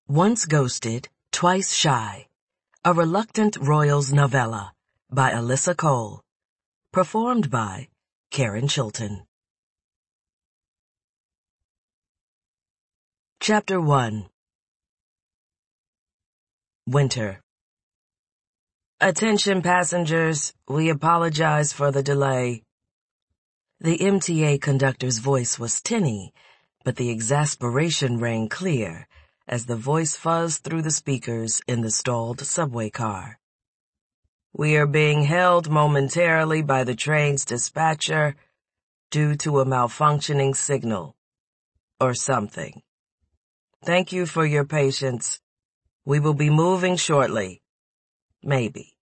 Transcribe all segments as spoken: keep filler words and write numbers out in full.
Once Ghosted, Twice Shy, a Reluctant Royals novella by Alyssa Cole, performed by Karen Chilton. Chapter one. Winter. Attention passengers, we apologize for the delay. The M T A conductor's voice was tinny, but the exasperation rang clear as the voice fuzzed through the speakers in the stalled subway car. We are being held momentarily by the train's dispatcher due to a malfunctioning signal, or something. Thank you for your patience. We will be moving shortly. Maybe.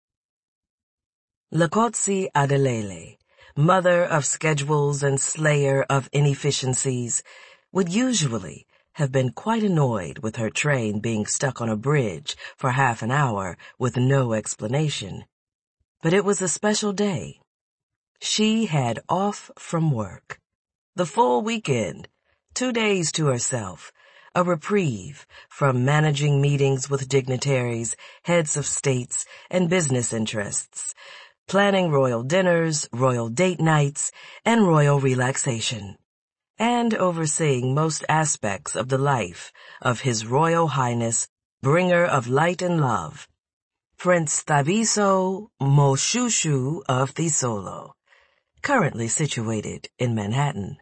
Lekotsi Adelele, mother of schedules and slayer of inefficiencies, would usually have been quite annoyed with her train being stuck on a bridge for half an hour with no explanation. But it was a special day. She had off from work. The full weekend, two days to herself, a reprieve from managing meetings with dignitaries, heads of states, and business interests, planning royal dinners, royal date nights, and royal relaxation, and overseeing most aspects of the life of His Royal Highness, bringer of light and love, Prince Thabiso Moshushu of Thesolo, currently situated in Manhattan.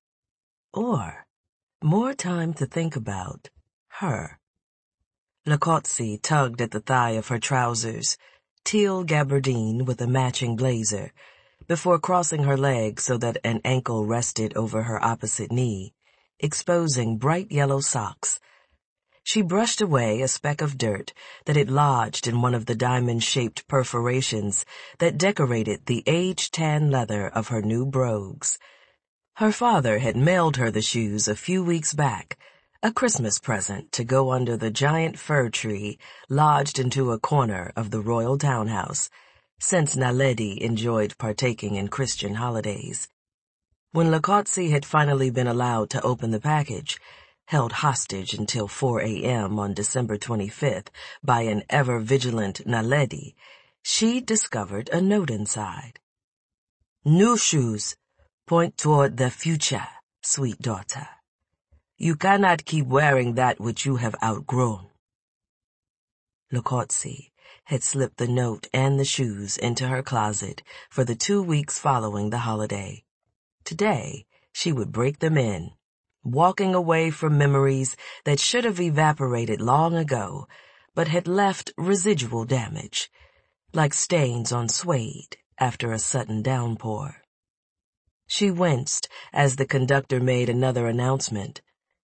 Or more time to think about her. Lekotsi tugged at the thigh of her trousers, teal gabardine with a matching blazer, before crossing her legs so that an ankle rested over her opposite knee, exposing bright yellow socks. She brushed away a speck of dirt that had lodged in one of the diamond-shaped perforations that decorated the age-tan leather of her new brogues. Her father had mailed her the shoes a few weeks back, a Christmas present to go under the giant fir tree lodged into a corner of the royal townhouse, since Naledi enjoyed partaking in Christian holidays. When Lekotsi had finally been allowed to open the package, held hostage until four a.m. on December twenty-fifth by an ever-vigilant Naledi, she discovered a note inside. New shoes point toward the future, sweet daughter. You cannot keep wearing that which you have outgrown. Lekotsi had slipped the note and the shoes into her closet for the two weeks following the holiday. Today, she would break them in, walking away from memories that should have evaporated long ago, but had left residual damage, like stains on suede after a sudden downpour. She winced as the conductor made another announcement.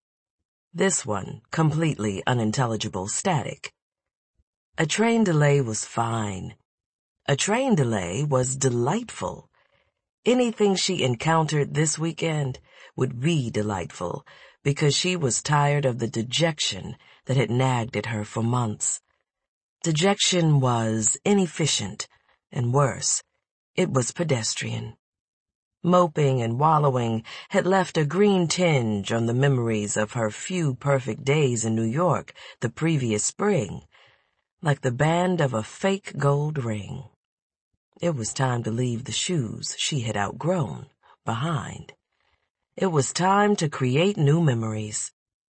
This one completely unintelligible static. A train delay was fine. A train delay was delightful. Anything she encountered this weekend would be delightful because she was tired of the dejection that had nagged at her for months. Dejection was inefficient, and worse, it was pedestrian. Moping and wallowing had left a green tinge on the memories of her few perfect days in New York the previous spring, like the band of a fake gold ring. It was time to leave the shoes she had outgrown behind. It was time to create new memories.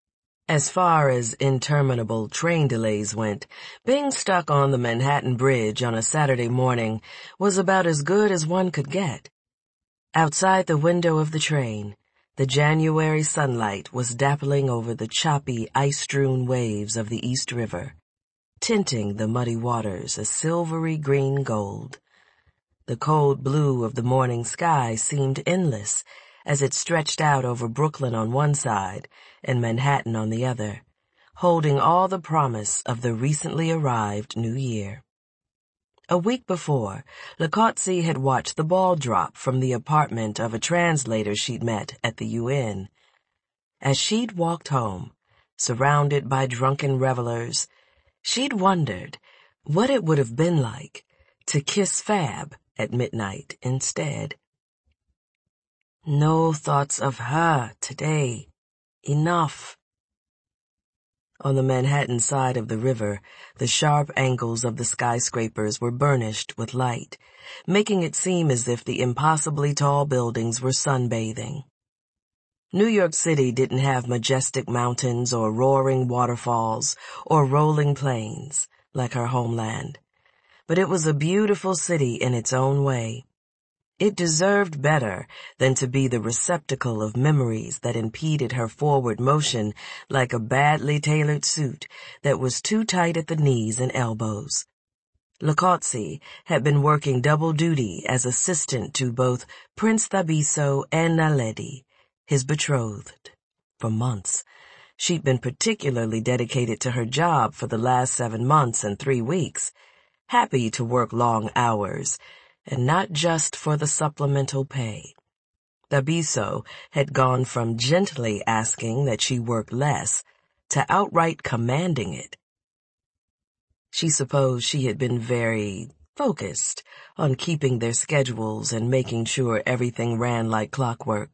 As far as interminable train delays went, being stuck on the Manhattan Bridge on a Saturday morning was about as good as one could get. Outside the window of the train, the January sunlight was dappling over the choppy, ice-strewn waves of the East River, tinting the muddy waters a silvery green gold. The cold blue of the morning sky seemed endless as it stretched out over Brooklyn on one side and Manhattan on the other, holding all the promise of the recently arrived new year. A week before, Lekotsi had watched the ball drop from the apartment of a translator she'd met at the U N. As she'd walked home, surrounded by drunken revelers, she'd wondered what it would have been like to kiss Fab at midnight instead. No thoughts of her today. Enough. On the Manhattan side of the river, the sharp angles of the skyscrapers were burnished with light, making it seem as if the impossibly tall buildings were sunbathing. New York City didn't have majestic mountains or roaring waterfalls or rolling plains like her homeland, but it was a beautiful city in its own way. It deserved better than to be the receptacle of memories that impeded her forward motion like a badly tailored suit that was too tight at the knees and elbows. Llakotsi had been working double duty as assistant to both Prince Thabiso and Naledi, his betrothed, for months. She'd been particularly dedicated to her job for the last seven months and three weeks, happy to work long hours, and not just for the supplemental pay. Thabiso had gone from gently asking that she work less to outright commanding it. She supposed she had been very focused on keeping their schedules and making sure everything ran like clockwork.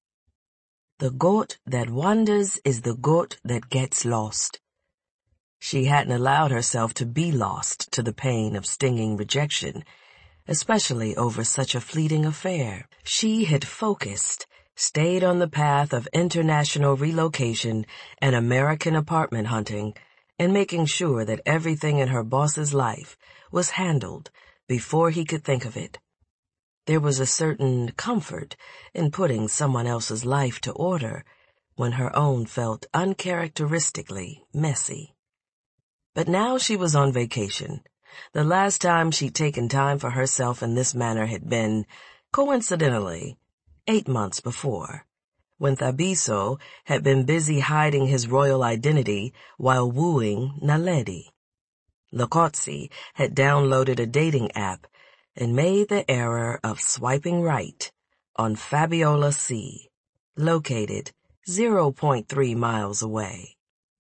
The goat that wanders is the goat that gets lost. She hadn't allowed herself to be lost to the pain of stinging rejection, especially over such a fleeting affair. She had focused, stayed on the path of international relocation and American apartment hunting, and making sure that everything in her boss's life was handled before he could think of it. There was a certain comfort in putting someone else's life to order when her own felt uncharacteristically messy. But now she was on vacation. The last time she'd taken time for herself in this manner had been, coincidentally, eight months before, when Thabiso had been busy hiding his royal identity while wooing Naledi. Llakotsi had downloaded a dating app and made the error of swiping right on Fabiola C, located zero point three miles away.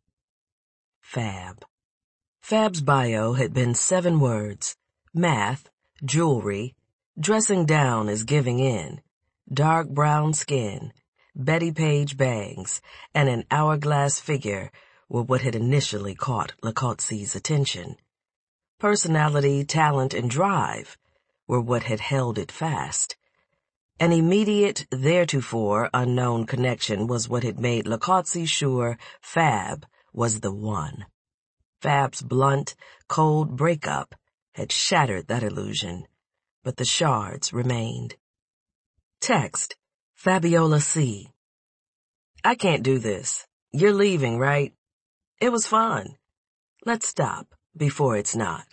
Fab. Fab's bio had been seven words: math, jewelry, dressing down as giving in, dark brown skin, Betty Page bangs, and an hourglass figure were what had initially caught Llakotsi's attention. Personality, talent, and drive were what had held it fast. An immediate, theretofore unknown connection was what had made Llakotsi sure Fab was the one. Fab's blunt, cold breakup had shattered that illusion, but the shards remained. Text, Fabiola C. I can't do this. You're leaving, right? It was fun. Let's stop before it's not.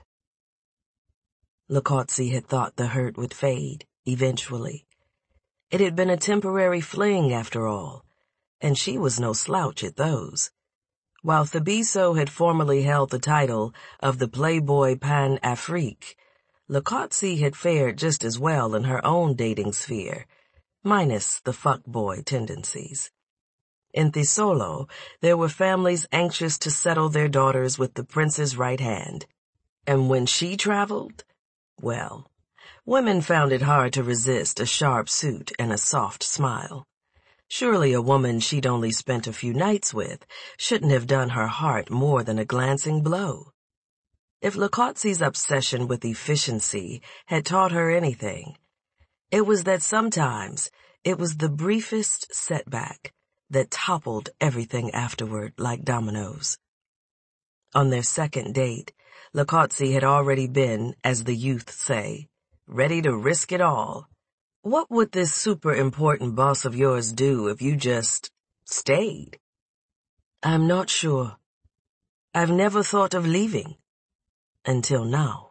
Llakotsi had thought the hurt would fade, eventually. It had been a temporary fling, after all, and she was no slouch at those. While Thabiso had formerly held the title of the Playboy Pan-Afrique, Llakotsi had fared just as well in her own dating sphere, minus the fuckboy tendencies. In Thesolo, there were families anxious to settle their daughters with the prince's right hand. And when she traveled, well, women found it hard to resist a sharp suit and a soft smile. Surely a woman she'd only spent a few nights with shouldn't have done her heart more than a glancing blow. If Llakotsi's obsession with efficiency had taught her anything, it was that sometimes it was the briefest setback that toppled everything afterward like dominoes. On their second date, Llakotsi had already been, as the youth say, ready to risk it all. What would this super important boss of yours do if you just stayed? I'm not sure. I've never thought of leaving. Until now.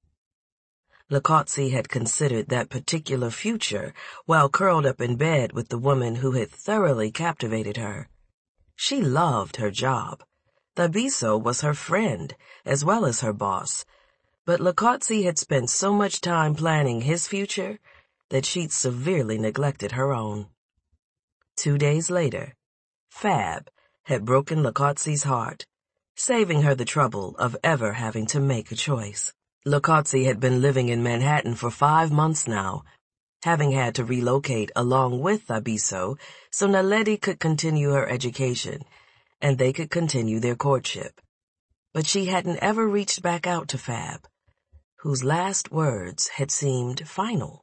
Llakotsi had considered that particular future while curled up in bed with the woman who had thoroughly captivated her. She loved her job. Thabiso was her friend, as well as her boss, but Llakotsi had spent so much time planning his future that she'd severely neglected her own. Two days later, Fab had broken Llakotsi's heart, saving her the trouble of ever having to make a choice. Llakotsi had been living in Manhattan for five months now, having had to relocate along with Thabiso so Naledi could continue her education, and they could continue their courtship. But she hadn't ever reached back out to Fab, whose last words had seemed final.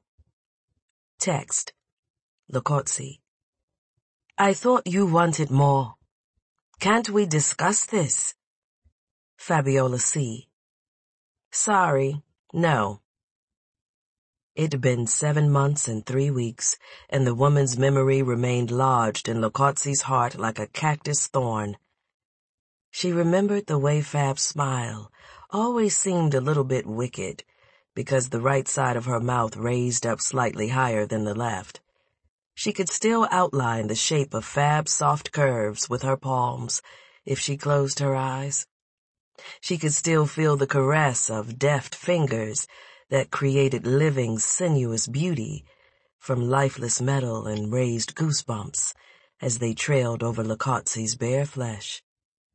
Text. Lukotsi. I thought you wanted more. Can't we discuss this? Fabiola C. Sorry, no. It'd been seven months and three weeks, and the woman's memory remained lodged in Lukotsi's heart like a cactus thorn. She remembered the way Fab's smile always seemed a little bit wicked, because the right side of her mouth raised up slightly higher than the left. She could still outline the shape of Fab's soft curves with her palms if she closed her eyes. She could still feel the caress of deft fingers that created living, sinuous beauty from lifeless metal and raised goosebumps as they trailed over Lukotsi's bare flesh.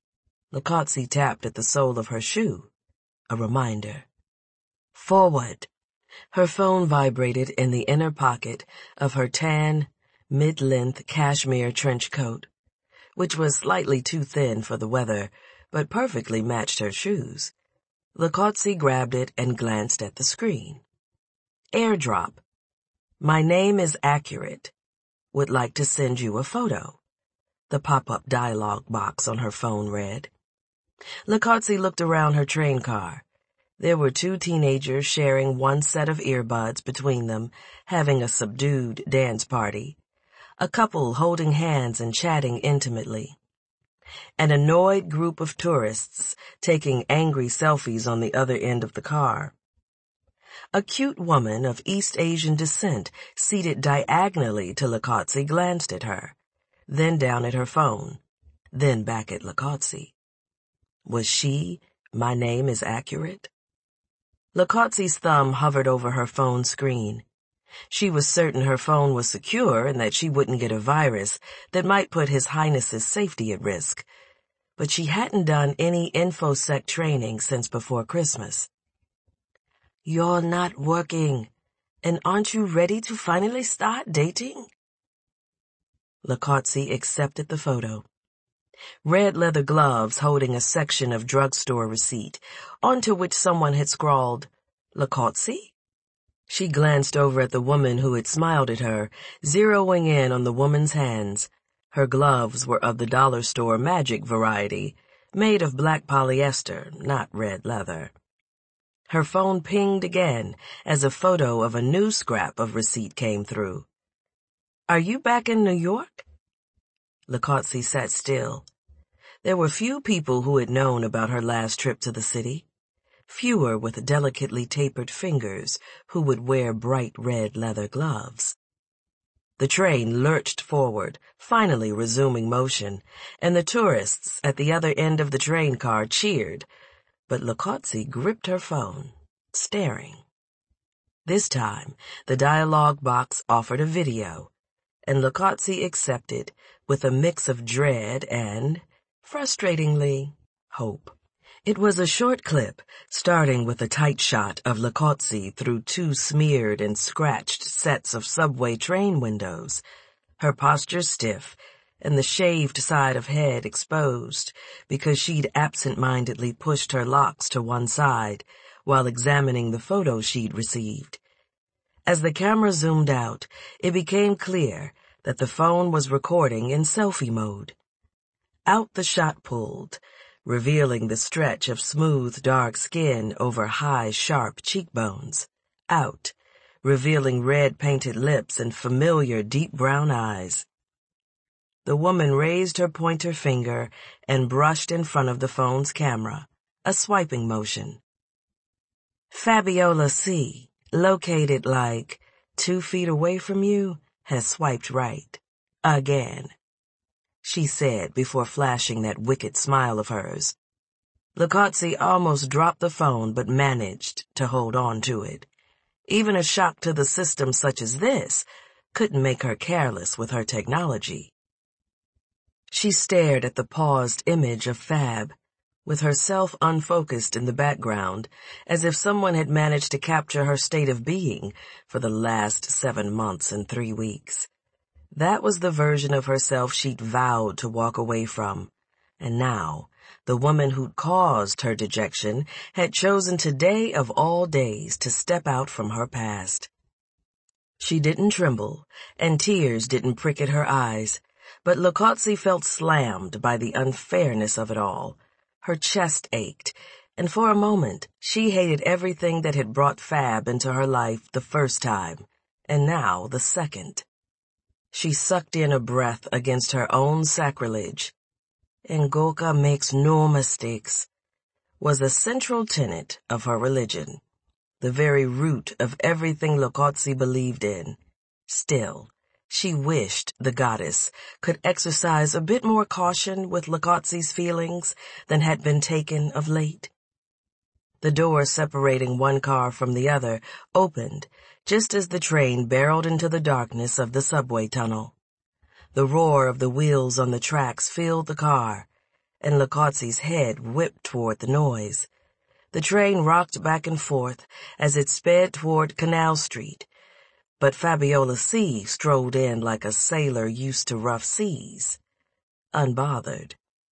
Lukotsi tapped at the sole of her shoe, a reminder. Forward. Her phone vibrated in the inner pocket of her tan, mid-length cashmere trench coat, which was slightly too thin for the weather, but perfectly matched her shoes. Lukotsi grabbed it and glanced at the screen. AirDrop. My name is Accurate. Would like to send you a photo. The pop-up dialog box on her phone read. Lukotsi looked around her train car. There were two teenagers sharing one set of earbuds between them, having a subdued dance party. A couple holding hands and chatting intimately. An annoyed group of tourists taking angry selfies on the other end of the car. A cute woman of East Asian descent seated diagonally to Lukotsi glanced at her, then down at her phone, then back at Lukotsi. Was she, my name is Accurate? Lukotsi's thumb hovered over her phone screen. She was certain her phone was secure and that she wouldn't get a virus that might put His Highness's safety at risk, but she hadn't done any InfoSec training since before Christmas. You're not working, and aren't you ready to finally start dating? Lukotsi accepted the photo. Red leather gloves holding a section of drugstore receipt, onto which someone had scrawled, Lukotsi? She glanced over at the woman who had smiled at her, zeroing in on the woman's hands. Her gloves were of the dollar store magic variety, made of black polyester, not red leather. Her phone pinged again as a photo of a new scrap of receipt came through. Are you back in New York? Lukotsi sat still. There were few people who had known about her last trip to the city, fewer with delicately tapered fingers who would wear bright red leather gloves. The train lurched forward, finally resuming motion, and the tourists at the other end of the train car cheered, but Lukotsi gripped her phone, staring. This time, the dialog box offered a video, and Lukotsi accepted with a mix of dread and, frustratingly, hope. It was a short clip, starting with a tight shot of Lukotsi through two smeared and scratched sets of subway train windows, her posture stiff and the shaved side of head exposed because she'd absent-mindedly pushed her locks to one side while examining the photo she'd received. As the camera zoomed out, it became clear that the phone was recording in selfie mode. Out the shot pulled, revealing the stretch of smooth, dark skin over high, sharp cheekbones. Out, revealing red-painted lips and familiar deep brown eyes. The woman raised her pointer finger and brushed in front of the phone's camera, a swiping motion. Fabiola C., located like two feet away from you, has swiped right. Again, she said before flashing that wicked smile of hers. Lukotsi almost dropped the phone but managed to hold on to it. Even a shock to the system such as this couldn't make her careless with her technology. She stared at the paused image of Fab, with herself unfocused in the background, as if someone had managed to capture her state of being for the last seven months and three weeks. That was the version of herself she'd vowed to walk away from, And now, the woman who'd caused her dejection had chosen today of all days to step out from her past. She didn't tremble, and tears didn't prick at her eyes, but Louquotsy felt slammed by the unfairness of it all. Her chest ached, and for a moment she hated everything that had brought Fab into her life the first time, and now the second. She sucked in a breath against her own sacrilege. Ngoka makes no mistakes, was a central tenet of her religion, the very root of everything Louquotsy believed in. Still, she wished the goddess could exercise a bit more caution with Louquotsy's feelings than had been taken of late. The door separating one car from the other opened just as the train barreled into the darkness of the subway tunnel. The roar of the wheels on the tracks filled the car, and Louquotsy's head whipped toward the noise. The train rocked back and forth as it sped toward Canal Street, but Fabiola C. strolled in like a sailor used to rough seas, unbothered.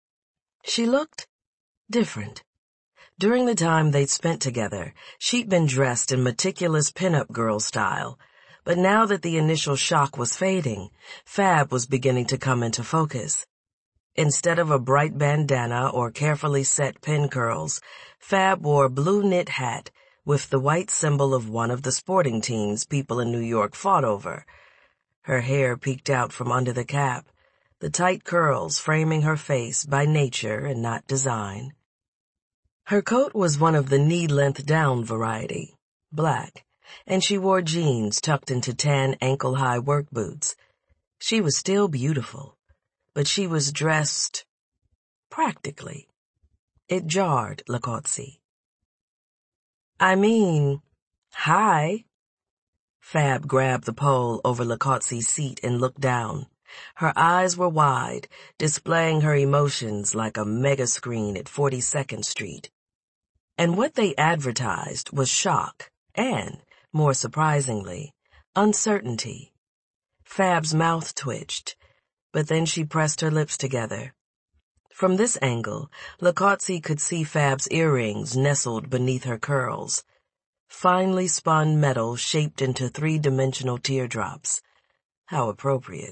She looked different. During the time they'd spent together, she'd been dressed in meticulous pin-up girl style, but now that the initial shock was fading, Fab was beginning to come into focus. Instead of a bright bandana or carefully set pin curls, Fab wore a blue knit hat with the white symbol of one of the sporting teams people in New York fought over. Her hair peeked out from under the cap, the tight curls framing her face by nature and not design. Her coat was one of the knee-length down variety, black, and she wore jeans tucked into tan ankle-high work boots. She was still beautiful, but she was dressed practically. It jarred Louquotsy. I mean, hi. Fab grabbed the pole over Louquotsy's seat and looked down. Her eyes were wide, displaying her emotions like a mega-screen at forty-second Street. And what they advertised was shock and, more surprisingly, uncertainty. Fab's mouth twitched, but then she pressed her lips together. From this angle, Louquotsy could see Fab's earrings nestled beneath her curls, finely spun metal shaped into three-dimensional teardrops. How appropriate.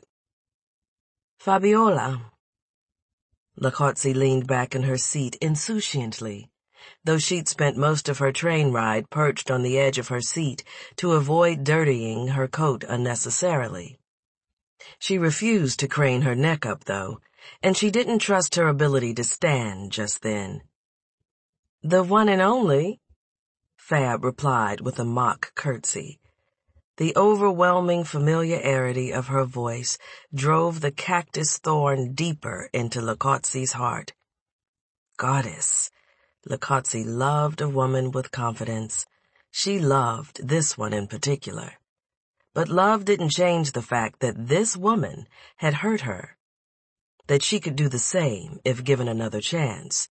Fabiola. Louquotsy leaned back in her seat insouciantly, though she'd spent most of her train ride perched on the edge of her seat to avoid dirtying her coat unnecessarily. She refused to crane her neck up, though, and she didn't trust her ability to stand just then. The one and only, Fab replied with a mock curtsy. The overwhelming familiarity of her voice drove the cactus thorn deeper into Louquotsy's heart. Goddess. Louquotsy loved a woman with confidence. She loved this one in particular. But love didn't change the fact that this woman had hurt her, that she could do the same if given another chance.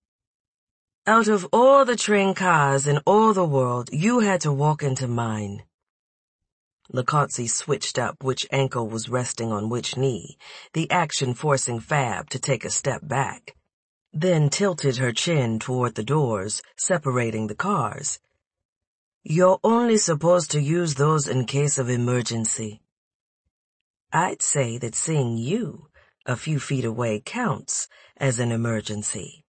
Out of all the train cars in all the world, you had to walk into mine. Louquotsy switched up which ankle was resting on which knee, the action forcing Fab to take a step back, then tilted her chin toward the doors, separating the cars. You're only supposed to use those in case of emergency. I'd say that seeing you a few feet away counts as an emergency.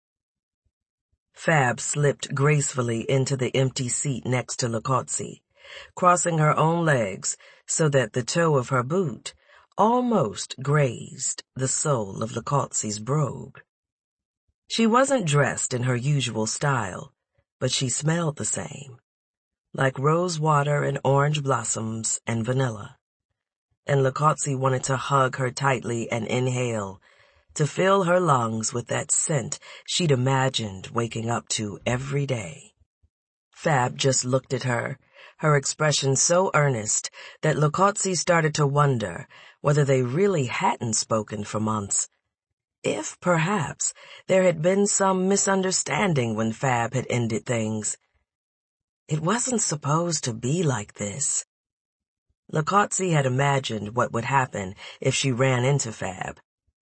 Fab slipped gracefully into the empty seat next to Louquotsy, crossing her own legs so that the toe of her boot almost grazed the sole of Louquotsy's brogue. She wasn't dressed in her usual style, but she smelled the same, like rose water and orange blossoms and vanilla. And Louquotsy wanted to hug her tightly and inhale, to fill her lungs with that scent she'd imagined waking up to every day. Fab just looked at her, her expression so earnest that Louquotsy started to wonder whether they really hadn't spoken for months. If, perhaps, there had been some misunderstanding when Fab had ended things. It wasn't supposed to be like this. Louquotsy had imagined what would happen if she ran into Fab.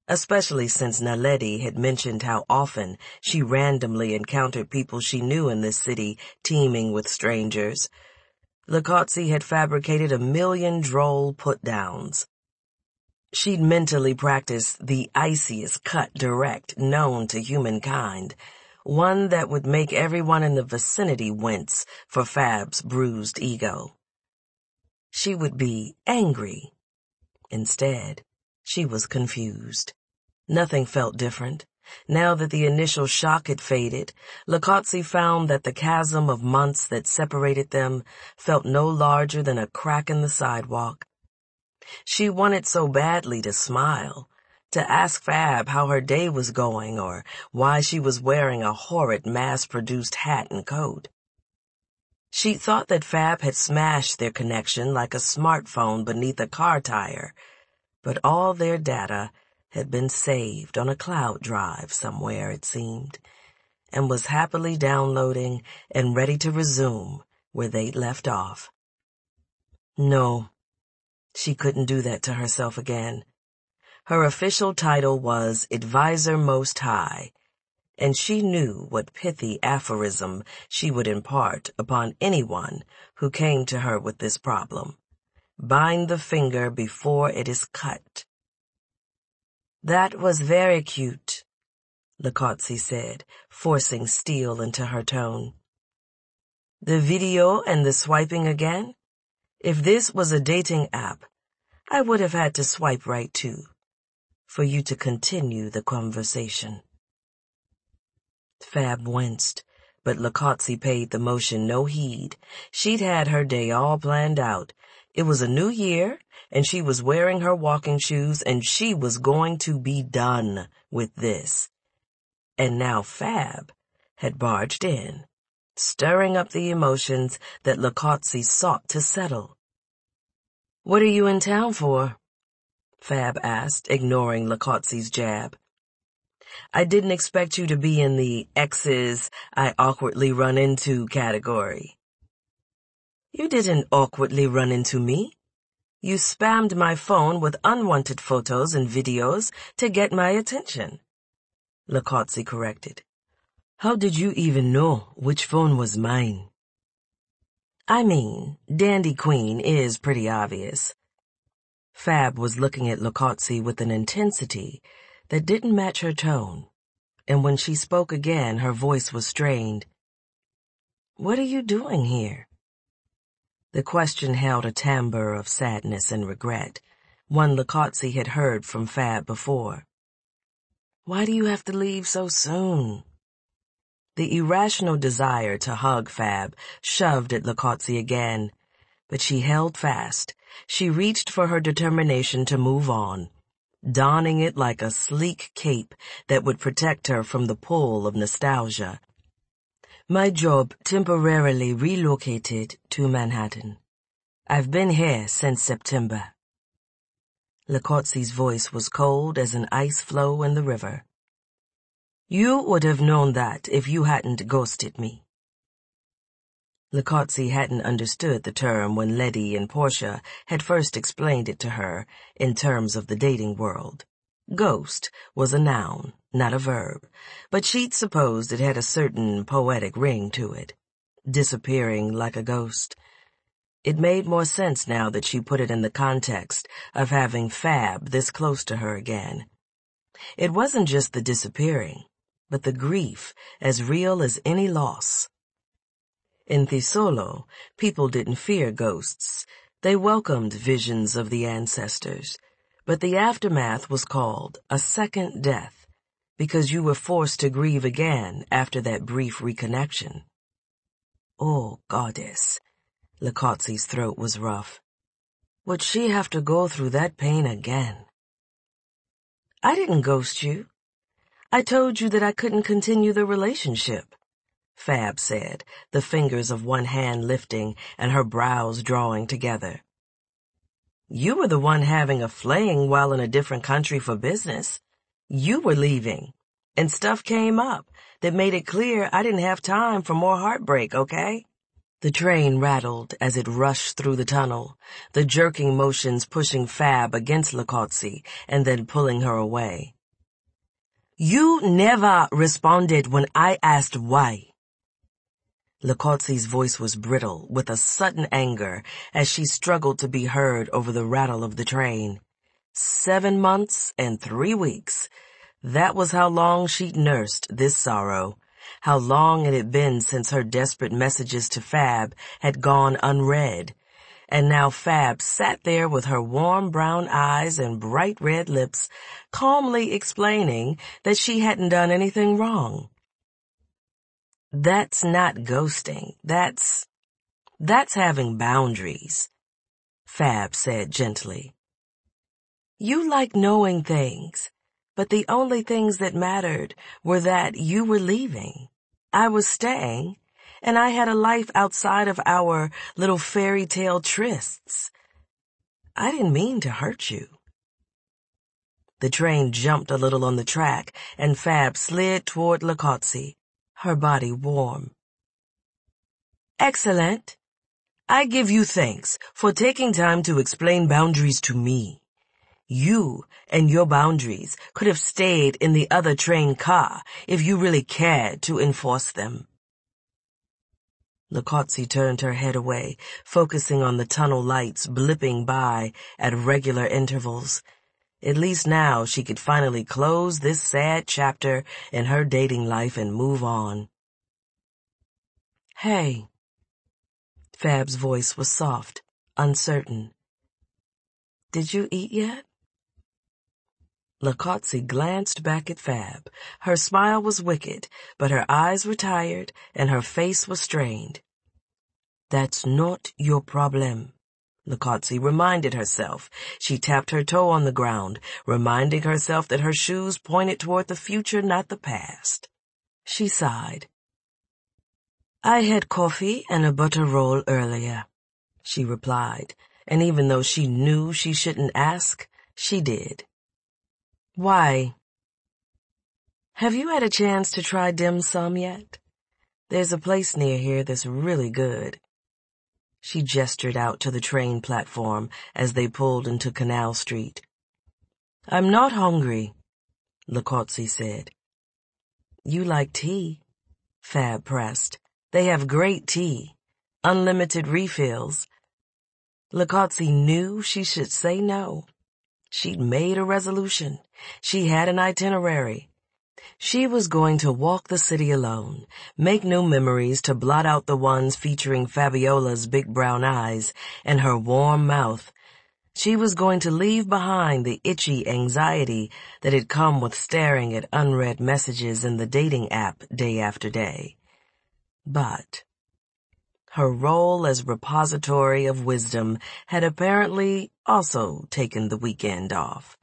especially since Naledi had mentioned how often she randomly encountered people she knew in this city teeming with strangers. Likotsi had fabricated a million droll put-downs. She'd mentally practiced the iciest cut direct known to humankind, one that would make everyone in the vicinity wince for Fab's bruised ego. She would be angry. Instead, she was confused. Nothing felt different. Now that the initial shock had faded, Likotsi found that the chasm of months that separated them felt no larger than a crack in the sidewalk. She wanted so badly to smile, to ask Fab how her day was going or why she was wearing a horrid mass-produced hat and coat. She thought that Fab had smashed their connection like a smartphone beneath a car tire, but all their data had been saved on a cloud drive somewhere, it seemed, and was happily downloading and ready to resume where they'd left off. No, she couldn't do that to herself again. Her official title was Advisor Most High, and she knew what pithy aphorism she would impart upon anyone who came to her with this problem. Bind the finger before it is cut. That was very cute, Likotsi said, forcing steel into her tone. The video and the swiping again? If this was a dating app, I would have had to swipe right too, for you to continue the conversation. Fab winced, but Likotsi paid the motion no heed. She'd had her day all planned out. It was a new year, and she was wearing her walking shoes, and she was going to be done with this. And now Fab had barged in, stirring up the emotions that Likotsi sought to settle. "What are you in town for?" Fab asked, ignoring Likotsi's jab. "I didn't expect you to be in the exes I awkwardly run into category." "You didn't awkwardly run into me. You spammed my phone with unwanted photos and videos to get my attention," Likotsi corrected. "How did you even know which phone was mine?" "I mean, Dandy Queen is pretty obvious." Fab was looking at Likotsi with an intensity that didn't match her tone, and when she spoke again, her voice was strained. "What are you doing here?" The question held a timbre of sadness and regret, one Likotsi had heard from Fab before. "Why do you have to leave so soon?" The irrational desire to hug Fab shoved at Likotsi again, but she held fast. She reached for her determination to move on, donning it like a sleek cape that would protect her from the pull of nostalgia. "My job temporarily relocated to Manhattan. I've been here since September." Likotsi's voice was cold as an ice floe in the river. "You would have known that if you hadn't ghosted me." Likotsi hadn't understood the term when Letty and Portia had first explained it to her in terms of the dating world. Ghost was a noun, not a verb, but she'd supposed it had a certain poetic ring to it. Disappearing like a ghost. It made more sense now that she put it in the context of having Fab this close to her again. It wasn't just the disappearing, but the grief as real as any loss. In Thesolo, people didn't fear ghosts. They welcomed visions of the ancestors. But the aftermath was called a second death, because you were forced to grieve again after that brief reconnection. Oh, goddess. Likotsi's throat was rough. Would she have to go through that pain again? "I didn't ghost you. I told you that I couldn't continue the relationship," Fab said, the fingers of one hand lifting and her brows drawing together. "You were the one having a fling while in a different country for business. You were leaving, and stuff came up that made it clear I didn't have time for more heartbreak, okay?" The train rattled as it rushed through the tunnel, the jerking motions pushing Fab against Likotsi and then pulling her away. "You never responded when I asked why." Likotsi's voice was brittle with a sudden anger as she struggled to be heard over the rattle of the train. Seven months and three weeks. That was how long she'd nursed this sorrow. How long it had been since her desperate messages to Fab had gone unread. And now Fab sat there with her warm brown eyes and bright red lips, calmly explaining that she hadn't done anything wrong. "That's not ghosting. That's, that's having boundaries," Fab said gently. "You like knowing things, but the only things that mattered were that you were leaving. I was staying, and I had a life outside of our little fairy tale trysts. I didn't mean to hurt you." The train jumped a little on the track, and Fab slid toward Likotsi, her body warm. "Excellent. I give you thanks for taking time to explain boundaries to me. You and your boundaries could have stayed in the other train car if you really cared to enforce them." Likotsi turned her head away, focusing on the tunnel lights blipping by at regular intervals. At least now she could finally close this sad chapter in her dating life and move on. "Hey." Fab's voice was soft, uncertain. "Did you eat yet?" Likotsi glanced back at Fab. Her smile was wicked, but her eyes were tired and her face was strained. "That's not your problem," Likotsi reminded herself. She tapped her toe on the ground, reminding herself that her shoes pointed toward the future, not the past. She sighed. "I had coffee and a butter roll earlier," she replied, and even though she knew she shouldn't ask, she did. "Why? Have you had a chance to try dim sum yet? There's a place near here that's really good." She gestured out to the train platform as they pulled into Canal Street. "I'm not hungry," Likotsi said. "You like tea?" Fab pressed. "They have great tea. Unlimited refills." Likotsi knew she should say no. She'd made a resolution. She had an itinerary. She was going to walk the city alone, make new memories to blot out the ones featuring Fabiola's big brown eyes and her warm mouth. She was going to leave behind the itchy anxiety that had come with staring at unread messages in the dating app day after day. But her role as repository of wisdom had apparently also taken the weekend off.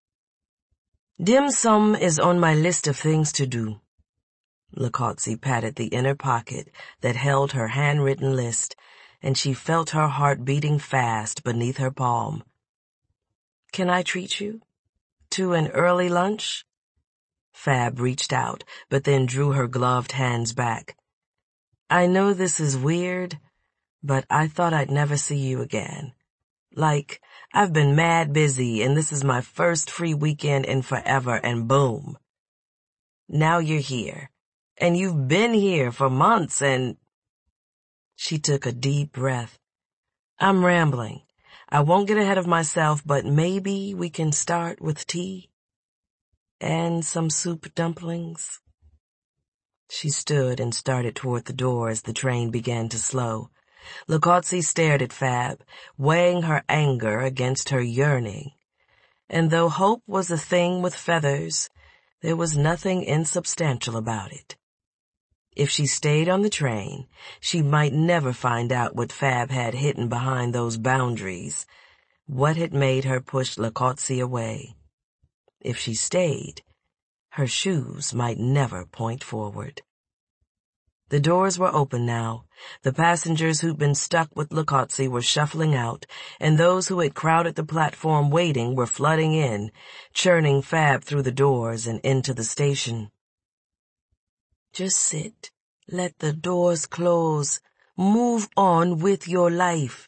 "Dim sum is on my list of things to do." Likotsi patted the inner pocket that held her handwritten list, and she felt her heart beating fast beneath her palm. "Can I treat you to an early lunch?" Fab reached out, but then drew her gloved hands back. "I know this is weird, but I thought I'd never see you again. Like, I've been mad busy and this is my first free weekend in forever and boom. Now you're here. And you've been here for months and..." She took a deep breath. "I'm rambling. I won't get ahead of myself, but maybe we can start with tea? And some soup dumplings?" She stood and started toward the door as the train began to slow. Likotsi stared at Fab, weighing her anger against her yearning. And though hope was a thing with feathers, there was nothing insubstantial about it. If she stayed on the train, she might never find out what Fab had hidden behind those boundaries, what had made her push Likotsi away. If she stayed, her shoes might never point forward. The doors were open now. The passengers who'd been stuck with Likotsi were shuffling out, and those who had crowded the platform waiting were flooding in, churning Fab through the doors and into the station. "Just sit. Let the doors close. Move on with your life.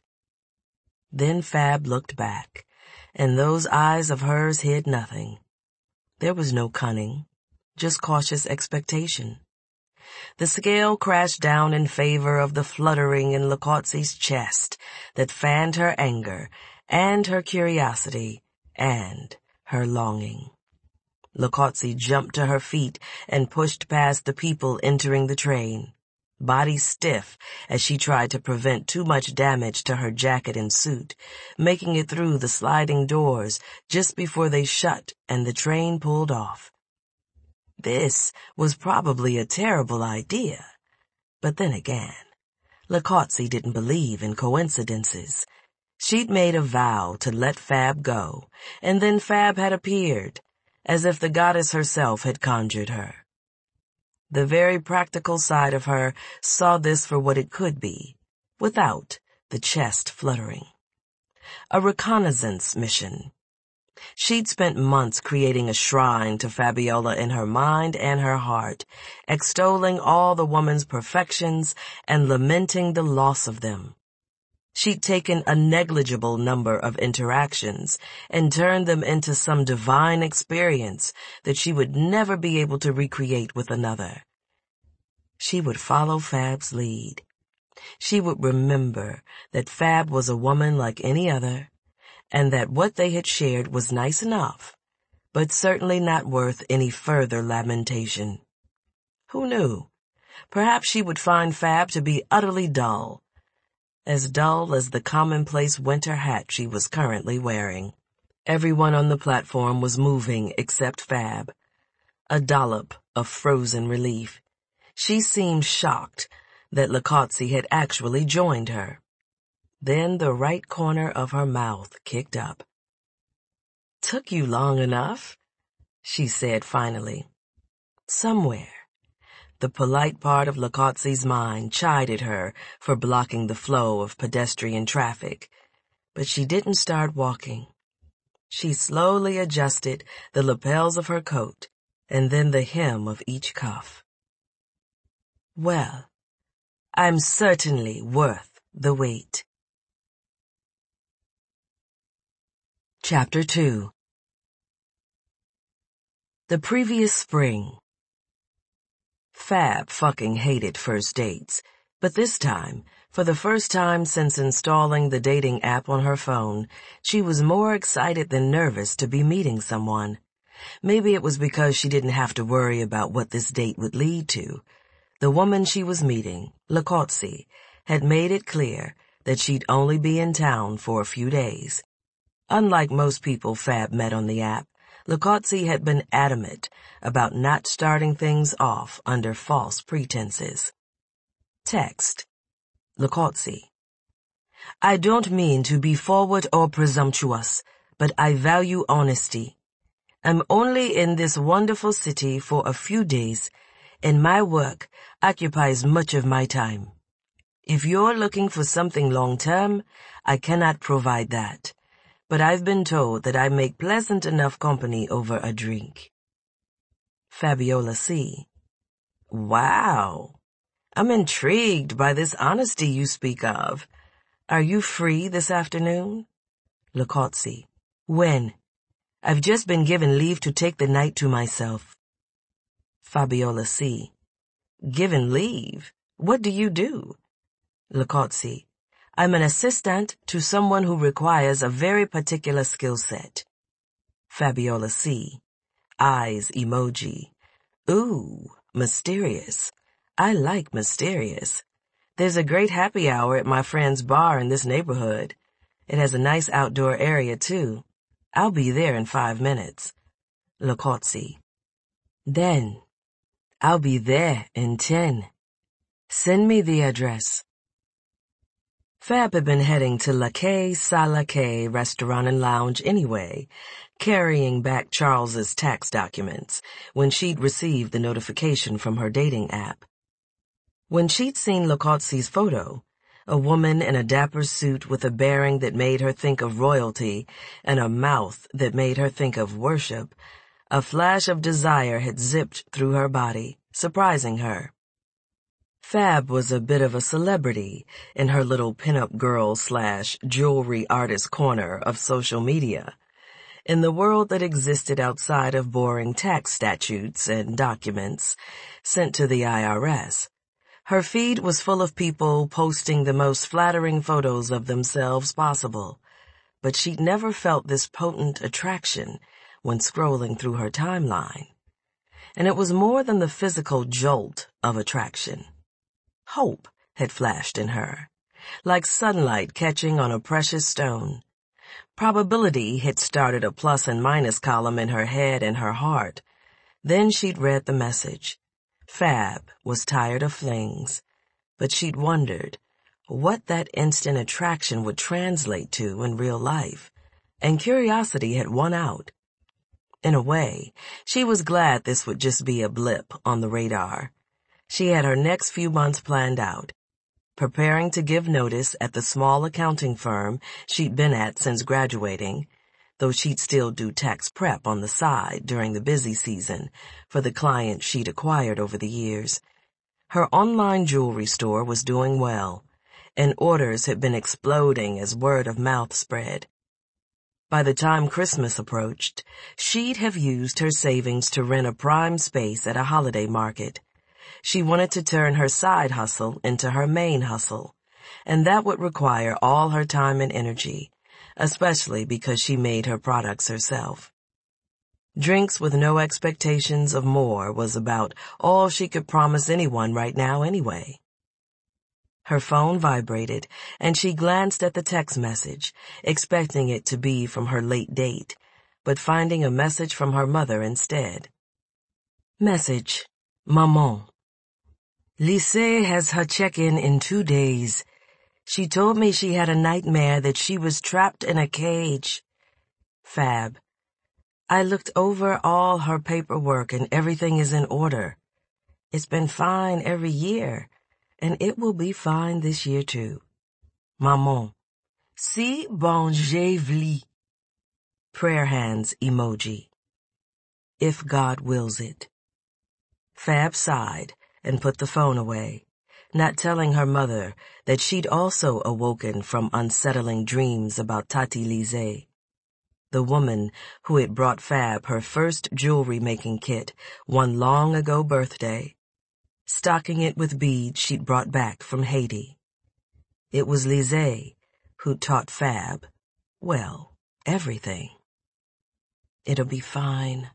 Then Fab looked back, and those eyes of hers hid nothing. There was no cunning, just cautious expectation. The scale crashed down in favor of the fluttering in Licotzi's chest that fanned her anger and her curiosity and her longing. Licotzi jumped to her feet and pushed past the people entering the train, body stiff as she tried to prevent too much damage to her jacket and suit, making it through the sliding doors just before they shut and the train pulled off. This was probably a terrible idea, but then again, Licotzi didn't believe in coincidences. She'd made a vow to let Fab go, and then Fab had appeared, as if the goddess herself had conjured her. The very practical side of her saw this for what it could be, without the chest fluttering. A reconnaissance mission. She'd spent months creating a shrine to Fabiola in her mind and her heart, extolling all the woman's perfections and lamenting the loss of them. She'd taken a negligible number of interactions and turned them into some divine experience that she would never be able to recreate with another. She would follow Fab's lead. She would remember that Fab was a woman like any other, and that what they had shared was nice enough, but certainly not worth any further lamentation. Who knew? Perhaps she would find Fab to be utterly dull, as dull as the commonplace winter hat she was currently wearing. Everyone on the platform was moving except Fab, a dollop of frozen relief. She seemed shocked that Licotzi had actually joined her. Then the right corner of her mouth kicked up. "Took you long enough," she said finally. Somewhere, the polite part of Licotzi's mind chided her for blocking the flow of pedestrian traffic, but she didn't start walking. She slowly adjusted the lapels of her coat and then the hem of each cuff. "Well, I'm certainly worth the wait." Chapter two. The previous spring. Fab fucking hated first dates, but this time, for the first time since installing the dating app on her phone, she was more excited than nervous to be meeting someone. Maybe it was because she didn't have to worry about what this date would lead to. The woman she was meeting, Licotzi, had made it clear that she'd only be in town for a few days. Unlike most people Fab met on the app, Licotzi had been adamant about not starting things off under false pretenses. Text. Licotzi. "I don't mean to be forward or presumptuous, but I value honesty. I'm only in this wonderful city for a few days, and my work occupies much of my time. If you're looking for something long-term, I cannot provide that. But I've been told that I make pleasant enough company over a drink." Fabiola C. "Wow. I'm intrigued by this honesty you speak of. Are you free this afternoon?" Licotzi. "When? I've just been given leave to take the night to myself." Fabiola C. "Given leave? What do you do?" Licotzi. "I'm an assistant to someone who requires a very particular skill set." Fabiola C. Eyes emoji. "Ooh, mysterious. I like mysterious. There's a great happy hour at my friend's bar in this neighborhood. It has a nice outdoor area, too. I'll be there in five minutes. Licotzi. Then, I'll be there in ten. Send me the address." Fab had been heading to La Quai Salaquet restaurant and lounge anyway, carrying back Charles's tax documents, when she'd received the notification from her dating app. When she'd seen Licotzi's photo, a woman in a dapper suit with a bearing that made her think of royalty and a mouth that made her think of worship, a flash of desire had zipped through her body, surprising her. Fab was a bit of a celebrity in her little pinup girl slash jewelry artist corner of social media, in the world that existed outside of boring tax statutes and documents sent to the I R S. Her feed was full of people posting the most flattering photos of themselves possible, but she'd never felt this potent attraction when scrolling through her timeline. And it was more than the physical jolt of attraction. Hope had flashed in her, like sunlight catching on a precious stone. Probability had started a plus and minus column in her head and her heart. Then she'd read the message. Fab was tired of flings, but she'd wondered what that instant attraction would translate to in real life, and curiosity had won out. In a way, she was glad this would just be a blip on the radar. She had her next few months planned out, preparing to give notice at the small accounting firm she'd been at since graduating, though she'd still do tax prep on the side during the busy season for the clients she'd acquired over the years. Her online jewelry store was doing well, and orders had been exploding as word of mouth spread. By the time Christmas approached, she'd have used her savings to rent a prime space at a holiday market. She wanted to turn her side hustle into her main hustle, and that would require all her time and energy, especially because she made her products herself. Drinks with no expectations of more was about all she could promise anyone right now anyway. Her phone vibrated, and she glanced at the text message, expecting it to be from her late date, but finding a message from her mother instead. Message. Maman. Lise has her check-in in two days. She told me she had a nightmare that she was trapped in a cage. Fab. I looked over all her paperwork and everything is in order. It's been fine every year, and it will be fine this year too. Maman. Si bon je vli. Prayer hands emoji. If God wills it. Fab sighed and put the phone away, not telling her mother that she'd also awoken from unsettling dreams about Tati Lise, the woman who had brought Fab her first jewelry-making kit one long ago birthday, stocking it with beads she'd brought back from Haiti. It was Lise who taught Fab, well, everything. It'll be fine.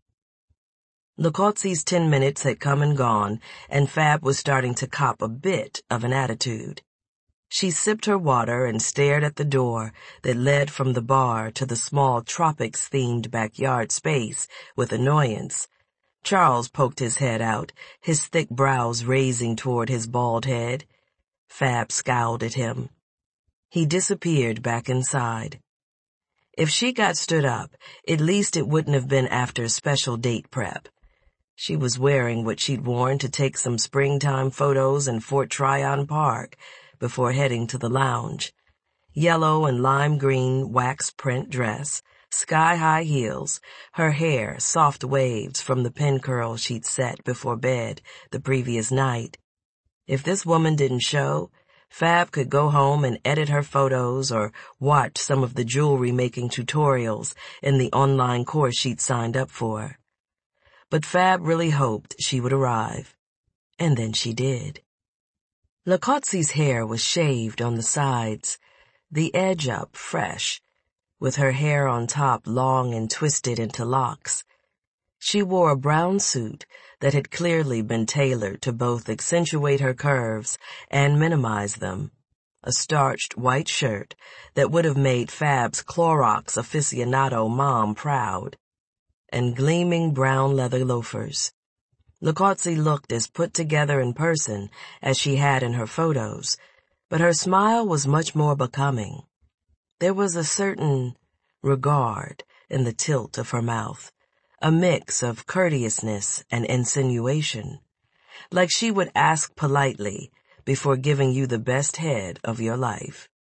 Lukotzi's ten minutes had come and gone, and Fab was starting to cop a bit of an attitude. She sipped her water and stared at the door that led from the bar to the small tropics-themed backyard space with annoyance. Charles poked his head out, his thick brows raising toward his bald head. Fab scowled at him. He disappeared back inside. If she got stood up, at least it wouldn't have been after special date prep. She was wearing what she'd worn to take some springtime photos in Fort Tryon Park before heading to the lounge. Yellow and lime green wax print dress, sky-high heels, her hair soft waves from the pin curls she'd set before bed the previous night. If this woman didn't show, Fab could go home and edit her photos or watch some of the jewelry-making tutorials in the online course she'd signed up for. But Fab really hoped she would arrive. And then she did. Lukotzi's hair was shaved on the sides, the edge up fresh, with her hair on top long and twisted into locks. She wore a brown suit that had clearly been tailored to both accentuate her curves and minimize them, a starched white shirt that would have made Fab's Clorox aficionado mom proud, and gleaming brown leather loafers. Lukotzi looked as put together in person as she had in her photos, but her smile was much more becoming. There was a certain regard in the tilt of her mouth, a mix of courteousness and insinuation, like she would ask politely before giving you the best head of your life.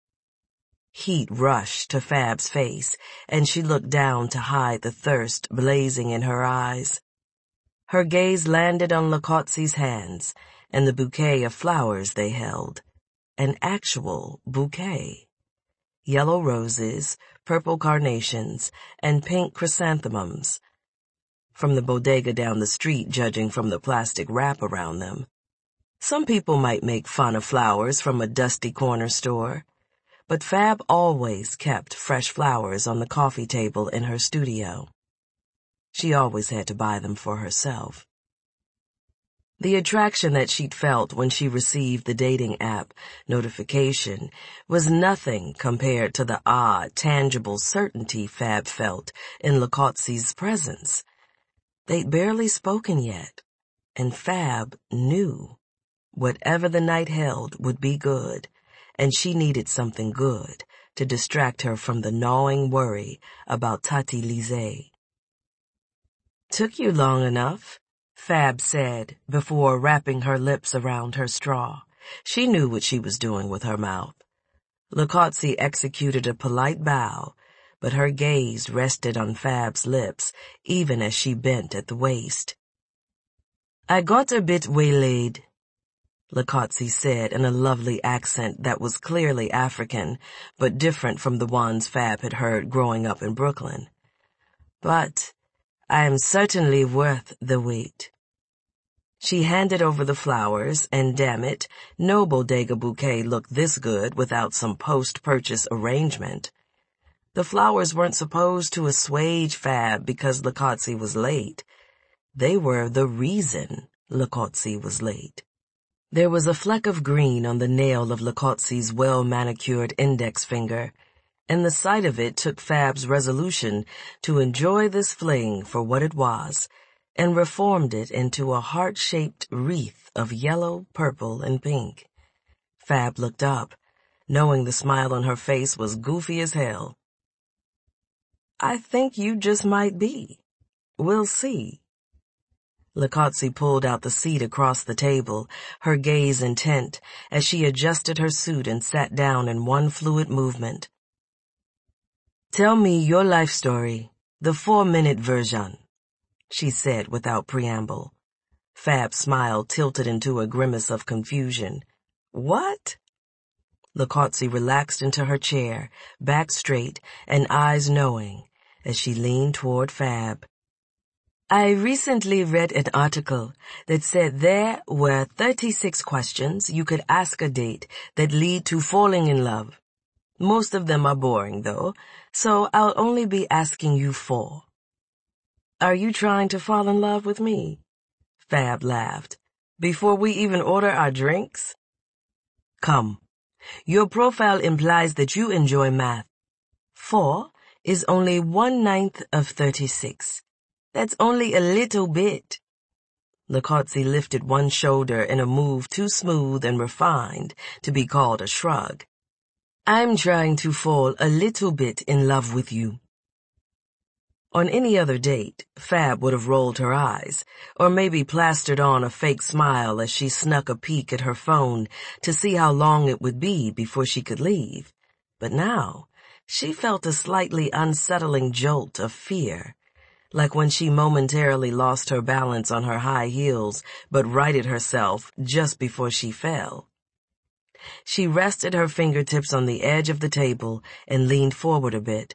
Heat rushed to Fab's face, and she looked down to hide the thirst blazing in her eyes. Her gaze landed on Lukotzi's hands, and the bouquet of flowers they held. An actual bouquet. Yellow roses, purple carnations, and pink chrysanthemums. From the bodega down the street, judging from the plastic wrap around them. Some people might make fun of flowers from a dusty corner store, but Fab always kept fresh flowers on the coffee table in her studio. She always had to buy them for herself. The attraction that she'd felt when she received the dating app notification was nothing compared to the odd, tangible certainty Fab felt in Loukotsi's presence. They'd barely spoken yet, and Fab knew whatever the night held would be good, and she needed something good to distract her from the gnawing worry about Tati Lizée. "Took you long enough," Fab said before wrapping her lips around her straw. She knew what she was doing with her mouth. Loukotsi executed a polite bow, but her gaze rested on Fab's lips even as she bent at the waist. "I got a bit waylaid," Loukotsi said in a lovely accent that was clearly African, but different from the ones Fab had heard growing up in Brooklyn. "But I am certainly worth the wait." She handed over the flowers, and damn it, no bodega bouquet looked this good without some post-purchase arrangement. The flowers weren't supposed to assuage Fab because Loukotsi was late. They were the reason Loukotsi was late. There was a fleck of green on the nail of Loukotsi's well-manicured index finger, and the sight of it took Fab's resolution to enjoy this fling for what it was, and reformed it into a heart-shaped wreath of yellow, purple, and pink. Fab looked up, knowing the smile on her face was goofy as hell. "I think you just might be. We'll see." Loukotsi pulled out the seat across the table, her gaze intent, as she adjusted her suit and sat down in one fluid movement. "Tell me your life story, the four-minute version," she said without preamble. Fab's smile tilted into a grimace of confusion. "What?" Loukotsi relaxed into her chair, back straight and eyes knowing, as she leaned toward Fab. "I recently read an article that said there were thirty-six questions you could ask a date that lead to falling in love. Most of them are boring, though, so I'll only be asking you four. Are you trying to fall in love with me?" Fab laughed. "Before we even order our drinks?" "Come. Your profile implies that you enjoy math. Four is only one-ninth of thirty-six. That's only a little bit." Loukotsi lifted one shoulder in a move too smooth and refined to be called a shrug. "I'm trying to fall a little bit in love with you." On any other date, Fab would have rolled her eyes, or maybe plastered on a fake smile as she snuck a peek at her phone to see how long it would be before she could leave. But now, she felt a slightly unsettling jolt of fear, like when she momentarily lost her balance on her high heels but righted herself just before she fell. She rested her fingertips on the edge of the table and leaned forward a bit.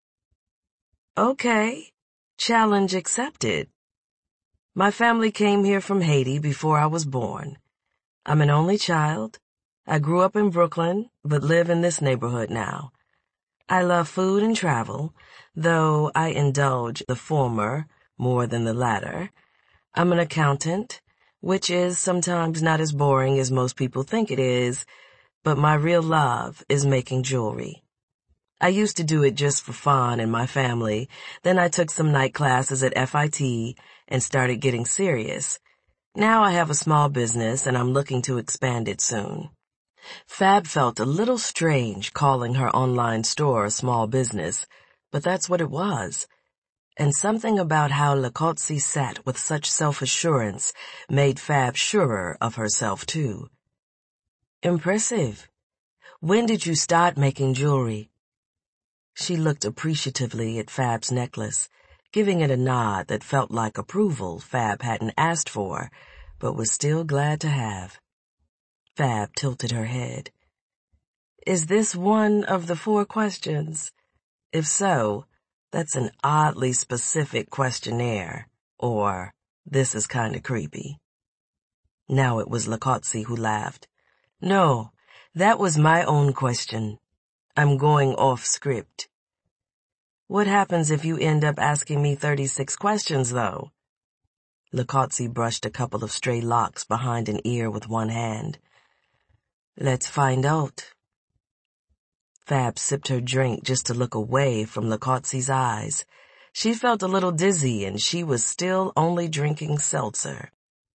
"Okay, challenge accepted. My family came here from Haiti before I was born. I'm an only child. I grew up in Brooklyn, but live in this neighborhood now. I love food and travel, though I indulge the former more than the latter. I'm an accountant, which is sometimes not as boring as most people think it is, but my real love is making jewelry. I used to do it just for fun in my family, then I took some night classes at F I T and started getting serious. Now I have a small business and I'm looking to expand it soon." Fab felt a little strange calling her online store a small business, but that's what it was. And something about how Loukotsi sat with such self-assurance made Fab surer of herself, too. "Impressive. When did you start making jewelry?" She looked appreciatively at Fab's necklace, giving it a nod that felt like approval Fab hadn't asked for, but was still glad to have. Fab tilted her head. Is this one of the four questions? If so, that's an oddly specific questionnaire, or this is kinda creepy. Now it was Licozzi who laughed. No, that was my own question. I'm going off script. What happens if you end up asking me thirty-six questions, though? Licozzi brushed a couple of stray locks behind an ear with one hand. Let's find out. Fab sipped her drink just to look away from Licozzi's eyes. She felt a little dizzy, and she was still only drinking seltzer.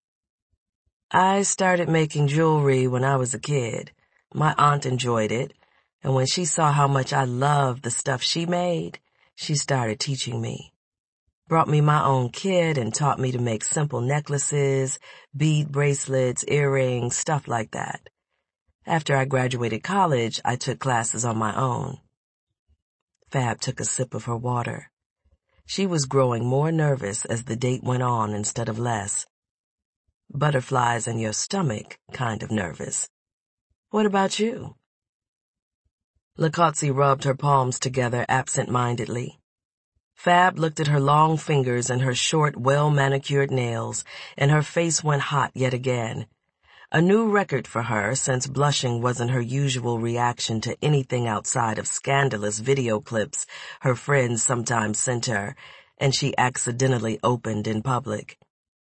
I started making jewelry when I was a kid. My aunt enjoyed it, and when she saw how much I loved the stuff she made, she started teaching me. Brought me my own kit and taught me to make simple necklaces, bead bracelets, earrings, stuff like that. After I graduated college, I took classes on my own. Fab took a sip of her water. She was growing more nervous as the date went on instead of less. Butterflies in your stomach kind of nervous. What about you? Licozzi rubbed her palms together absent-mindedly. Fab looked at her long fingers and her short, well-manicured nails, and her face went hot yet again. A new record for her, since blushing wasn't her usual reaction to anything outside of scandalous video clips her friends sometimes sent her, and she accidentally opened in public.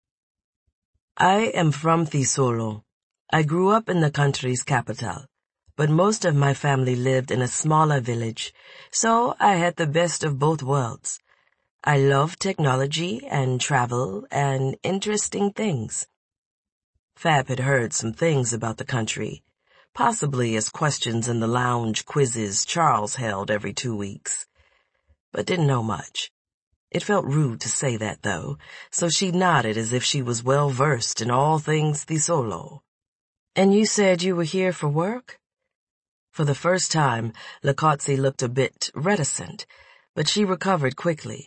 I am from Thesolo. I grew up in the country's capital, but most of my family lived in a smaller village, so I had the best of both worlds. I love technology and travel and interesting things. Fab had heard some things about the country, possibly as questions in the lounge quizzes Charles held every two weeks, but didn't know much. It felt rude to say that, though, so she nodded as if she was well-versed in all things Thesolo. And you said you were here for work? For the first time, Licozzi looked a bit reticent, but she recovered quickly.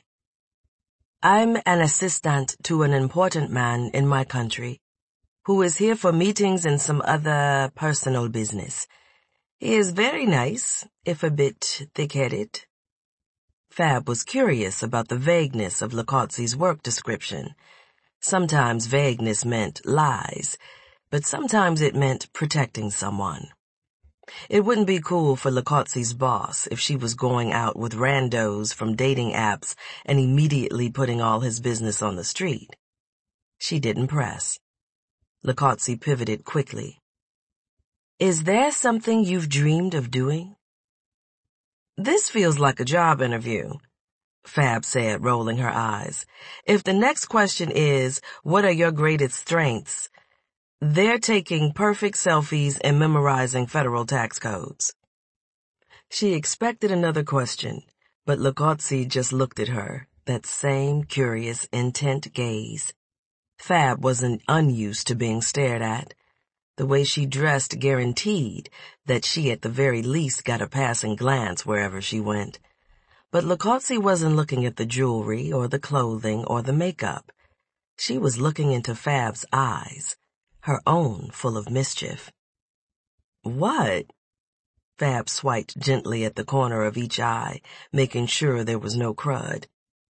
I'm an assistant to an important man in my country, who is here for meetings and some other personal business. He is very nice, if a bit thick-headed. Fab was curious about the vagueness of Licozzi's work description. Sometimes vagueness meant lies, but sometimes it meant protecting someone. It wouldn't be cool for Licozzi's boss if she was going out with randos from dating apps and immediately putting all his business on the street. She didn't press. Licozzi pivoted quickly. Is there something you've dreamed of doing? This feels like a job interview, Fab said, rolling her eyes. If the next question is, what are your greatest strengths? They're taking perfect selfies and memorizing federal tax codes. She expected another question, but Licozzi just looked at her, that same curious, intent gaze. Fab wasn't unused to being stared at. The way she dressed guaranteed that she at the very least got a passing glance wherever she went. But Licozzi wasn't looking at the jewelry or the clothing or the makeup. She was looking into Fab's eyes, her own full of mischief. What? Fab swiped gently at the corner of each eye, making sure there was no crud.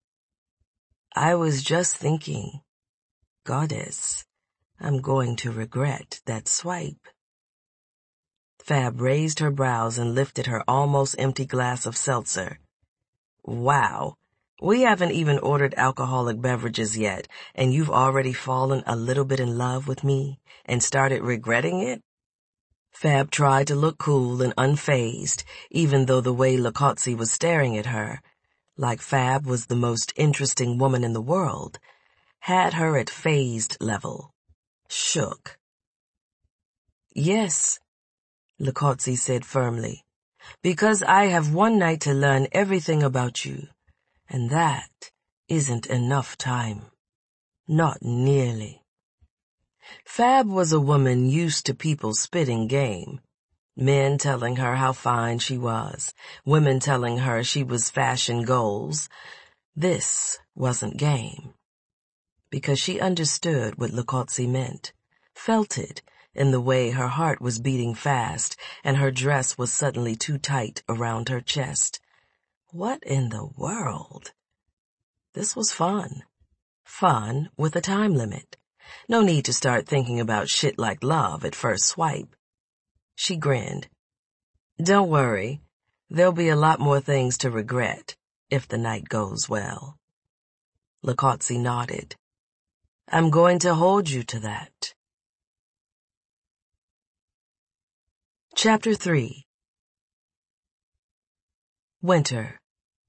I was just thinking, Goddess, I'm going to regret that swipe. Fab raised her brows and lifted her almost empty glass of seltzer. Wow, we haven't even ordered alcoholic beverages yet, and you've already fallen a little bit in love with me and started regretting it? Fab tried to look cool and unfazed, even though the way Licozzi was staring at her, like Fab was the most interesting woman in the world, had her at phased level. Shook. Yes, Licozzi said firmly, because I have one night to learn everything about you, and that isn't enough time. Not nearly. Fab was a woman used to people spitting game. Men telling her how fine she was, women telling her she was fashion goals. This wasn't game. because she understood what Llakotsi meant, felt it in the way her heart was beating fast and her dress was suddenly too tight around her chest. What in the world? This was fun. Fun with a time limit. No need to start thinking about shit like love at first swipe. She grinned. Don't worry. There'll be a lot more things to regret if the night goes well. Llakotsi nodded. I'm going to hold you to that. Chapter three. Winter.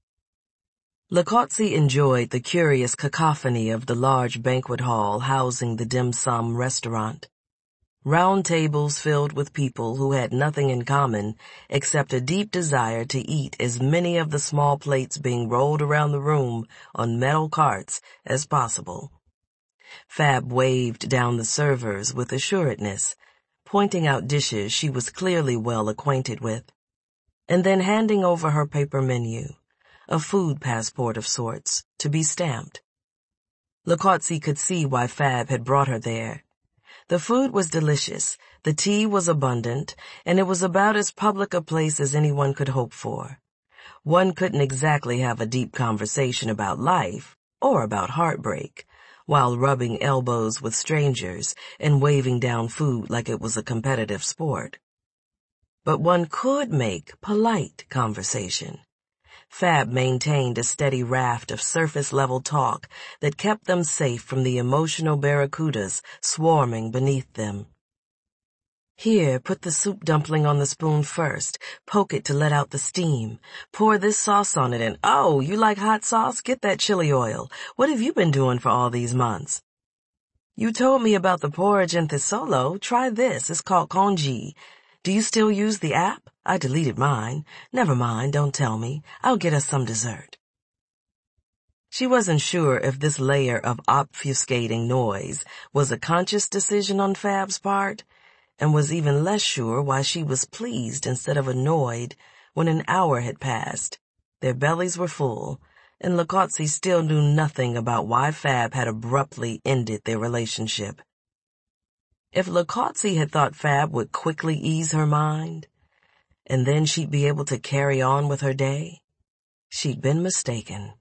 Llakotsi enjoyed the curious cacophony of the large banquet hall housing the dim sum restaurant. Round tables filled with people who had nothing in common except a deep desire to eat as many of the small plates being rolled around the room on metal carts as possible. Fab waved down the servers with assuredness, pointing out dishes she was clearly well acquainted with, and then handing over her paper menu, a food passport of sorts, to be stamped. Llakotsi could see why Fab had brought her there. The food was delicious, the tea was abundant, and it was about as public a place as anyone could hope for. One couldn't exactly have a deep conversation about life, or about heartbreak, while rubbing elbows with strangers and waving down food like it was a competitive sport. But one could make polite conversation. Fab maintained a steady raft of surface-level talk that kept them safe from the emotional barracudas swarming beneath them. Here, put the soup dumpling on the spoon first, poke it to let out the steam, pour this sauce on it and, oh, you like hot sauce? Get that chili oil. What have you been doing for all these months? You told me about the porridge in Thesolo. Try this. It's called congee. Do you still use the app? I deleted mine. Never mind, don't tell me. I'll get us some dessert. She wasn't sure if this layer of obfuscating noise was a conscious decision on Fab's part, and was even less sure why she was pleased instead of annoyed when an hour had passed. Their bellies were full, and Llakotsi still knew nothing about why Fab had abruptly ended their relationship. If Llakotsi had thought Fab would quickly ease her mind, and then she'd be able to carry on with her day, she'd been mistaken.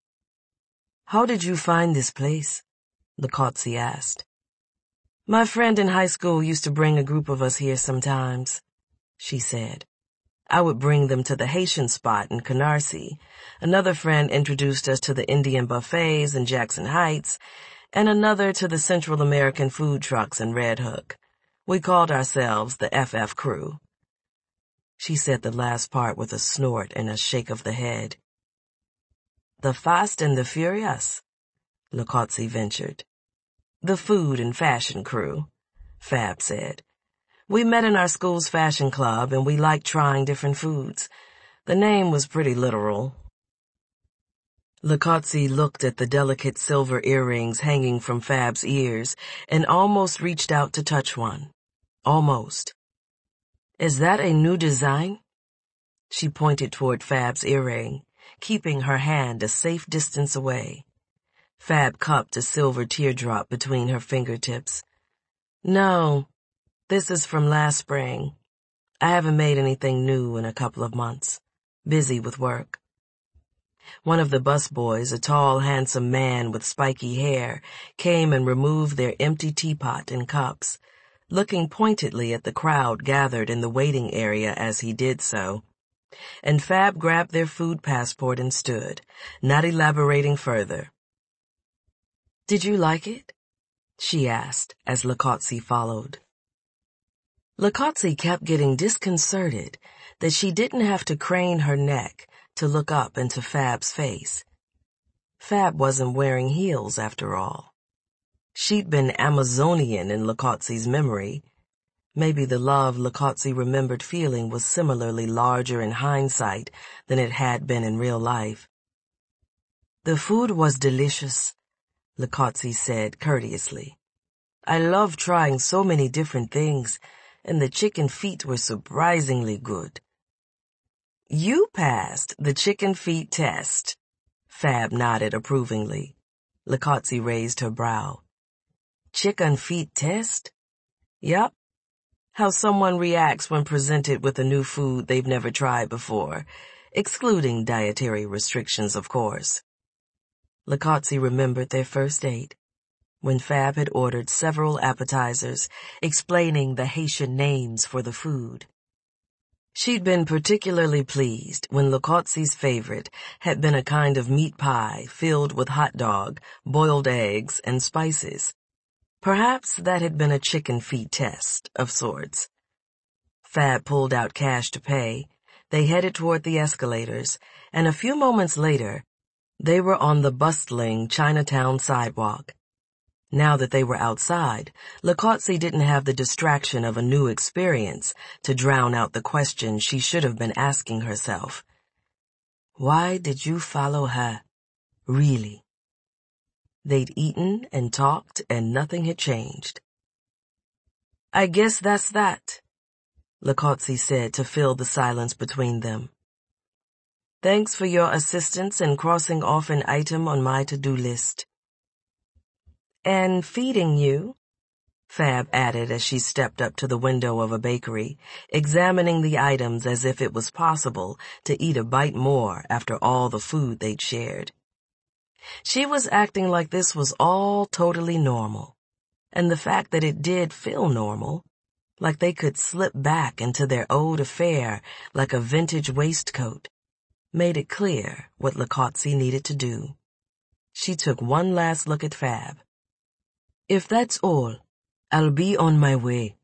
How did you find this place? Llakotsi asked. My friend in high school used to bring a group of us here sometimes, she said. I would bring them to the Haitian spot in Canarsie. Another friend introduced us to the Indian buffets in Jackson Heights, and another to the Central American food trucks in Red Hook. We called ourselves the F F crew. She said the last part with a snort and a shake of the head. The Fast and the Furious, Llakotsi ventured. The food and fashion crew, Fab said. We met in our school's fashion club and we liked trying different foods. The name was pretty literal. Llakotsi looked at the delicate silver earrings hanging from Fab's ears and almost reached out to touch one. Almost. Is that a new design? She pointed toward Fab's earring, keeping her hand a safe distance away. Fab cupped a silver teardrop between her fingertips. No, this is from last spring. I haven't made anything new in a couple of months. Busy with work. One of the busboys, a tall, handsome man with spiky hair, came and removed their empty teapot and cups, looking pointedly at the crowd gathered in the waiting area as he did so. And Fab grabbed their food passport and stood, not elaborating further. Did you like it? She asked as Llakotsi followed. Llakotsi kept getting disconcerted that she didn't have to crane her neck to look up into Fab's face. Fab wasn't wearing heels after all. She'd been Amazonian in Llakotsi's memory. Maybe the love Llakotsi remembered feeling was similarly larger in hindsight than it had been in real life. The food was delicious, Llakotsi said courteously. I love trying so many different things, and the chicken feet were surprisingly good. You passed the chicken feet test, Fab nodded approvingly. Likotsi raised her brow. Chicken feet test? Yup. How someone reacts when presented with a new food they've never tried before, excluding dietary restrictions, of course. Likotsi remembered their first date, when Fab had ordered several appetizers, explaining the Haitian names for the food. She'd been particularly pleased when Likotsi's favorite had been a kind of meat pie filled with hot dog, boiled eggs, and spices. Perhaps that had been a chicken feet test of sorts. Fab pulled out cash to pay. They headed toward the escalators, and a few moments later, they were on the bustling Chinatown sidewalk. Now that they were outside, Likotsi didn't have the distraction of a new experience to drown out the question she should have been asking herself. Why did you follow her? Really? They'd eaten and talked and nothing had changed. I guess that's that, Likotsi said to fill the silence between them. Thanks for your assistance in crossing off an item on my to-do list. And feeding you, Fab added as she stepped up to the window of a bakery, examining the items as if it was possible to eat a bite more after all the food they'd shared. She was acting like this was all totally normal, and the fact that it did feel normal, like they could slip back into their old affair like a vintage waistcoat, made it clear what Likotsi needed to do. She took one last look at Fab. If that's all, I'll be on my way.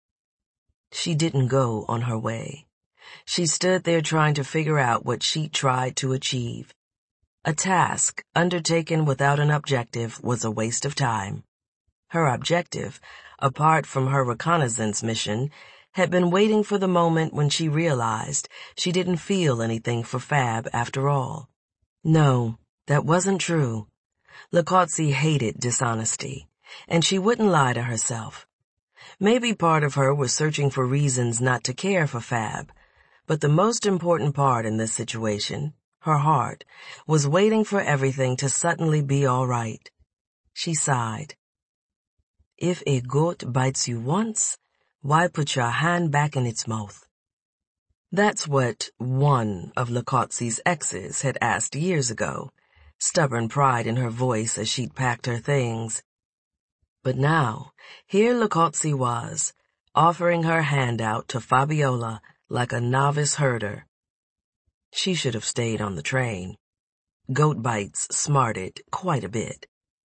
She didn't go on her way. She stood there trying to figure out what she tried to achieve. A task undertaken without an objective was a waste of time. Her objective, apart from her reconnaissance mission, had been waiting for the moment when she realized she didn't feel anything for Fab after all. No, that wasn't true. Likotsi hated dishonesty, and she wouldn't lie to herself. Maybe part of her was searching for reasons not to care for Fab, but the most important part in this situation, her heart, was waiting for everything to suddenly be all right. She sighed. If a goat bites you once, why put your hand back in its mouth? That's what one of Likotsi's exes had asked years ago, stubborn pride in her voice as she'd packed her things. But now, here Likotsi was, offering her hand out to Fabiola like a novice herder. She should have stayed on the train. Goat bites smarted quite a bit.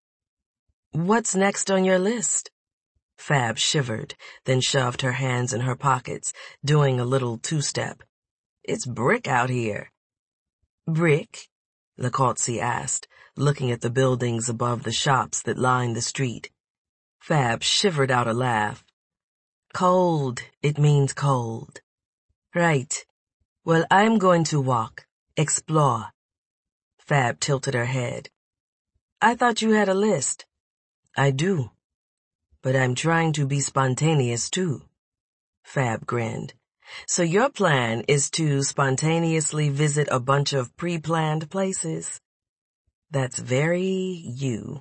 What's next on your list? Fab shivered, then shoved her hands in her pockets, doing a little two-step. It's brick out here. Brick? Likotsi asked, looking at the buildings above the shops that lined the street. Fab shivered out a laugh. Cold, it means cold. Right. Well, I'm going to walk, explore. Fab tilted her head. I thought you had a list. I do. But I'm trying to be spontaneous too. Fab grinned. So your plan is to spontaneously visit a bunch of pre-planned places? That's very you.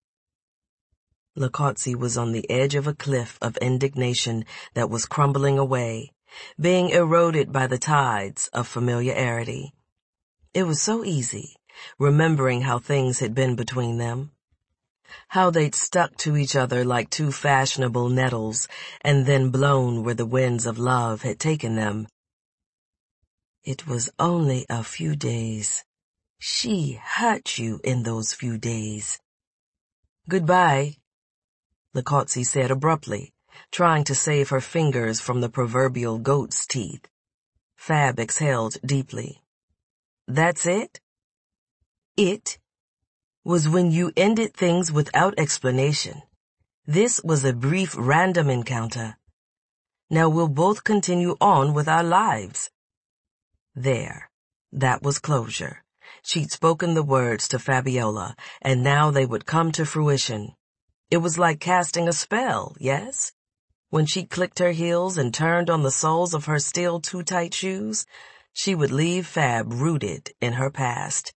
Likotsi was on the edge of a cliff of indignation that was crumbling away, being eroded by the tides of familiarity. It was so easy, remembering how things had been between them. How they'd stuck to each other like two fashionable nettles and then blown where the winds of love had taken them. It was only a few days. She hurt you in those few days. Goodbye, Likotsi said abruptly, trying to save her fingers from the proverbial goat's teeth. Fab exhaled deeply. That's it? It was when you ended things without explanation. This was a brief random encounter. Now we'll both continue on with our lives. There. That was closure. She'd spoken the words to Fabiola, and now they would come to fruition. It was like casting a spell, yes? When she clicked her heels and turned on the soles of her still too tight shoes, she would leave Fab rooted in her past.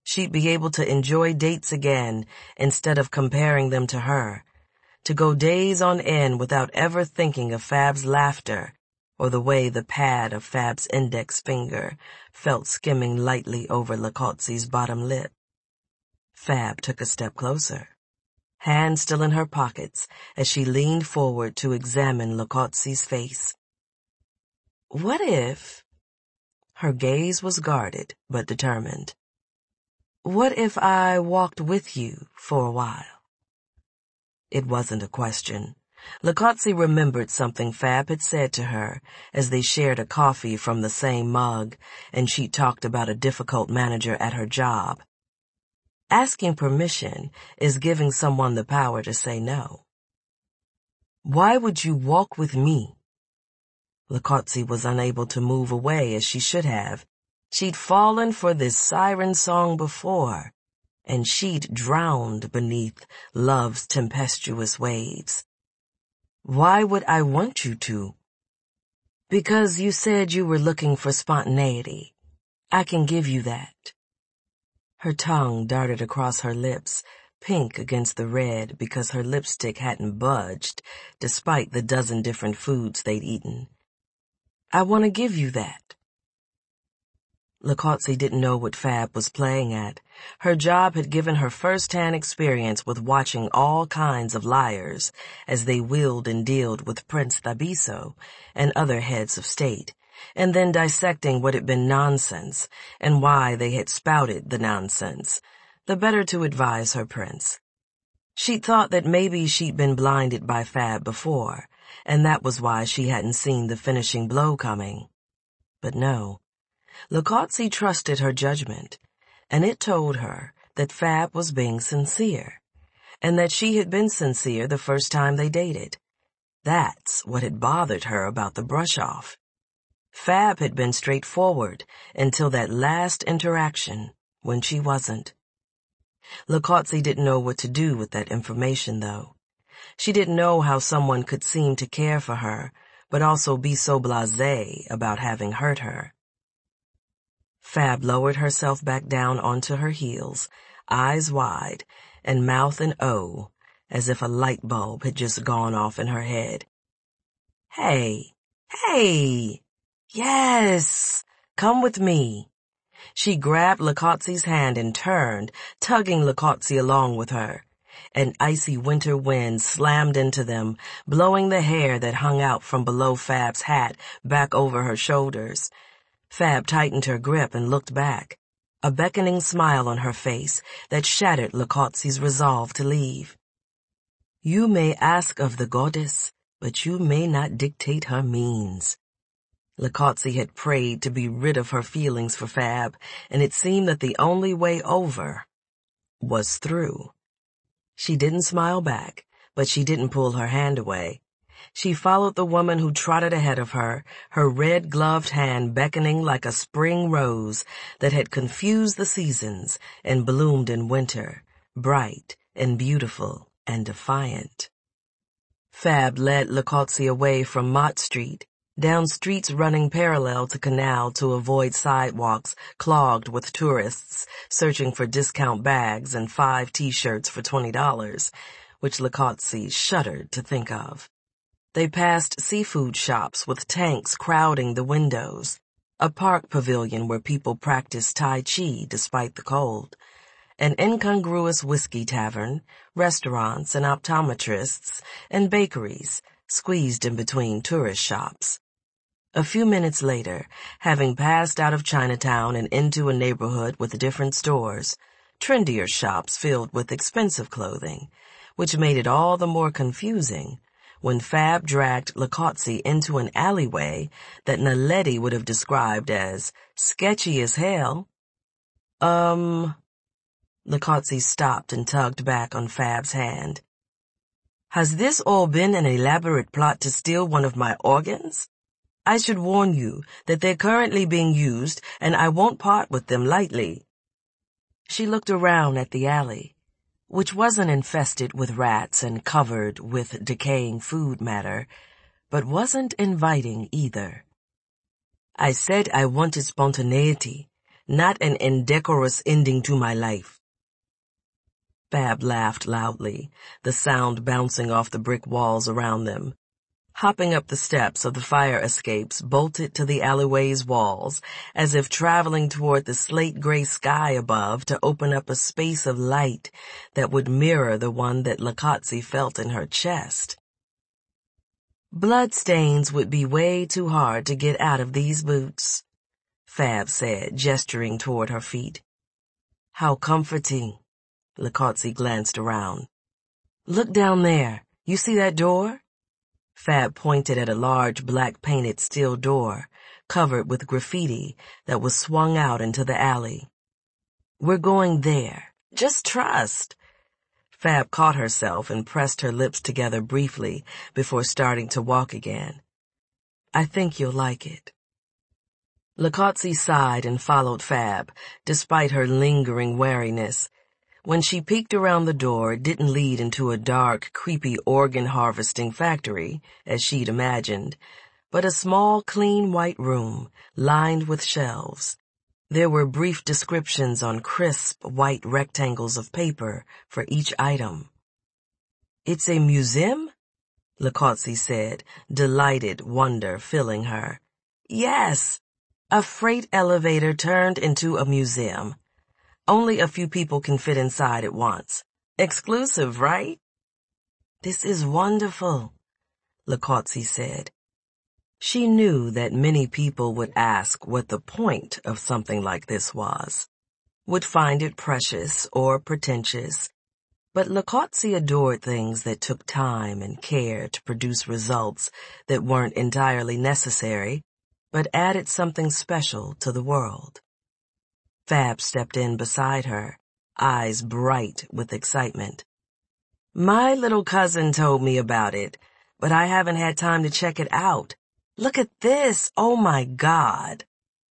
She'd be able to enjoy dates again instead of comparing them to her, to go days on end without ever thinking of Fab's laughter or the way the pad of Fab's index finger felt skimming lightly over Lacotzi's bottom lip. Fab took a step closer, hands still in her pockets as she leaned forward to examine Lacotzi's face. What if... Her gaze was guarded but determined. What if I walked with you for a while? It wasn't a question. Lacotzi remembered something Fab had said to her as they shared a coffee from the same mug and she talked about a difficult manager at her job. Asking permission is giving someone the power to say no. Why would you walk with me? Lacotzi was unable to move away as she should have. She'd fallen for this siren song before, and she'd drowned beneath love's tempestuous waves. Why would I want you to? Because you said you were looking for spontaneity. I can give you that. Her tongue darted across her lips, pink against the red because her lipstick hadn't budged, despite the dozen different foods they'd eaten. I want to give you that. Lacotzi didn't know what Fab was playing at. Her job had given her first-hand experience with watching all kinds of liars as they wheeled and dealed with Prince Thabiso and other heads of state, and then dissecting what had been nonsense and why they had spouted the nonsense, the better to advise her prince. She'd thought that maybe she'd been blinded by Fab before, and that was why she hadn't seen the finishing blow coming. But no. Lacotzi trusted her judgment, and it told her that Fab was being sincere, and that she had been sincere the first time they dated. That's what had bothered her about the brush-off. Fab had been straightforward until that last interaction, when she wasn't. Lacotzi didn't know what to do with that information, though. She didn't know how someone could seem to care for her, but also be so blasé about having hurt her. Fab lowered herself back down onto her heels, eyes wide, and mouth an O, as if a light bulb had just gone off in her head. Hey, hey, yes, come with me. She grabbed Lacotzi's hand and turned, tugging Lacotzi along with her. An icy winter wind slammed into them, blowing the hair that hung out from below Fab's hat back over her shoulders. Fab tightened her grip and looked back, a beckoning smile on her face that shattered Lacotzi's resolve to leave. You may ask of the goddess, but you may not dictate her means. Lacotzi had prayed to be rid of her feelings for Fab, and it seemed that the only way over was through. She didn't smile back, but she didn't pull her hand away. She followed the woman who trotted ahead of her, her red-gloved hand beckoning like a spring rose that had confused the seasons and bloomed in winter, bright and beautiful and defiant. Fab led Lacotzi away from Mott Street, down streets running parallel to Canal to avoid sidewalks clogged with tourists searching for discount bags and five T-shirts for twenty dollars, which Lacotzi shuddered to think of. They passed seafood shops with tanks crowding the windows, a park pavilion where people practiced Tai Chi despite the cold, an incongruous whiskey tavern, restaurants and optometrists, and bakeries squeezed in between tourist shops. A few minutes later, having passed out of Chinatown and into a neighborhood with different stores, trendier shops filled with expensive clothing, which made it all the more confusing when Fab dragged Lacotzi into an alleyway that Naledi would have described as sketchy as hell. Um... Lacotzi stopped and tugged back on Fab's hand. Has this all been an elaborate plot to steal one of my organs? I should warn you that they're currently being used, and I won't part with them lightly. She looked around at the alley, which wasn't infested with rats and covered with decaying food matter, but wasn't inviting either. I said I wanted spontaneity, not an indecorous ending to my life. Fab laughed loudly, the sound bouncing off the brick walls around them. Hopping up the steps of the fire escapes bolted to the alleyway's walls, as if traveling toward the slate-gray sky above to open up a space of light that would mirror the one that Likotsi felt in her chest. Bloodstains would be way too hard to get out of these boots, Fab said, gesturing toward her feet. How comforting. Likotsi glanced around. Look down there. You see that door? Fab pointed at a large black-painted steel door, covered with graffiti, that was swung out into the alley. We're going there. Just trust. Fab caught herself and pressed her lips together briefly before starting to walk again. I think you'll like it. Likotsi sighed and followed Fab, despite her lingering wariness. When she peeked around the door, it didn't lead into a dark, creepy organ harvesting factory, as she'd imagined, but a small, clean white room, lined with shelves. There were brief descriptions on crisp, white rectangles of paper for each item. It's a museum? Likotsi said, delighted wonder filling her. Yes, a freight elevator turned into a museum. Only a few people can fit inside at once. Exclusive, right? This is wonderful, Likotsi said. She knew that many people would ask what the point of something like this was, would find it precious or pretentious, but Likotsi adored things that took time and care to produce results that weren't entirely necessary, but added something special to the world. Fab stepped in beside her, eyes bright with excitement. My little cousin told me about it, but I haven't had time to check it out. Look at this! Oh my God!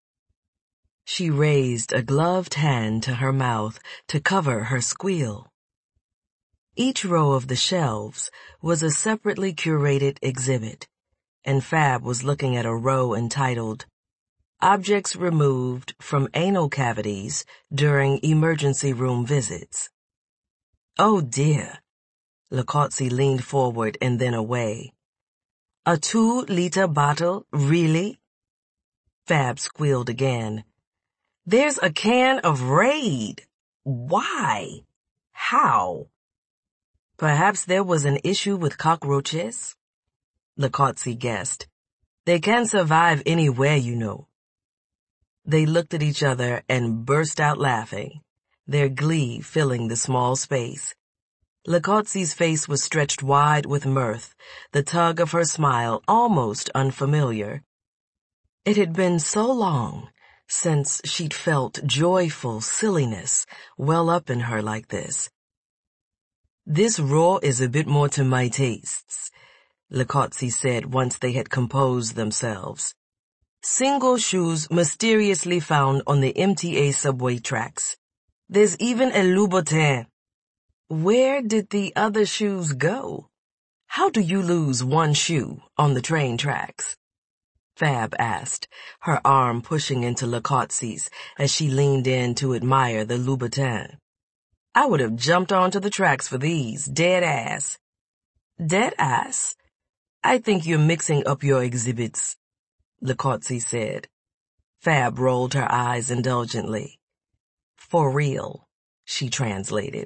She raised a gloved hand to her mouth to cover her squeal. Each row of the shelves was a separately curated exhibit, and Fab was looking at a row entitled Objects Removed from Anal Cavities During Emergency Room Visits. Oh dear. Likotsi leaned forward and then away. A two-liter bottle, really? Fab squealed again. There's a can of Raid. Why? How? Perhaps there was an issue with cockroaches? Likotsi guessed. They can survive anywhere, you know. They looked at each other and burst out laughing, their glee filling the small space. Likotsi's face was stretched wide with mirth, the tug of her smile almost unfamiliar. It had been so long since she'd felt joyful silliness well up in her like this. This raw is a bit more to my tastes, Likotsi said once they had composed themselves. Single shoes mysteriously found on the M T A subway tracks. There's even a Louboutin. Where did the other shoes go? How do you lose one shoe on the train tracks? Fab asked, her arm pushing into Likotsi's as she leaned in to admire the Louboutin. I would have jumped onto the tracks for these, dead ass. Dead ass? I think you're mixing up your exhibits, Likotsi said. Fab rolled her eyes indulgently. For real, she translated.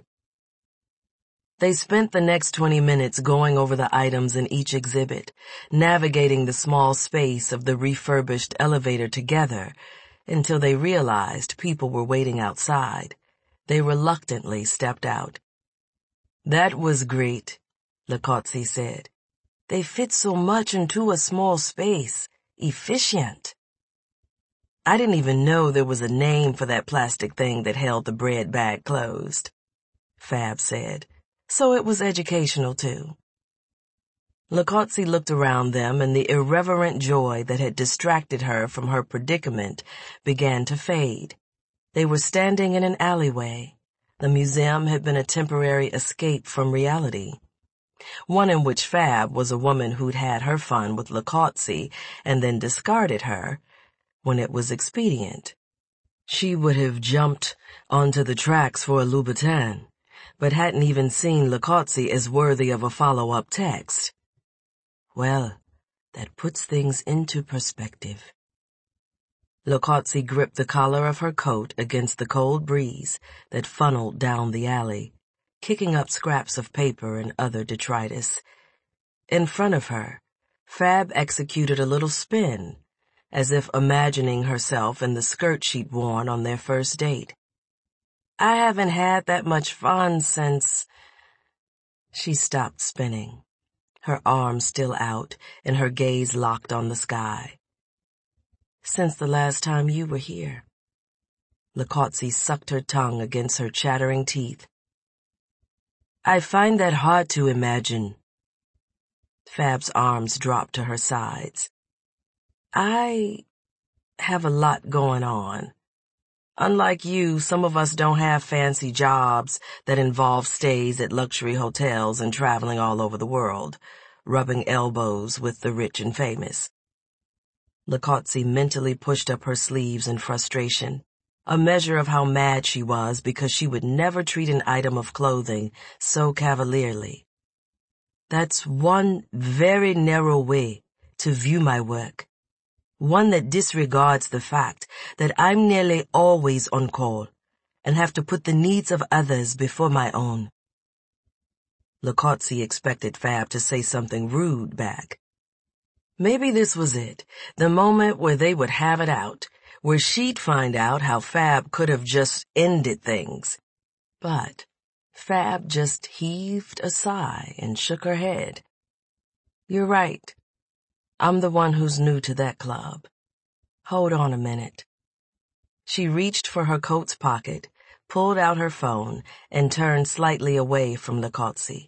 They spent the next twenty minutes going over the items in each exhibit, navigating the small space of the refurbished elevator together until they realized people were waiting outside. They reluctantly stepped out. That was great, Likotsi said. They fit so much into a small space. Efficient. I didn't even know there was a name for that plastic thing that held the bread bag closed, Fab said, so it was educational too. Likotsi looked around them and the irreverent joy that had distracted her from her predicament began to fade. They were standing in an alleyway. The museum had been a temporary escape from reality. One in which Fab was a woman who'd had her fun with Likotsi and then discarded her when it was expedient. She would have jumped onto the tracks for a Louboutin, but hadn't even seen Licozzi as worthy of a follow-up text. Well, that puts things into perspective. Licozzi gripped the collar of her coat against the cold breeze that funneled down the alley, kicking up scraps of paper and other detritus. In front of her, Fab executed a little spin, as if imagining herself in the skirt she'd worn on their first date. I haven't had that much fun since... She stopped spinning, her arms still out and her gaze locked on the sky. Since the last time you were here. Licozzi sucked her tongue against her chattering teeth. I find that hard to imagine. Fab's arms dropped to her sides. I have a lot going on. Unlike you, some of us don't have fancy jobs that involve stays at luxury hotels and traveling all over the world, rubbing elbows with the rich and famous. Licozzi mentally pushed up her sleeves in frustration, a measure of how mad she was because she would never treat an item of clothing so cavalierly. That's one very narrow way to view my work. One that disregards the fact that I'm nearly always on call and have to put the needs of others before my own. Licozzi expected Fab to say something rude back. Maybe this was it, the moment where they would have it out, where she'd find out how Fab could have just ended things. But Fab just heaved a sigh and shook her head. You're right. I'm the one who's new to that club. Hold on a minute. She reached for her coat's pocket, pulled out her phone, and turned slightly away from Licozzi.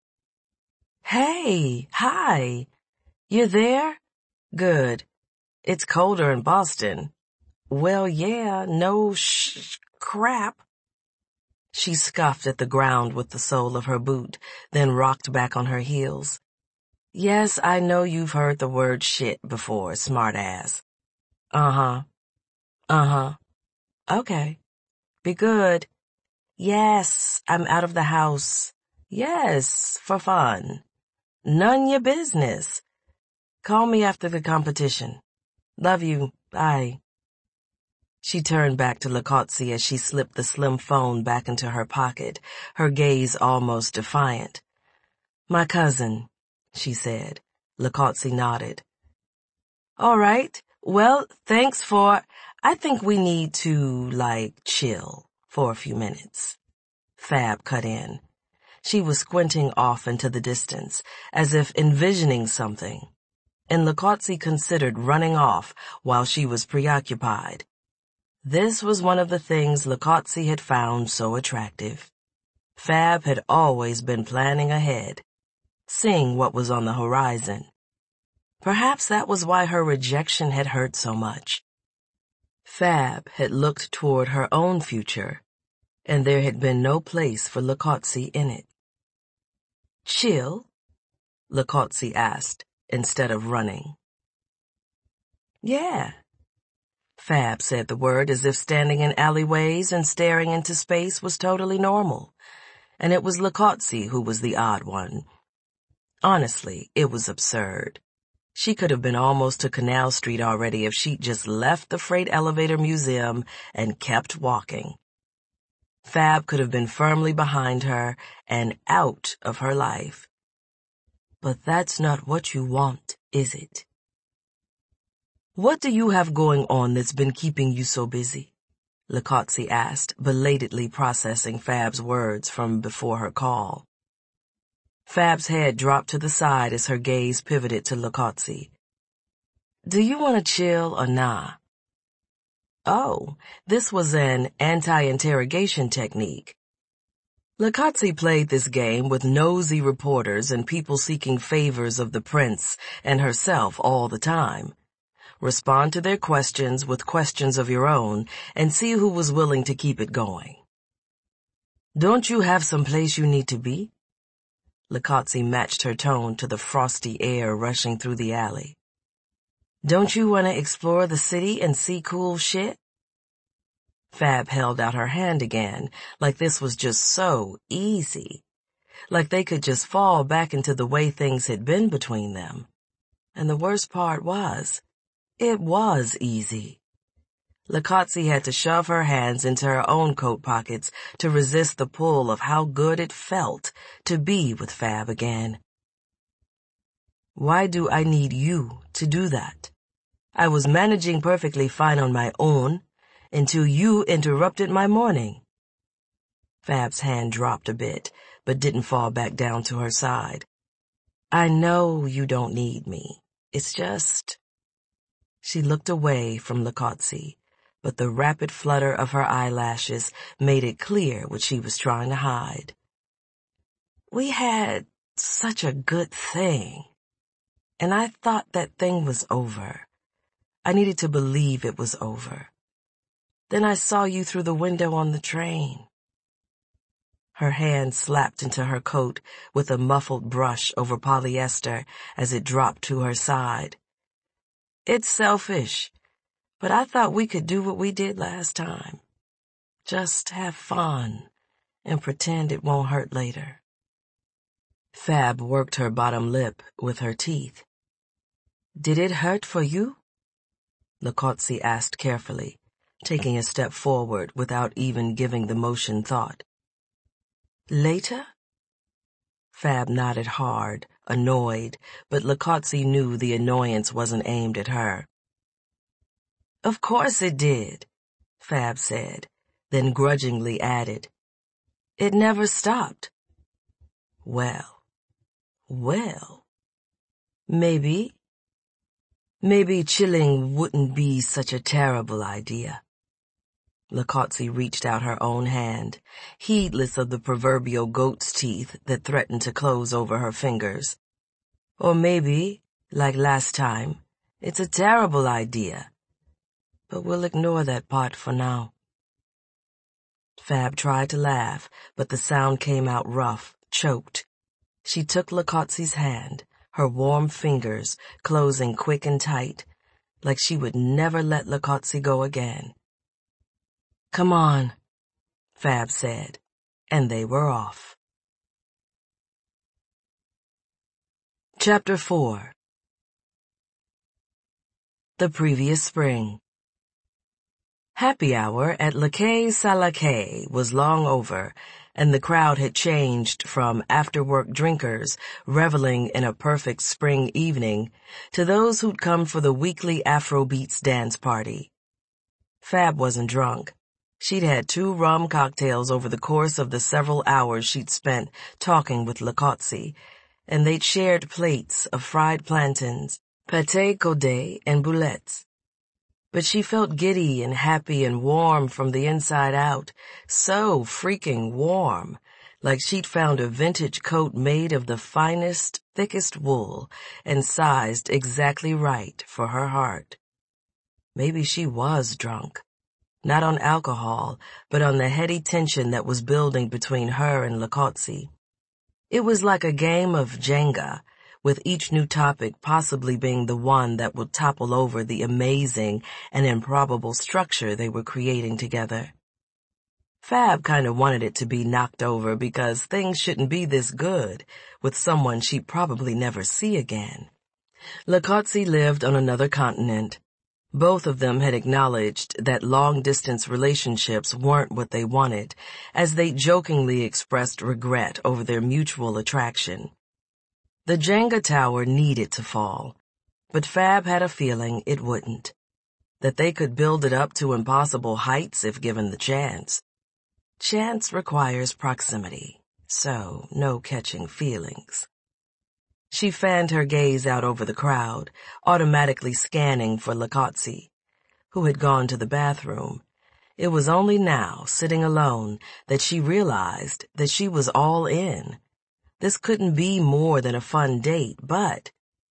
Hey, hi. You there? Good. It's colder in Boston. Well, yeah, no sh- crap. She scuffed at the ground with the sole of her boot, then rocked back on her heels. Yes, I know you've heard the word shit before, smartass. Uh-huh. Uh-huh. Okay. Be good. Yes, I'm out of the house. Yes, for fun. None your business. Call me after the competition. Love you. Bye. She turned back to Licozzi as she slipped the slim phone back into her pocket, her gaze almost defiant. My cousin, she said. Licozzi nodded. All right. Well, thanks for... I think we need to, like, chill for a few minutes. Fab cut in. She was squinting off into the distance, as if envisioning something, and Licozzi considered running off while she was preoccupied. This was one of the things Licozzi had found so attractive. Fab had always been planning ahead, seeing what was on the horizon. Perhaps that was why her rejection had hurt so much. Fab had looked toward her own future, and there had been no place for Licozzi in it. Chill? Licozzi asked, instead of running. Yeah. Fab said the word as if standing in alleyways and staring into space was totally normal, and it was Licozzi who was the odd one. Honestly, it was absurd. She could have been almost to Canal Street already if she'd just left the Freight Elevator Museum and kept walking. Fab could have been firmly behind her and out of her life. But that's not what you want, is it? What do you have going on that's been keeping you so busy? Licozzi asked, belatedly processing Fab's words from before her call. Fab's head dropped to the side as her gaze pivoted to Licozzi. Do you want to chill or nah? Oh, this was an anti-interrogation technique. Licozzi played this game with nosy reporters and people seeking favors of the prince and herself all the time. Respond to their questions with questions of your own and see who was willing to keep it going. Don't you have some place you need to be? Licozzi matched her tone to the frosty air rushing through the alley. Don't you want to explore the city and see cool shit? Fab held out her hand again, like this was just so easy. Like they could just fall back into the way things had been between them. And the worst part was, it was easy. Likotsi had to shove her hands into her own coat pockets to resist the pull of how good it felt to be with Fab again. Why do I need you to do that? I was managing perfectly fine on my own until you interrupted my morning. Fab's hand dropped a bit, but didn't fall back down to her side. I know you don't need me. It's just... She looked away from Likotsi, but the rapid flutter of her eyelashes made it clear what she was trying to hide. We had such a good thing, and I thought that thing was over. I needed to believe it was over. Then I saw you through the window on the train. Her hand slapped into her coat with a muffled brush over polyester as it dropped to her side. It's selfish, but I thought we could do what we did last time. Just have fun and pretend it won't hurt later. Fab worked her bottom lip with her teeth. Did it hurt for you? Likotsi asked carefully, taking a step forward without even giving the motion thought. Later? Fab nodded hard, annoyed, but Likotsi knew the annoyance wasn't aimed at her. Of course it did, Fab said, then grudgingly added. It never stopped. Well, well, maybe, maybe chilling wouldn't be such a terrible idea. Likotsi reached out her own hand, heedless of the proverbial goat's teeth that threatened to close over her fingers. Or maybe, like last time, it's a terrible idea. But we'll ignore that part for now. Fab tried to laugh, but the sound came out rough, choked. She took Likotsi's hand, her warm fingers closing quick and tight, like she would never let Likotsi go again. Come on, Fab said, and they were off. Chapter four. The previous spring. Happy hour at Lakay Salakay was long over, and the crowd had changed from after-work drinkers reveling in a perfect spring evening to those who'd come for the weekly Afrobeats dance party. Fab wasn't drunk. She'd had two rum cocktails over the course of the several hours she'd spent talking with Likotsi, and they'd shared plates of fried plantains, pâté codé, and boulettes. But she felt giddy and happy and warm from the inside out, so freaking warm, like she'd found a vintage coat made of the finest, thickest wool and sized exactly right for her heart. Maybe she was drunk. Not on alcohol, but on the heady tension that was building between her and Likotsi. It was like a game of Jenga, with each new topic possibly being the one that would topple over the amazing and improbable structure they were creating together. Fab kind of wanted it to be knocked over because things shouldn't be this good with someone she'd probably never see again. Likotsi lived on another continent. Both of them had acknowledged that long-distance relationships weren't what they wanted, as they jokingly expressed regret over their mutual attraction. The Jenga tower needed to fall, but Fab had a feeling it wouldn't, that they could build it up to impossible heights if given the chance. Chance requires proximity, so no catching feelings. She fanned her gaze out over the crowd, automatically scanning for Likotsi, who had gone to the bathroom. It was only now, sitting alone, that she realized that she was all in. This couldn't be more than a fun date, but...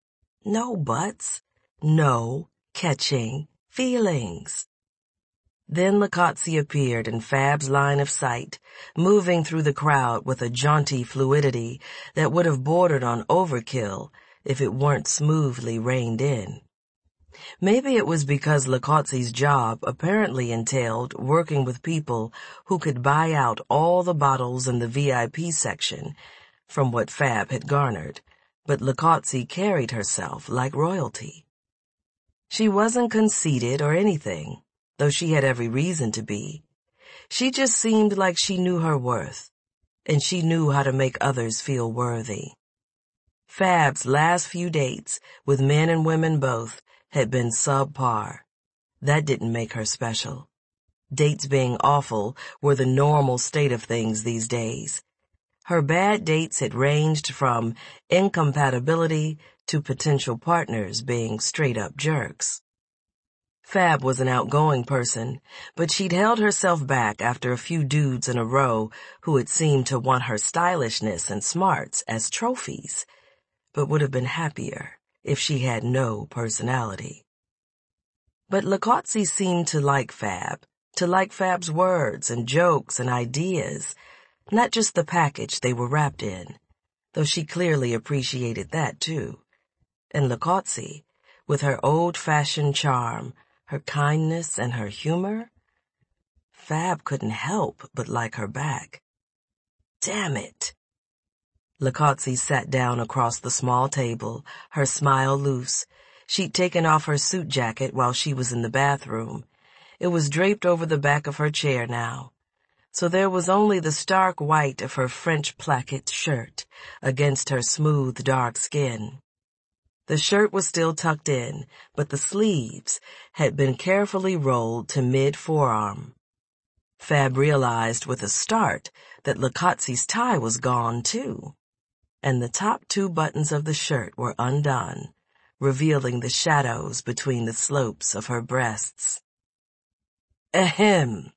No buts. No catching feelings. Then Likotsi appeared in Fab's line of sight, moving through the crowd with a jaunty fluidity that would have bordered on overkill if it weren't smoothly reined in. Maybe it was because Licotzi's job apparently entailed working with people who could buy out all the bottles in the V I P section from what Fab had garnered, but Licotzi carried herself like royalty. She wasn't conceited or anything, though she had every reason to be. She just seemed like she knew her worth, and she knew how to make others feel worthy. Fab's last few dates, with men and women both, had been subpar. That didn't make her special. Dates being awful were the normal state of things these days. Her bad dates had ranged from incompatibility to potential partners being straight-up jerks. Fab was an outgoing person, but she'd held herself back after a few dudes in a row who had seemed to want her stylishness and smarts as trophies, but would have been happier if she had no personality. But Licotzi seemed to like Fab, to like Fab's words and jokes and ideas, not just the package they were wrapped in, though she clearly appreciated that too. And Licotzi, with her old-fashioned charm, her kindness and her humor, Fab couldn't help but like her back. Damn it! Licotzi sat down across the small table, her smile loose. She'd taken off her suit jacket while she was in the bathroom. It was draped over the back of her chair now, so there was only the stark white of her French placket shirt against her smooth, dark skin. The shirt was still tucked in, but the sleeves had been carefully rolled to mid-forearm. Fab realized with a start that Licotzi's tie was gone, too, and the top two buttons of the shirt were undone, revealing the shadows between the slopes of her breasts. Ahem!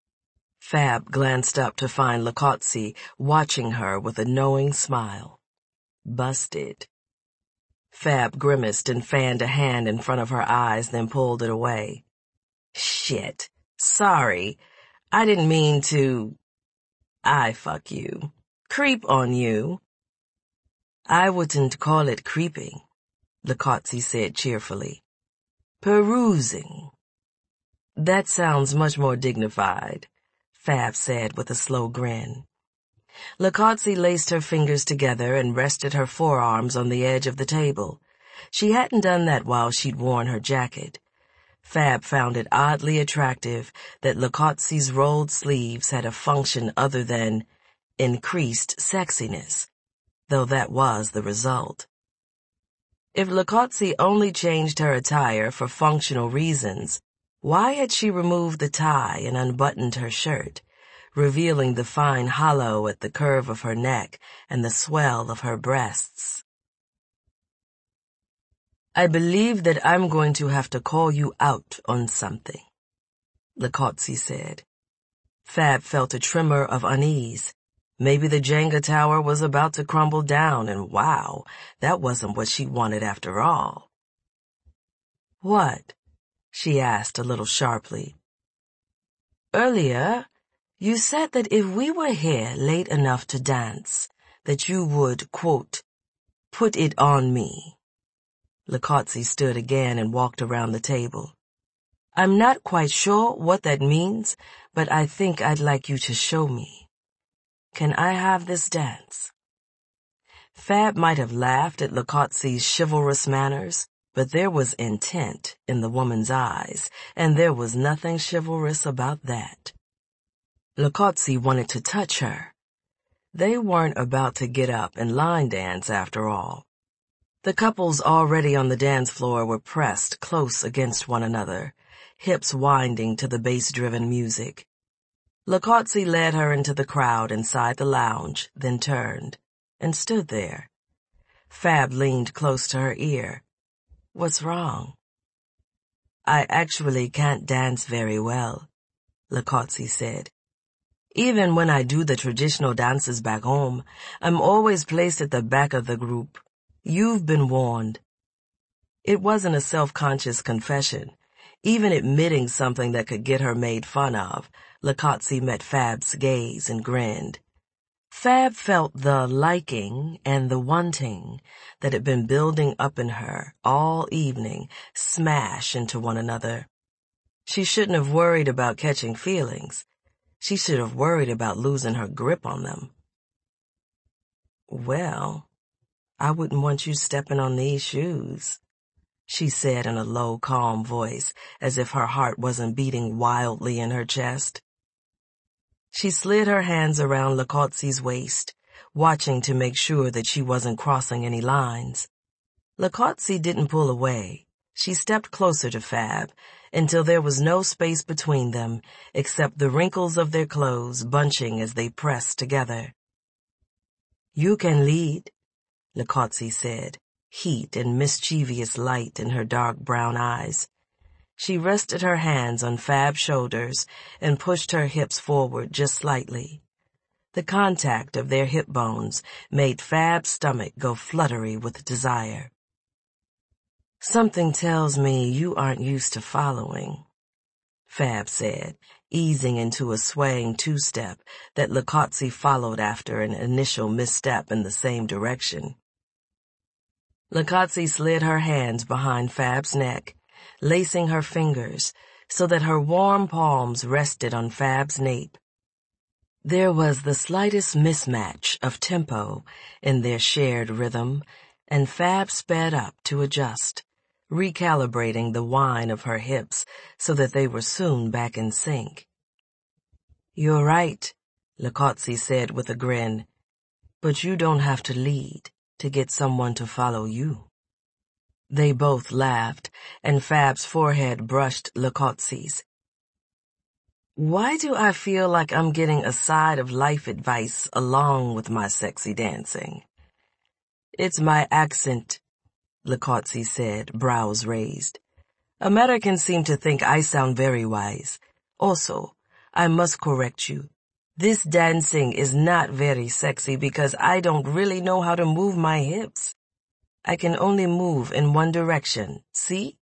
Fab glanced up to find Licotzi watching her with a knowing smile. Busted. Fab grimaced and fanned a hand in front of her eyes, then pulled it away. Shit. Sorry. I didn't mean to... I fuck you. Creep on you. I wouldn't call it creeping, Licotzi said cheerfully. Perusing. That sounds much more dignified, Fab said with a slow grin. Licotzi laced her fingers together and rested her forearms on the edge of the table. She hadn't done that while she'd worn her jacket. Fab found it oddly attractive that Licotzi's rolled sleeves had a function other than increased sexiness, though that was the result. If Licotzi only changed her attire for functional reasons, why had she removed the tie and unbuttoned her shirt, revealing the fine hollow at the curve of her neck and the swell of her breasts? I believe that I'm going to have to call you out on something, Licotzi said. Fab felt a tremor of unease. Maybe the Jenga tower was about to crumble down, and wow, that wasn't what she wanted after all. What? She asked a little sharply. Earlier, you said that if we were here late enough to dance, that you would, quote, put it on me. Licotzi stood again and walked around the table. I'm not quite sure what that means, but I think I'd like you to show me. Can I have this dance? Fab might have laughed at Licotzi's chivalrous manners, but there was intent in the woman's eyes, and there was nothing chivalrous about that. Licotzi wanted to touch her. They weren't about to get up and line dance after all. The couples already on the dance floor were pressed close against one another, hips winding to the bass-driven music. Licotzi led her into the crowd inside the lounge, then turned, and stood there. Fab leaned close to her ear. What's wrong? I actually can't dance very well, Licotzi said. Even when I do the traditional dances back home, I'm always placed at the back of the group. You've been warned. It wasn't a self-conscious confession. Even admitting something that could get her made fun of, Licotzi met Fab's gaze and grinned. Fab felt the liking and the wanting that had been building up in her all evening smash into one another. She shouldn't have worried about catching feelings. She should have worried about losing her grip on them. "Well, I wouldn't want you stepping on these shoes," she said in a low, calm voice, as if her heart wasn't beating wildly in her chest. She slid her hands around Lakotzi's waist, watching to make sure that she wasn't crossing any lines. Lakotzi didn't pull away. She stepped closer to Fab until there was no space between them except the wrinkles of their clothes bunching as they pressed together. "You can lead," Lakotzi said, heat and mischievous light in her dark brown eyes. She rested her hands on Fab's shoulders and pushed her hips forward just slightly. The contact of their hip bones made Fab's stomach go fluttery with desire. "Something tells me you aren't used to following," Fab said, easing into a swaying two-step that Lakotzi followed after an initial misstep in the same direction. Lakotzi slid her hands behind Fab's neck, lacing her fingers so that her warm palms rested on Fab's nape. There was the slightest mismatch of tempo in their shared rhythm, and Fab sped up to adjust, recalibrating the whine of her hips so that they were soon back in sync. "You're right," Lakotzi said with a grin, "but you don't have to lead to get someone to follow you." They both laughed, and Fab's forehead brushed Lakotzi's. "Why do I feel like I'm getting a side of life advice along with my sexy dancing?" "It's my accent," Lakotzi said, brows raised. "Americans seem to think I sound very wise. Also, I must correct you. This dancing is not very sexy because I don't really know how to move my hips. I can only move in one direction, see?"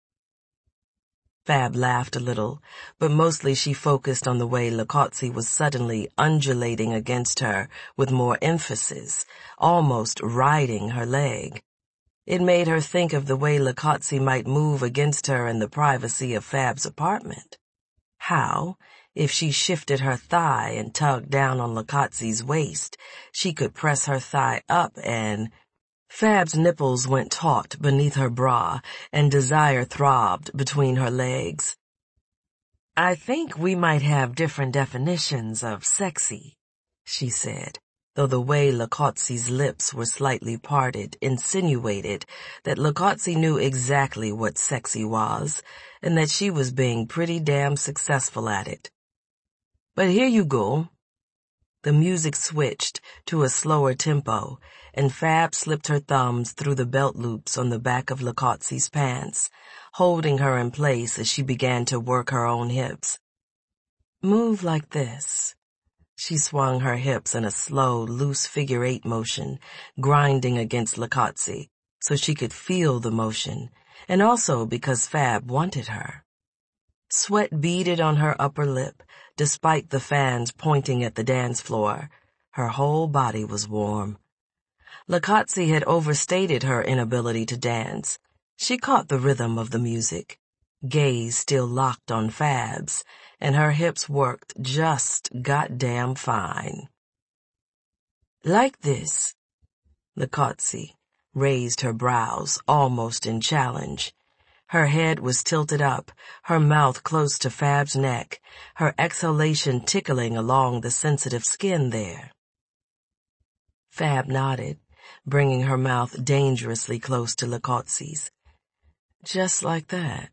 Fab laughed a little, but mostly she focused on the way Lakotzi was suddenly undulating against her with more emphasis, almost riding her leg. It made her think of the way Lakotzi might move against her in the privacy of Fab's apartment. How, if she shifted her thigh and tugged down on Lakotzi's waist, she could press her thigh up and... Fab's nipples went taut beneath her bra, and desire throbbed between her legs. "I think we might have different definitions of sexy," she said, though the way Lakotzi's lips were slightly parted insinuated that Lakotzi knew exactly what sexy was, and that she was being pretty damn successful at it. "But here you go." The music switched to a slower tempo, and Fab slipped her thumbs through the belt loops on the back of Lakotzi's pants, holding her in place as she began to work her own hips. "Move like this." She swung her hips in a slow, loose figure-eight motion, grinding against Lakotzi, so she could feel the motion, and also because Fab wanted her. Sweat beaded on her upper lip, despite the fans pointing at the dance floor. Her whole body was warm. Lakotzi had overstated her inability to dance. She caught the rhythm of the music, gaze still locked on Fab's, and her hips worked just goddamn fine. "Like this." Lakotzi raised her brows almost in challenge. Her head was tilted up, her mouth close to Fab's neck, her exhalation tickling along the sensitive skin there. Fab nodded, bringing her mouth dangerously close to Lakotzi's. "Just like that."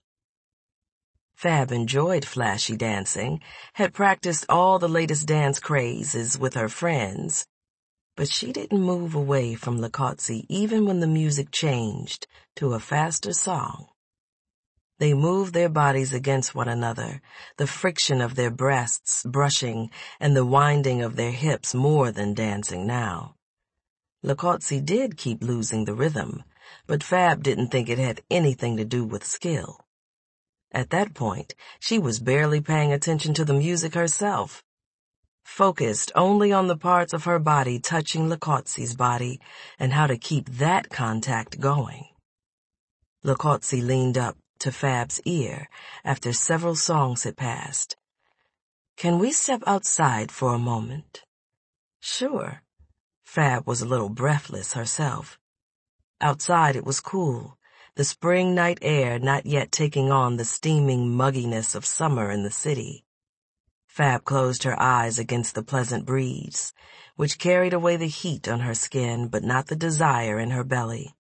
Fab enjoyed flashy dancing, had practiced all the latest dance crazes with her friends, but she didn't move away from Lakotzi even when the music changed to a faster song. They moved their bodies against one another, the friction of their breasts brushing and the winding of their hips more than dancing now. Lakotzi did keep losing the rhythm, but Fab didn't think it had anything to do with skill. At that point, she was barely paying attention to the music herself. focused only on the parts of her body touching Licozzi's body and how to keep that contact going. Licozzi leaned up to Fab's ear after several songs had passed. "Can we step outside for a moment?" "Sure." Fab was a little breathless herself. Outside it was cool, the spring night air not yet taking on the steaming mugginess of summer in the city. Fab closed her eyes against the pleasant breeze, which carried away the heat on her skin but not the desire in her belly.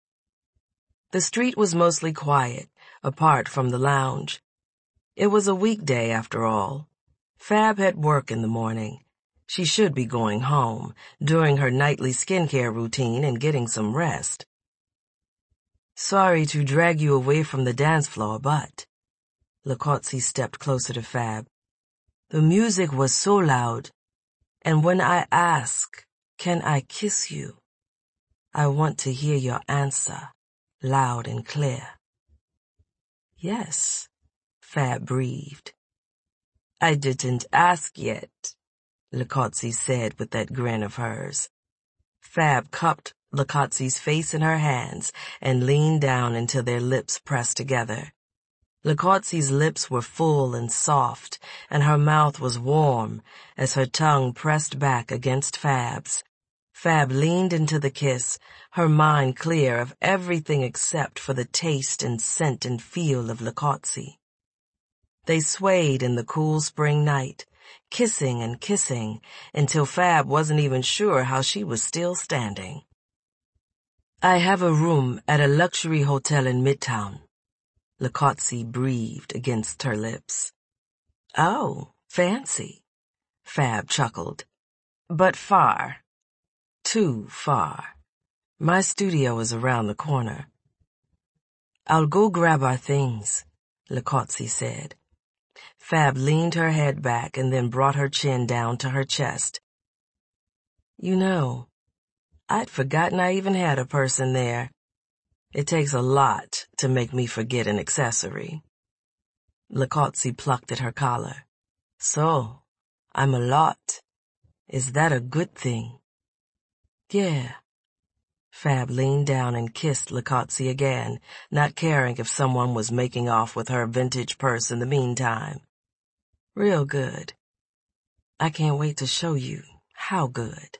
The street was mostly quiet, apart from the lounge. It was a weekday after all. Fab had work in the morning. She should be going home, doing her nightly skincare routine and getting some rest. "Sorry to drag you away from the dance floor, but..." Licozzi stepped closer to Fab. "The music was so loud, and when I ask, 'Can I kiss you?' I want to hear your answer, loud and clear." "Yes," Fab breathed. "I didn't ask yet," Licozzi said with that grin of hers. Fab cupped Licozzi's face in her hands and leaned down until their lips pressed together. Licozzi's lips were full and soft, and her mouth was warm as her tongue pressed back against Fab's. Fab leaned into the kiss, her mind clear of everything except for the taste and scent and feel of Licozzi. They swayed in the cool spring night, kissing and kissing, until Fab wasn't even sure how she was still standing. "I have a room at a luxury hotel in Midtown," Licozzi breathed against her lips. "Oh, fancy," Fab chuckled. "But far. Too far. My studio is around the corner." "I'll go grab our things," Licozzi said. Fab leaned her head back and then brought her chin down to her chest. "You know, I'd forgotten I even had a person there. It takes a lot to make me forget an accessory." Licozzi plucked at her collar. "So, I'm a lot. Is that a good thing?" "Yeah." Fab leaned down and kissed Licozzi again, not caring if someone was making off with her vintage purse in the meantime. "Real good. I can't wait to show you how good."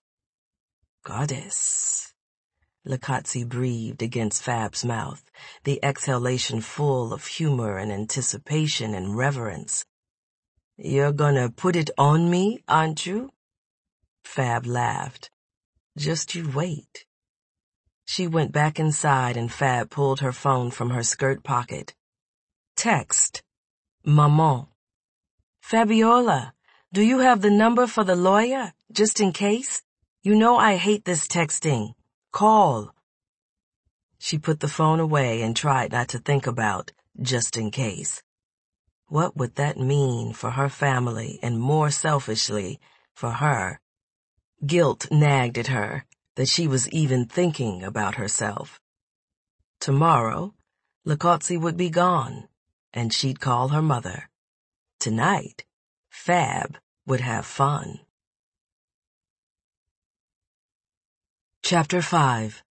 "Goddess." Licozzi breathed against Fab's mouth, the exhalation full of humor and anticipation and reverence. "You're gonna put it on me, aren't you?" Fab laughed. "Just you wait." She went back inside and Fab pulled her phone from her skirt pocket. "Text. Maman. Fabiola, do you have the number for the lawyer, just in case? You know I hate this texting. Call." She put the phone away and tried not to think about just in case. What would that mean for her family and, more selfishly, for her? Guilt nagged at her that she was even thinking about herself. Tomorrow, Licozzi would be gone, and she'd call her mother. Tonight, Fab would have fun. Chapter five.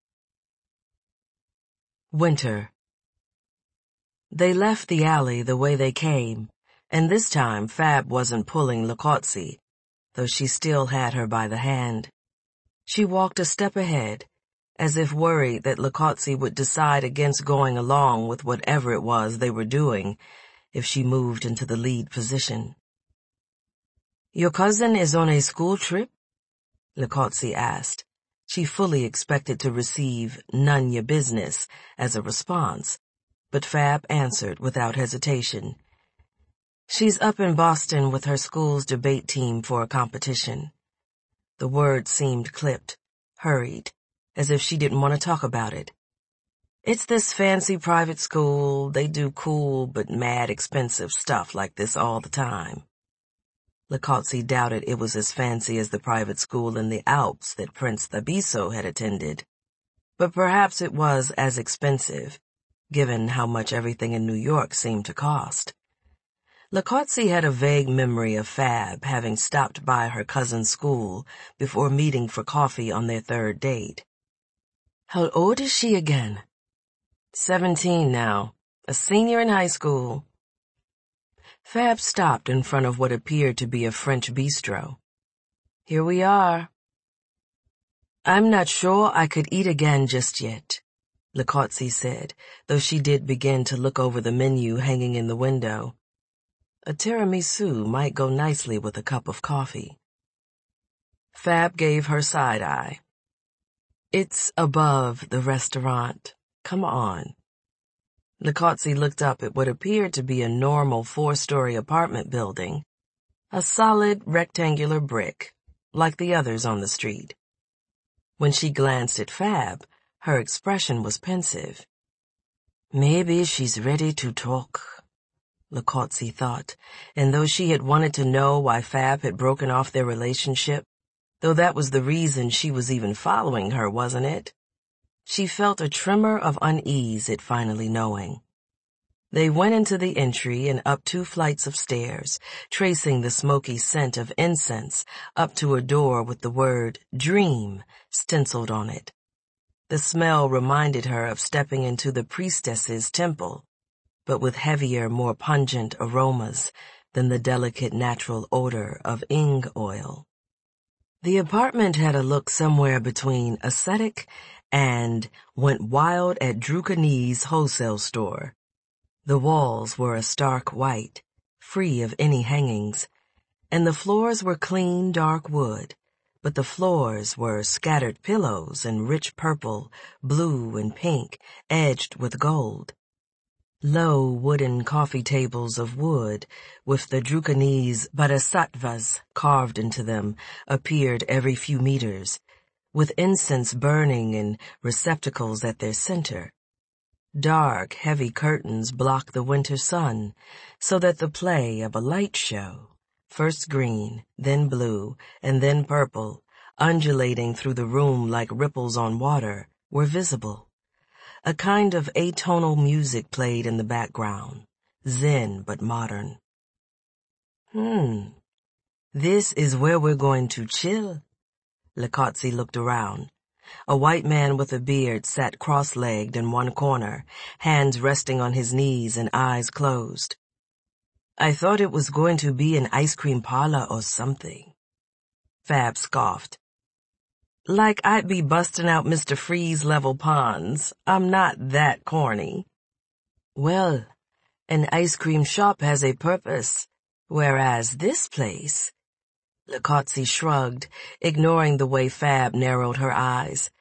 Winter. They left the alley the way they came, and this time Fab wasn't pulling Licozzi, though she still had her by the hand. She walked a step ahead, as if worried that Licozzi would decide against going along with whatever it was they were doing if she moved into the lead position. "Your cousin is on a school trip?" Licozzi asked. She fully expected to receive "none your business" as a response, but Fab answered without hesitation. "She's up in Boston with her school's debate team for a competition." The words seemed clipped, hurried, as if she didn't want to talk about it. "It's this fancy private school. They do cool but mad expensive stuff like this all the time." Licozzi doubted it was as fancy as the private school in the Alps that Prince Thabiso had attended. But perhaps it was as expensive, given how much everything in New York seemed to cost. Likotsi had a vague memory of Fab having stopped by her cousin's school before meeting for coffee on their third date. How old is she again? Seventeen now, a senior in high school. Fab stopped in front of what appeared to be a French bistro. Here we are. I'm not sure I could eat again just yet, Likotsi said, though she did begin to look over the menu hanging in the window. A tiramisu might go nicely with a cup of coffee. Fab gave her side eye. It's above the restaurant. Come on. Likotsi looked up at what appeared to be a normal four-story apartment building, a solid rectangular brick, like the others on the street. When she glanced at Fab, her expression was pensive. Maybe she's ready to talk, Likotsi thought, and though she had wanted to know why Fab had broken off their relationship, though that was the reason she was even following her, wasn't it? She felt a tremor of unease at finally knowing. They went into the entry and up two flights of stairs, tracing the smoky scent of incense up to a door with the word Dream stenciled on it. The smell reminded her of stepping into the priestess's temple, but with heavier, more pungent aromas than the delicate natural odor of ing oil. The apartment had a look somewhere between ascetic and went wild at Drucani's wholesale store. The walls were a stark white, free of any hangings, and the floors were clean, dark wood, but the floors were scattered pillows in rich purple, blue, and pink, edged with gold. Low wooden coffee tables of wood, with the Drucani's bodhisattvas carved into them, appeared every few meters, with incense burning in receptacles at their center. Dark, heavy curtains blocked the winter sun, so that the play of a light show, first green, then blue, and then purple, undulating through the room like ripples on water, were visible. A kind of atonal music played in the background, zen but modern. Hmm, this is where we're going to chill. Likotsi looked around. A white man with a beard sat cross-legged in one corner, hands resting on his knees and eyes closed. I thought it was going to be an ice cream parlor or something. Fab scoffed. Like I'd be busting out Mister Freeze-level ponds. I'm not that corny. Well, an ice cream shop has a purpose, whereas this place... Likotsi shrugged, ignoring the way Fab narrowed her eyes.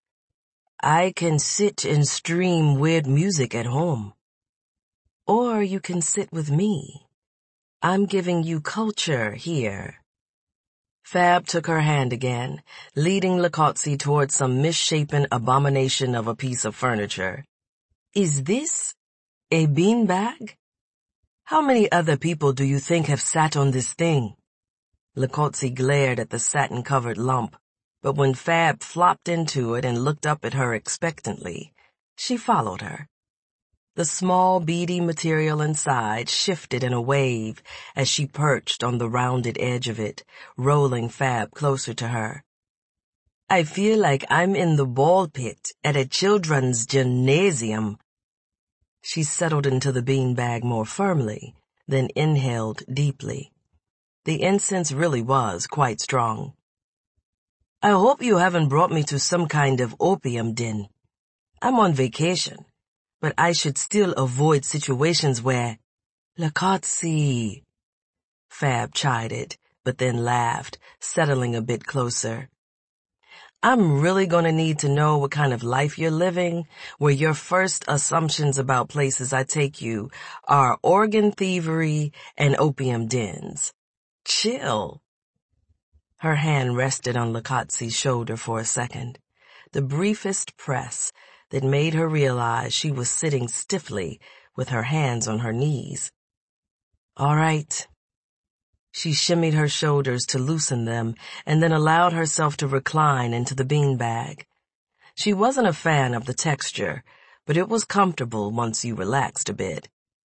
I can sit and stream weird music at home. Or you can sit with me. I'm giving you culture here. Fab took her hand again, leading Likotsi towards some misshapen abomination of a piece of furniture. Is this a beanbag? How many other people do you think have sat on this thing? Likotsi glared at the satin-covered lump, but when Fab flopped into it and looked up at her expectantly, she followed her. The small, beady material inside shifted in a wave as she perched on the rounded edge of it, rolling Fab closer to her. I feel like I'm in the ball pit at a children's gymnasium. She settled into the beanbag more firmly, then inhaled deeply. The incense really was quite strong. I hope you haven't brought me to some kind of opium den. I'm on vacation, but I should still avoid situations where... Likotsi, Fab chided, but then laughed, settling a bit closer. I'm really gonna need to know what kind of life you're living, where your first assumptions about places I take you are organ thievery and opium dens. Chill. Her hand rested on Likotsi's shoulder for a second, the briefest press that made her realize she was sitting stiffly with her hands on her knees. All right. She shimmied her shoulders to loosen them and then allowed herself to recline into the beanbag. She wasn't a fan of the texture, but it was comfortable once you relaxed a bit.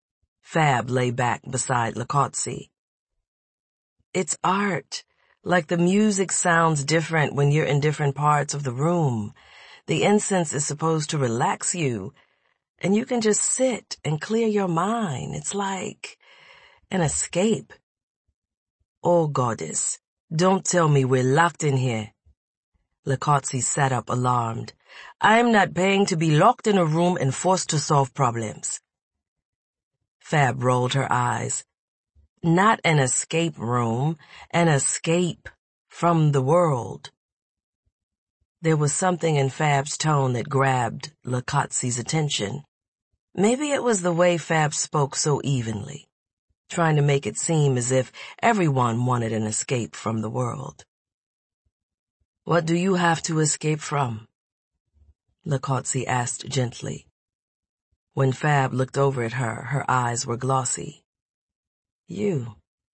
Fab lay back beside Likotsi. It's art. Like the music sounds different when you're in different parts of the room. The incense is supposed to relax you, and you can just sit and clear your mind. It's like an escape. Oh, goddess, don't tell me we're locked in here. Likotsi sat up alarmed. I'm not paying to be locked in a room and forced to solve problems. Fab rolled her eyes. Not an escape room, an escape from the world. There was something in Fab's tone that grabbed Likotsi's attention. Maybe it was the way Fab spoke so evenly, trying to make it seem as if everyone wanted an escape from the world. What do you have to escape from? Likotsi asked gently. When Fab looked over at her, her eyes were glossy. You.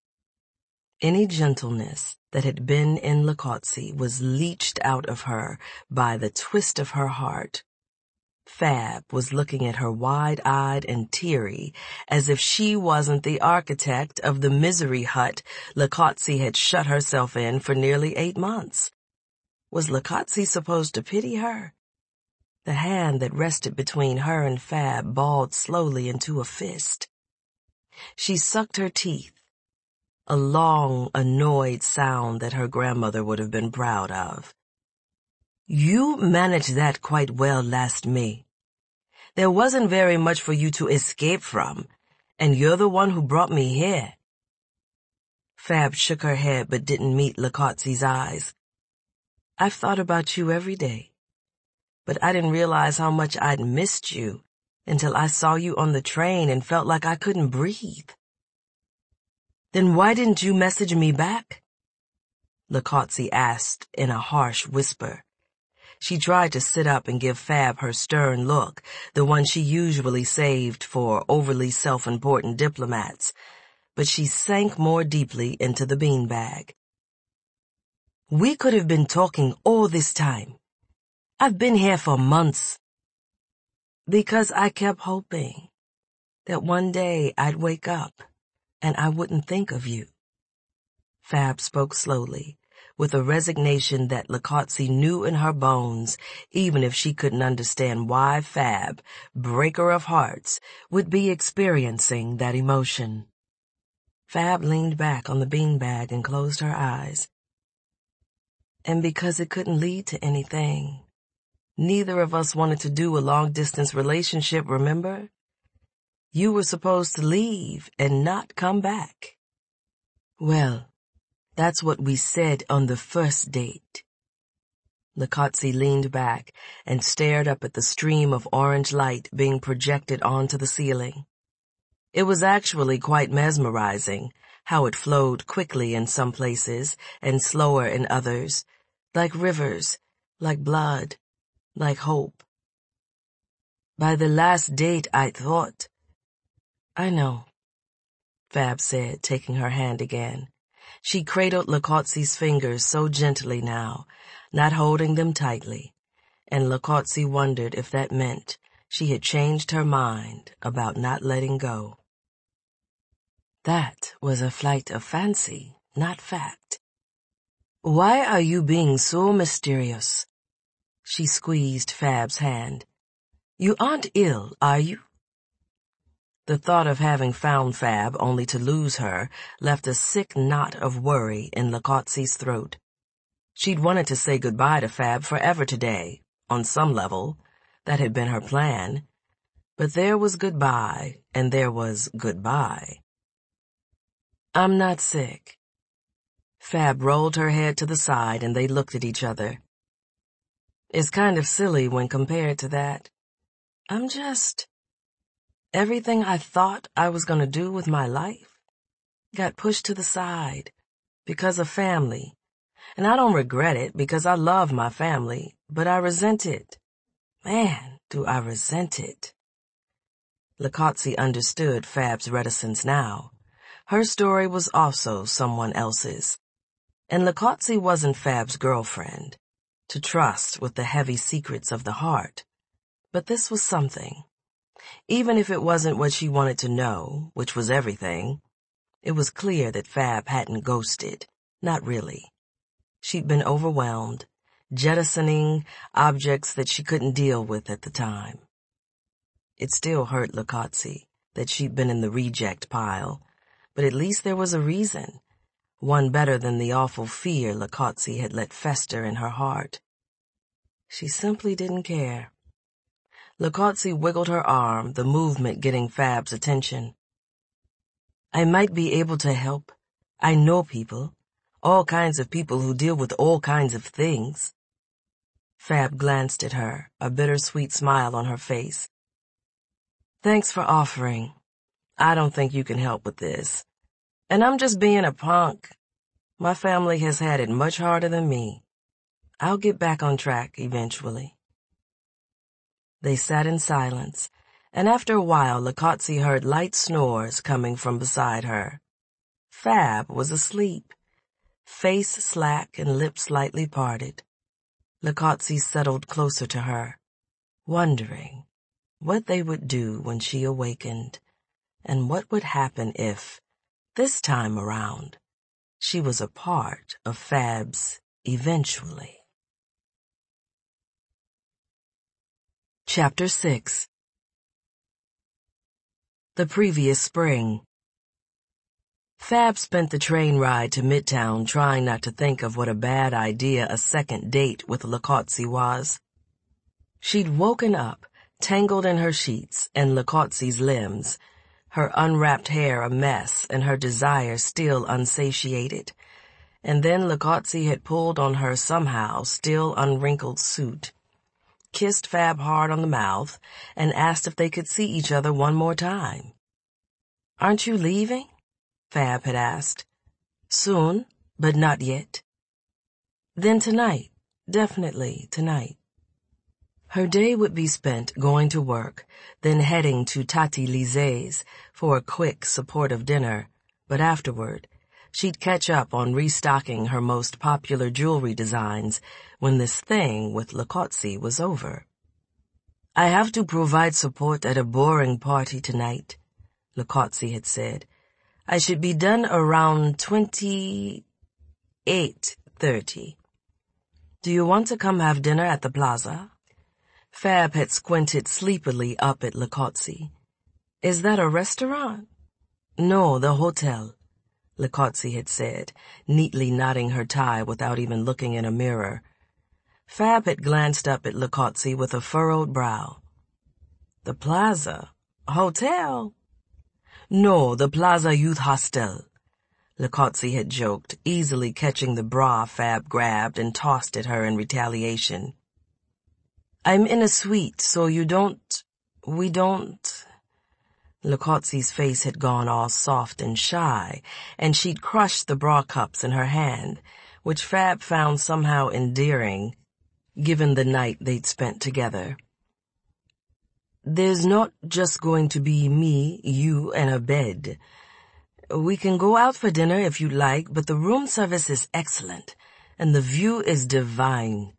Any gentleness that had been in Likotsi was leached out of her by the twist of her heart. Fab was looking at her wide-eyed and teary, as if she wasn't the architect of the misery hut Likotsi had shut herself in for nearly eight months. Was Likotsi supposed to pity her? The hand that rested between her and Fab balled slowly into a fist. She sucked her teeth, a long, annoyed sound that her grandmother would have been proud of. You managed that quite well last May. There wasn't very much for you to escape from, and you're the one who brought me here. Fab shook her head but didn't meet Likotsi's eyes. I've thought about you every day, but I didn't realize how much I'd missed you until I saw you on the train and felt like I couldn't breathe. Then why didn't you message me back? Likotsi asked in a harsh whisper. She tried to sit up and give Fab her stern look, the one she usually saved for overly self-important diplomats, but she sank more deeply into the beanbag. We could have been talking all this time. I've been here for months. Because I kept hoping that one day I'd wake up and I wouldn't think of you. Fab spoke slowly, with a resignation that Likotsi knew in her bones, even if she couldn't understand why Fab, breaker of hearts, would be experiencing that emotion. Fab leaned back on the beanbag and closed her eyes. And because it couldn't lead to anything, neither of us wanted to do a long-distance relationship, remember? You were supposed to leave and not come back. Well, that's what we said on the first date. Likotsi leaned back and stared up at the stream of orange light being projected onto the ceiling. It was actually quite mesmerizing, how it flowed quickly in some places and slower in others, like rivers, like blood, like hope. By the last date, I thought... I know, Fab said, taking her hand again. She cradled Likotsi's fingers so gently now, not holding them tightly, and Likotsi wondered if that meant she had changed her mind about not letting go. That was a flight of fancy, not fact. Why are you being so mysterious? She squeezed Fab's hand. You aren't ill, are you? The thought of having found Fab only to lose her left a sick knot of worry in Likotsi's throat. She'd wanted to say goodbye to Fab forever today, on some level. That had been her plan. But there was goodbye, and there was goodbye. I'm not sick. Fab rolled her head to the side and they looked at each other. It's kind of silly when compared to that. I'm just... Everything I thought I was going to do with my life got pushed to the side because of family. And I don't regret it because I love my family, but I resent it. Man, do I resent it. Likotsi understood Fab's reticence now. Her story was also someone else's. And Likotsi wasn't Fab's girlfriend, to trust with the heavy secrets of the heart. But this was something. Even if it wasn't what she wanted to know, which was everything, it was clear that Fab hadn't ghosted. Not really. She'd been overwhelmed, jettisoning objects that she couldn't deal with at the time. It still hurt Licozzi that she'd been in the reject pile, but at least there was a reason, one better than the awful fear Licozzi had let fester in her heart. She simply didn't care. Licozzi wiggled her arm, the movement getting Fab's attention. I might be able to help. I know people. All kinds of people who deal with all kinds of things. Fab glanced at her, a bittersweet smile on her face. Thanks for offering. I don't think you can help with this. And I'm just being a punk. My family has had it much harder than me. I'll get back on track eventually. They sat in silence, and after a while Licozzi heard light snores coming from beside her. Fab was asleep, face slack and lips slightly parted. Licozzi settled closer to her, wondering what they would do when she awakened, and what would happen if, this time around, she was a part of Fab's eventually. Chapter six. The previous spring. Fab spent the train ride to Midtown trying not to think of what a bad idea a second date with Licozzi was. She'd woken up, tangled in her sheets and Licozzi's limbs, her unwrapped hair a mess and her desire still unsatiated. And then Licozzi had pulled on her somehow still unwrinkled suit, kissed Fab hard on the mouth, and asked if they could see each other one more time. Aren't you leaving? Fab had asked. Soon, but not yet. Then tonight, definitely tonight. Her day would be spent going to work, then heading to Tati Lisé's for a quick, supportive dinner, but afterward, she'd catch up on restocking her most popular jewelry designs when this thing with Licozzi was over. I have to provide support at a boring party tonight, Licozzi had said. I should be done around twenty-eight thirty. Do you want to come have dinner at the plaza? Fab had squinted sleepily up at Licozzi. Is that a restaurant? No, the hotel, Licozzi had said, neatly knotting her tie without even looking in a mirror. Fab had glanced up at Licozzi with a furrowed brow. The plaza? Hotel? No, the Plaza Youth Hostel, Licozzi had joked, easily catching the bra Fab grabbed and tossed at her in retaliation. I'm in a suite, so you don't... we don't... Licozzi's face had gone all soft and shy, and she'd crushed the bra cups in her hand, which Fab found somehow endearing, given the night they'd spent together. There's not just going to be me, you, and a bed. We can go out for dinner if you like, but the room service is excellent, and the view is divine.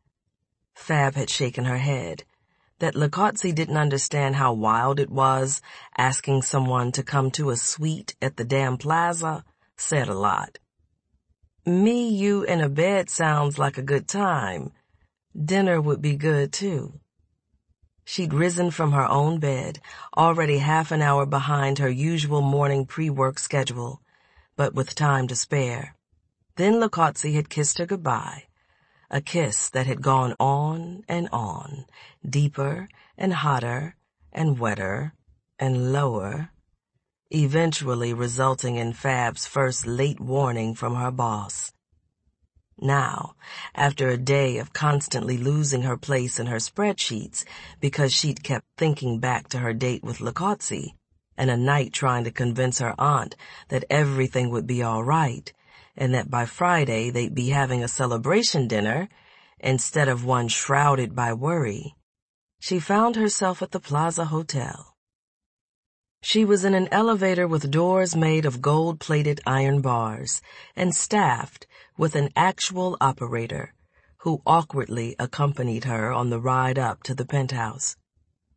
Fab had shaken her head. That Licozzi didn't understand how wild it was, asking someone to come to a suite at the damn plaza, said a lot. Me, you, and a bed sounds like a good time. Dinner would be good, too. She'd risen from her own bed, already half an hour behind her usual morning pre-work schedule, but with time to spare. Then Licozzi had kissed her goodbye, a kiss that had gone on and on, deeper and hotter and wetter and lower, eventually resulting in Fab's first late warning from her boss. Now, after a day of constantly losing her place in her spreadsheets because she'd kept thinking back to her date with Licozzi, and a night trying to convince her aunt that everything would be all right, and that by Friday they'd be having a celebration dinner instead of one shrouded by worry, she found herself at the Plaza Hotel. She was in an elevator with doors made of gold-plated iron bars and staffed with an actual operator who awkwardly accompanied her on the ride up to the penthouse.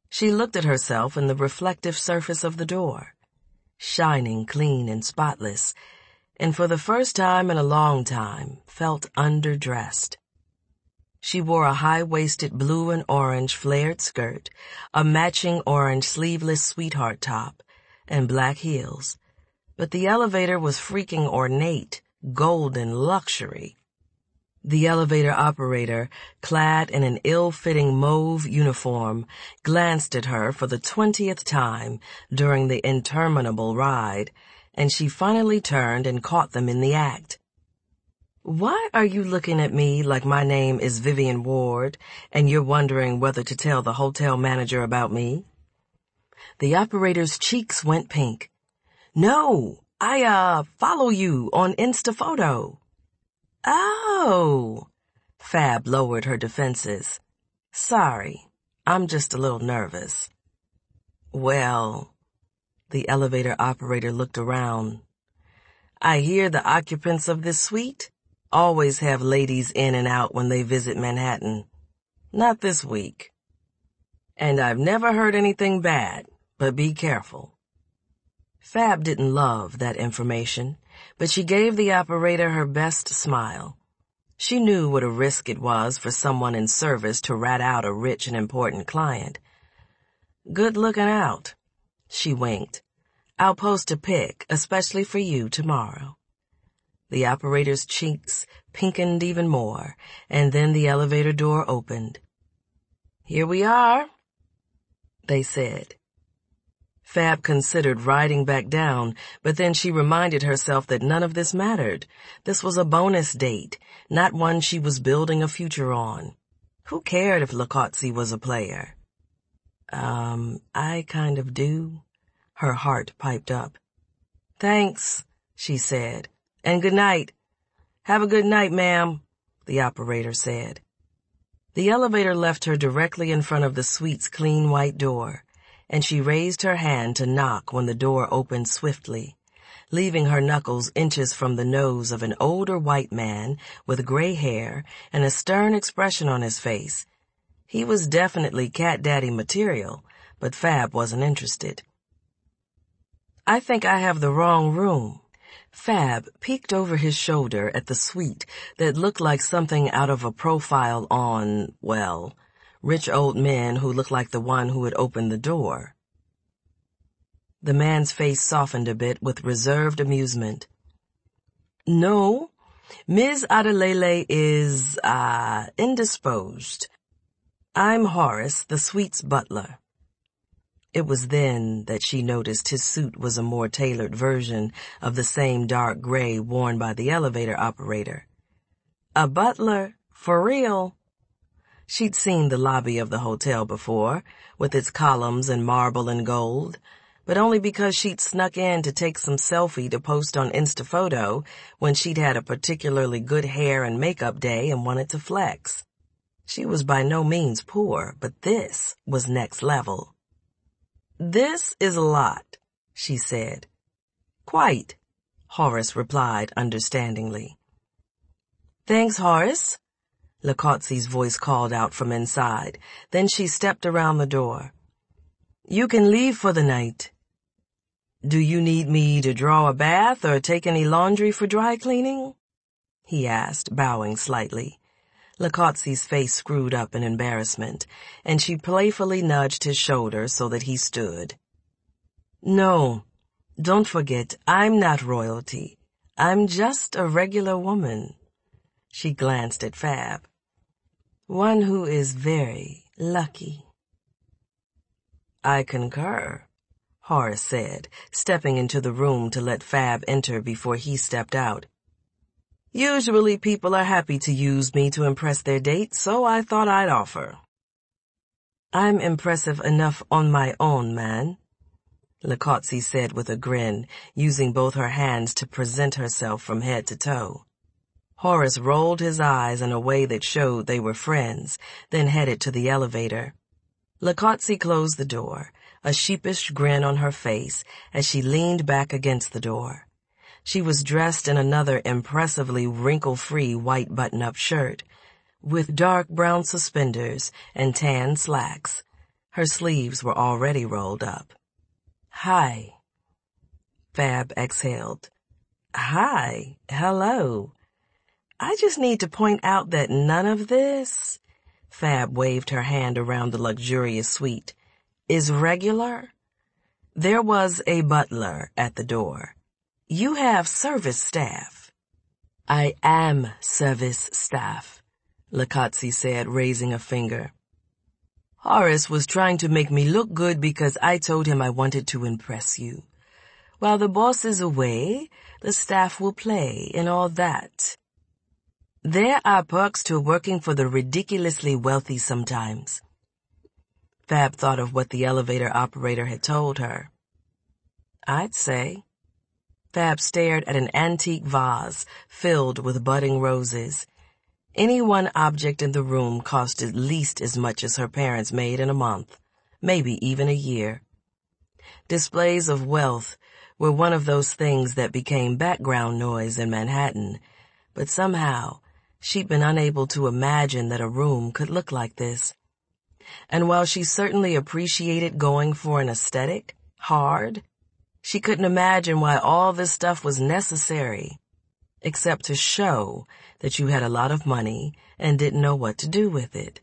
She looked at herself in the reflective surface of the door, shining clean and spotless, and for the first time in a long time felt underdressed. She wore a high-waisted blue and orange flared skirt, a matching orange sleeveless sweetheart top, and black heels. But the elevator was freaking ornate, golden luxury. The elevator operator, clad in an ill-fitting mauve uniform, glanced at her for the twentieth time during the interminable ride, and she finally turned and caught them in the act. "Why are you looking at me like my name is Vivian Ward and you're wondering whether to tell the hotel manager about me?" The operator's cheeks went pink. "No, I, uh, follow you on Instaphoto." "Oh." Fab lowered her defenses. "Sorry, I'm just a little nervous." "Well," the elevator operator looked around. "I hear the occupants of this suite always have ladies in and out when they visit Manhattan. Not this week. And I've never heard anything bad, but be careful." Fab didn't love that information, but she gave the operator her best smile. She knew what a risk it was for someone in service to rat out a rich and important client. "Good looking out," she winked. "I'll post a pic, especially for you, tomorrow." The operator's cheeks pinkened even more, and then the elevator door opened. "Here we are," they said. Fab considered riding back down, but then she reminded herself that none of this mattered. This was a bonus date, not one she was building a future on. Who cared if Licozzi was a player? Um, I kind of do, her heart piped up. "Thanks," she said. "And good night." "Have a good night, ma'am," the operator said. The elevator left her directly in front of the suite's clean white door, and she raised her hand to knock when the door opened swiftly, leaving her knuckles inches from the nose of an older white man with gray hair and a stern expression on his face. He was definitely cat daddy material, but Fab wasn't interested. "I think I have the wrong room." Fab peeked over his shoulder at the suite that looked like something out of a profile on, well, rich old men who looked like the one who had opened the door. The man's face softened a bit with reserved amusement. "No, Miz Adelele is, ah, uh, indisposed. I'm Horace, the suite's butler." It was then that she noticed his suit was a more tailored version of the same dark gray worn by the elevator operator. A butler? For real? She'd seen the lobby of the hotel before, with its columns and marble and gold, but only because she'd snuck in to take some selfie to post on Instaphoto when she'd had a particularly good hair and makeup day and wanted to flex. She was by no means poor, but this was next level. "This is a lot," she said. "Quite," Horace replied understandingly. "Thanks, Horace," Licozzi's voice called out from inside. Then she stepped around the door. "You can leave for the night." "Do you need me to draw a bath or take any laundry for dry cleaning?" he asked, bowing slightly. Licozzi's face screwed up in embarrassment, and she playfully nudged his shoulder so that he stood. "No, don't forget, I'm not royalty. I'm just a regular woman." She glanced at Fab. "One who is very lucky." "I concur," Horace said, stepping into the room to let Fab enter before he stepped out. "Usually people are happy to use me to impress their dates, so I thought I'd offer." "I'm impressive enough on my own, man," Licozzi said with a grin, using both her hands to present herself from head to toe. Horace rolled his eyes in a way that showed they were friends, then headed to the elevator. Licozzi closed the door, a sheepish grin on her face as she leaned back against the door. She was dressed in another impressively wrinkle-free white button-up shirt, with dark brown suspenders and tan slacks. Her sleeves were already rolled up. "Hi." Fab exhaled. "Hi, hello. I just need to point out that none of this," Fab waved her hand around the luxurious suite, "is regular. There was a butler at the door. You have service staff." "I am service staff," Licozzi said, raising a finger. "Horace was trying to make me look good because I told him I wanted to impress you. While the boss is away, the staff will play and all that. There are perks to working for the ridiculously wealthy sometimes." Fab thought of what the elevator operator had told her. "I'd say." Fab stared at an antique vase filled with budding roses. Any one object in the room cost at least as much as her parents made in a month, maybe even a year. Displays of wealth were one of those things that became background noise in Manhattan, but somehow she'd been unable to imagine that a room could look like this. And while she certainly appreciated going for an aesthetic, hard, she couldn't imagine why all this stuff was necessary, except to show that you had a lot of money and didn't know what to do with it.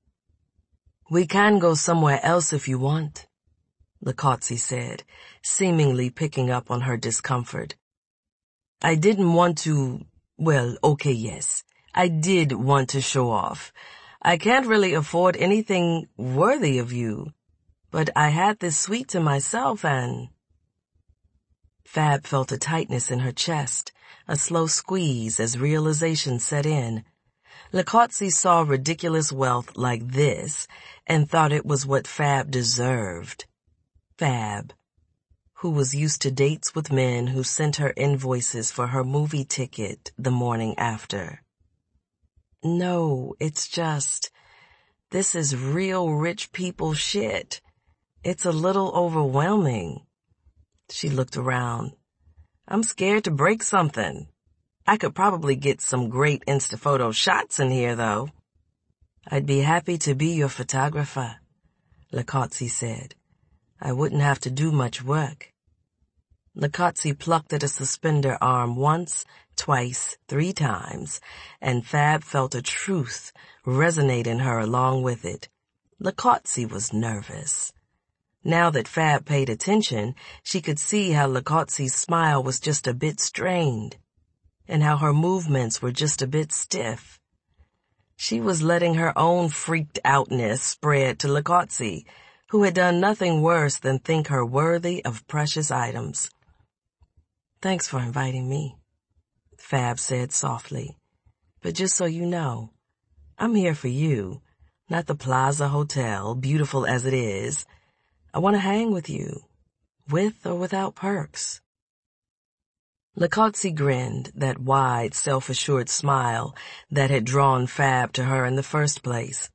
"We can go somewhere else if you want," Licozzi said, seemingly picking up on her discomfort. "I didn't want to, well, okay, yes, I did want to show off. I can't really afford anything worthy of you, but I had this suite to myself and—" Fab felt a tightness in her chest, a slow squeeze as realization set in. Licozzi saw ridiculous wealth like this and thought it was what Fab deserved. Fab, who was used to dates with men who sent her invoices for her movie ticket the morning after. "No, it's just, this is real rich people shit. It's a little overwhelming." She looked around. "I'm scared to break something. I could probably get some great Instaphoto shots in here, though." "I'd be happy to be your photographer," Licozzi said. "I wouldn't have to do much work." Licozzi plucked at a suspender arm once, twice, three times, and Fab felt a truth resonate in her along with it. Licozzi was nervous. Now that Fab paid attention, she could see how Licozzi's smile was just a bit strained, and how her movements were just a bit stiff. She was letting her own freaked outness spread to Licozzi, who had done nothing worse than think her worthy of precious items. "Thanks for inviting me," Fab said softly. "But just so you know, I'm here for you, not the Plaza Hotel, beautiful as it is. I want to hang with you, with or without perks." Licozzi grinned, that wide, self-assured smile that had drawn Fab to her in the first place.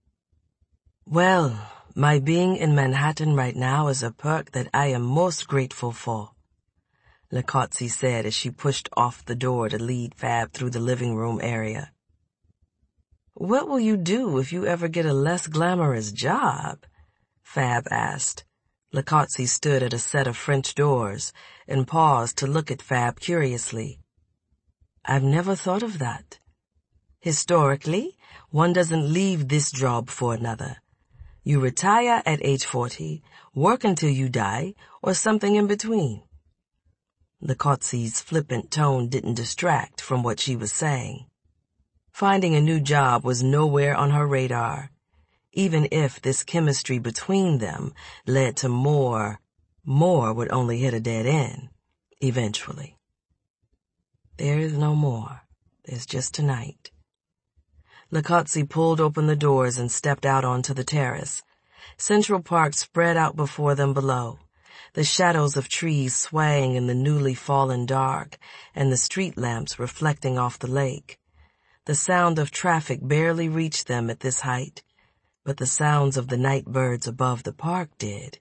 "Well, my being in Manhattan right now is a perk that I am most grateful for," Licozzi said as she pushed off the door to lead Fab through the living room area. "What will you do if you ever get a less glamorous job?" Fab asked. Licozzi stood at a set of French doors and paused to look at Fab curiously. "I've never thought of that. Historically, one doesn't leave this job for another. You retire at age forty, work until you die, or something in between." Licozzi's flippant tone didn't distract from what she was saying. Finding a new job was nowhere on her radar, even if this chemistry between them led to more, more would only hit a dead end, eventually. There is no more. There's just tonight. Licozzi pulled open the doors and stepped out onto the terrace. Central Park spread out before them below, the shadows of trees swaying in the newly fallen dark and the street lamps reflecting off the lake. The sound of traffic barely reached them at this height, but the sounds of the night birds above the park did.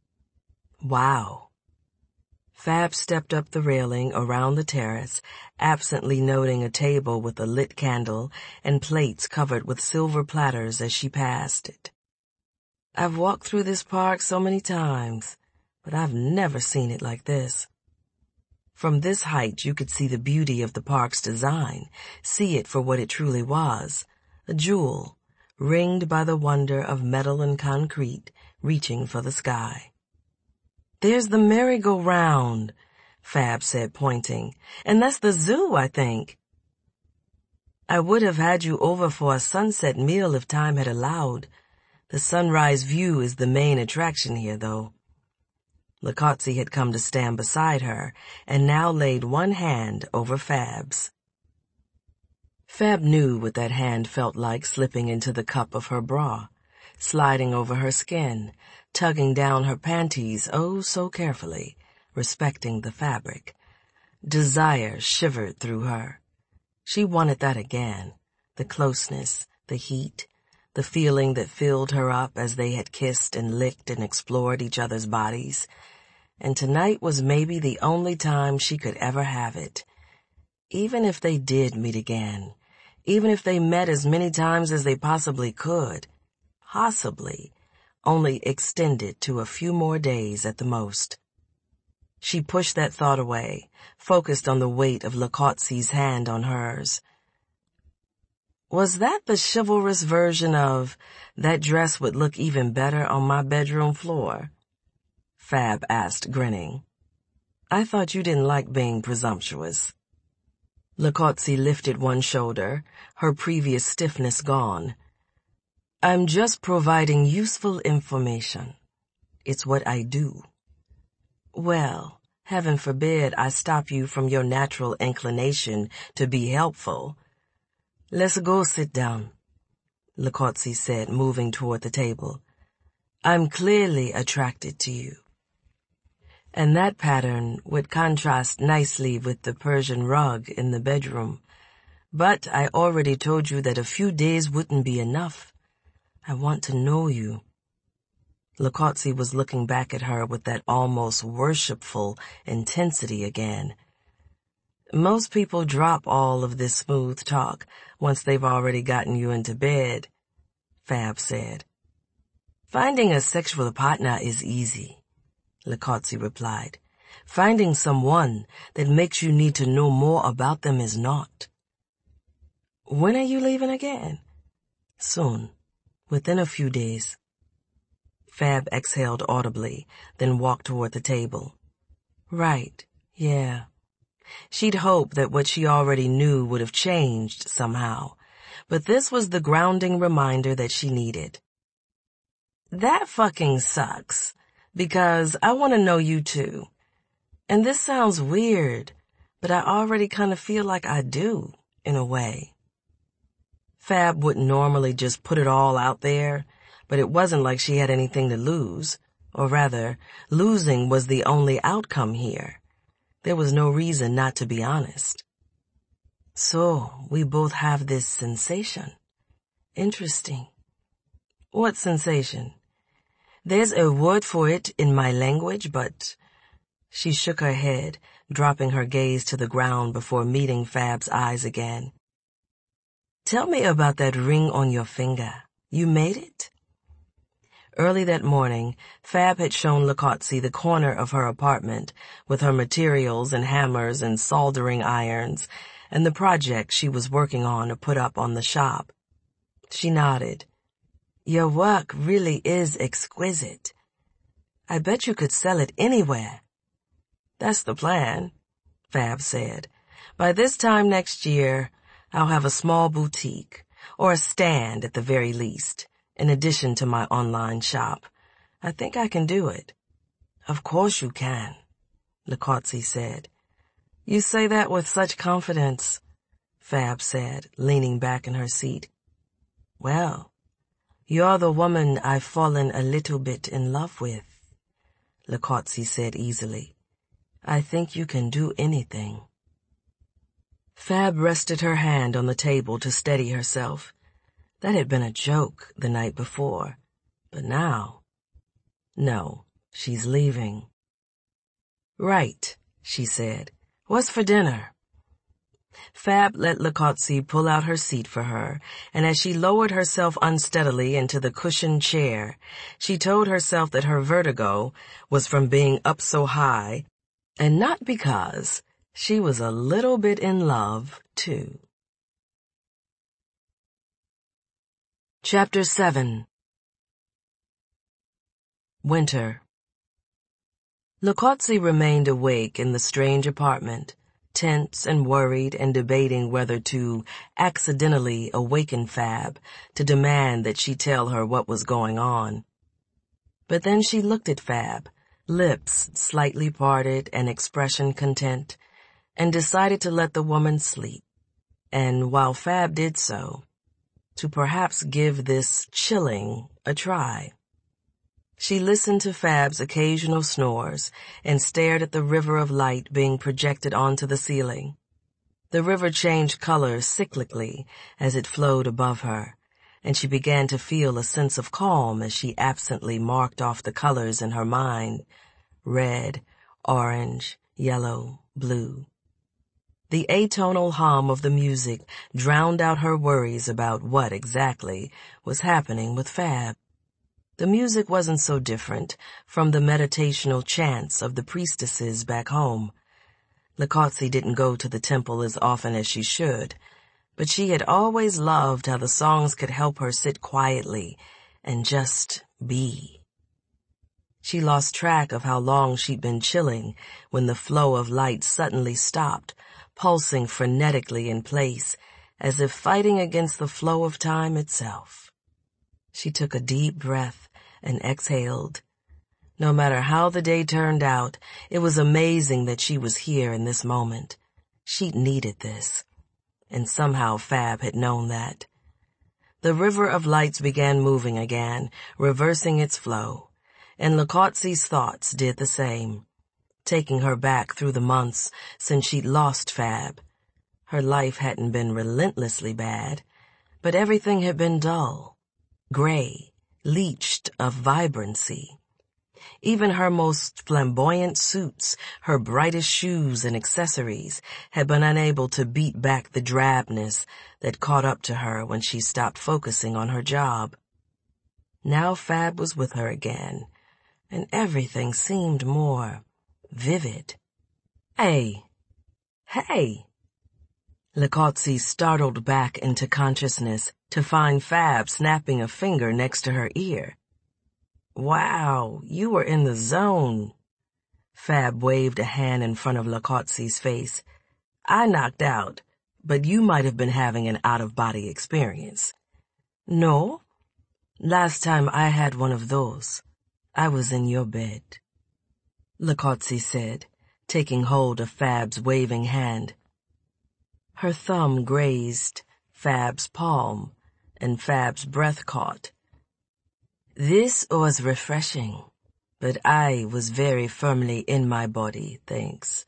Wow. Fab stepped up the railing around the terrace, absently noting a table with a lit candle and plates covered with silver platters as she passed it. I've walked through this park so many times, but I've never seen it like this. From this height you could see the beauty of the park's design, see it for what it truly was, a jewel, ringed by the wonder of metal and concrete, reaching for the sky. There's the merry-go-round, Fab said, pointing, and that's the zoo, I think. I would have had you over for a sunset meal if time had allowed. The sunrise view is the main attraction here, though. Licozzi had come to stand beside her, and now laid one hand over Fab's. Fab knew what that hand felt like slipping into the cup of her bra, sliding over her skin, tugging down her panties oh so carefully, respecting the fabric. Desire shivered through her. She wanted that again, the closeness, the heat, the feeling that filled her up as they had kissed and licked and explored each other's bodies. And tonight was maybe the only time she could ever have it. Even if they did meet again, even if they met as many times as they possibly could, possibly, only extended to a few more days at the most. She pushed that thought away, focused on the weight of Licozzi's hand on hers. Was that the chivalrous version of, that dress would look even better on my bedroom floor? Fab asked, grinning. I thought you didn't like being presumptuous. Licozzi lifted one shoulder, her previous stiffness gone. I'm just providing useful information. It's what I do. Well, heaven forbid I stop you from your natural inclination to be helpful. Let's go sit down, Licozzi said, moving toward the table. I'm clearly attracted to you. And that pattern would contrast nicely with the Persian rug in the bedroom. But I already told you that a few days wouldn't be enough. I want to know you. Licozzi was looking back at her with that almost worshipful intensity again. Most people drop all of this smooth talk once they've already gotten you into bed, Fab said. Finding a sexual partner is easy, Licozzi replied. Finding someone that makes you need to know more about them is not. When are you leaving again? Soon, within a few days. Fab exhaled audibly, then walked toward the table. Right, yeah. She'd hoped that what she already knew would have changed somehow, but this was the grounding reminder that she needed. That fucking sucks, because I want to know you too. And this sounds weird, but I already kind of feel like I do, in a way. Fab wouldn't normally just put it all out there, but it wasn't like she had anything to lose, or rather, losing was the only outcome here. There was no reason not to be honest. So, we both have this sensation. Interesting. What sensation? There's a word for it in my language, but... She shook her head, dropping her gaze to the ground before meeting Fab's eyes again. Tell me about that ring on your finger. You made it? Early that morning, Fab had shown Licozzi the corner of her apartment with her materials and hammers and soldering irons and the project she was working on to put up on the shop. She nodded. Your work really is exquisite. I bet you could sell it anywhere. That's the plan, Fab said. By this time next year, I'll have a small boutique, or a stand at the very least, in addition to my online shop. I think I can do it. Of course you can, Licozzi said. You say that with such confidence, Fab said, leaning back in her seat. Well, you're the woman I've fallen a little bit in love with, Licozzi said easily. I think you can do anything. Fab rested her hand on the table to steady herself. That had been a joke the night before, but now... No, she's leaving. Right, she said. What's for dinner? Fab let Likotsi pull out her seat for her, and as she lowered herself unsteadily into the cushioned chair, she told herself that her vertigo was from being up so high, and not because she was a little bit in love, too. Chapter seven. Winter. Likotsi remained awake in the strange apartment, tense and worried and debating whether to accidentally awaken Fab to demand that she tell her what was going on. But then she looked at Fab, lips slightly parted and expression content, and decided to let the woman sleep, and while Fab did so, to perhaps give this chilling a try. She listened to Fab's occasional snores and stared at the river of light being projected onto the ceiling. The river changed color cyclically as it flowed above her, and she began to feel a sense of calm as she absently marked off the colors in her mind: red, orange, yellow, blue. The atonal hum of the music drowned out her worries about what exactly was happening with Fab. The music wasn't so different from the meditational chants of the priestesses back home. Likotsi didn't go to the temple as often as she should, but she had always loved how the songs could help her sit quietly and just be. She lost track of how long she'd been chilling when the flow of light suddenly stopped, pulsing frenetically in place, as if fighting against the flow of time itself. She took a deep breath and exhaled. No matter how the day turned out, it was amazing that she was here in this moment. She'd needed this, and somehow Fab had known that. The river of lights began moving again, reversing its flow, and Likotsi's thoughts did the same, taking her back through the months since she'd lost Fab. Her life hadn't been relentlessly bad, but everything had been dull, gray, leached of vibrancy. Even her most flamboyant suits, her brightest shoes and accessories had been unable to beat back the drabness that caught up to her when she stopped focusing on her job. Now Fab was with her again, and everything seemed more vivid. Hey! Hey! Likotsi startled back into consciousness to find Fab snapping a finger next to her ear. Wow, you were in the zone. Fab waved a hand in front of Likotsi's face. I knocked out, but you might have been having an out-of-body experience. No, last time I had one of those, I was in your bed, Likotsi said, taking hold of Fab's waving hand. Her thumb grazed Fab's palm, and Fab's breath caught. This was refreshing, but I was very firmly in my body, thanks.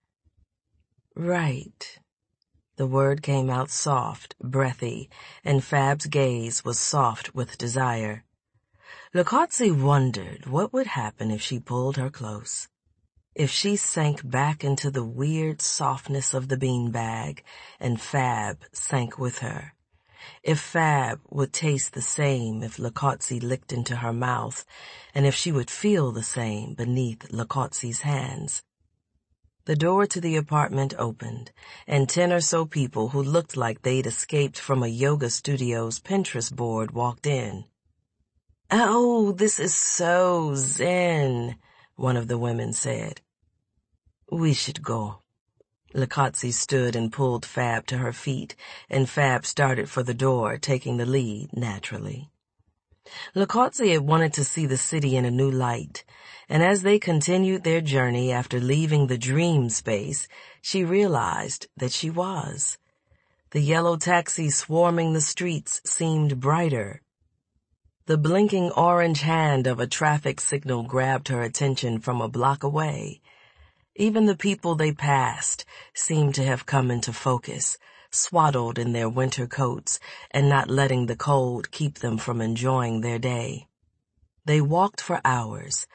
Right. The word came out soft, breathy, and Fab's gaze was soft with desire. Likotsi wondered what would happen if she pulled her close. If she sank back into the weird softness of the beanbag and Fab sank with her. If Fab would taste the same if Likotsi licked into her mouth, and if she would feel the same beneath Likotsi's hands. The door to the apartment opened, and ten or so people who looked like they'd escaped from a yoga studio's Pinterest board walked in. Oh, this is so zen, one of the women said. We should go. Likotsi stood and pulled Fab to her feet, and Fab started for the door, taking the lead, naturally. Likotsi had wanted to see the city in a new light, and as they continued their journey after leaving the dream space, she realized that she was. The yellow taxis swarming the streets seemed brighter. The blinking orange hand of a traffic signal grabbed her attention from a block away. Even the people they passed seemed to have come into focus, swaddled in their winter coats and not letting the cold keep them from enjoying their day. They walked for hours,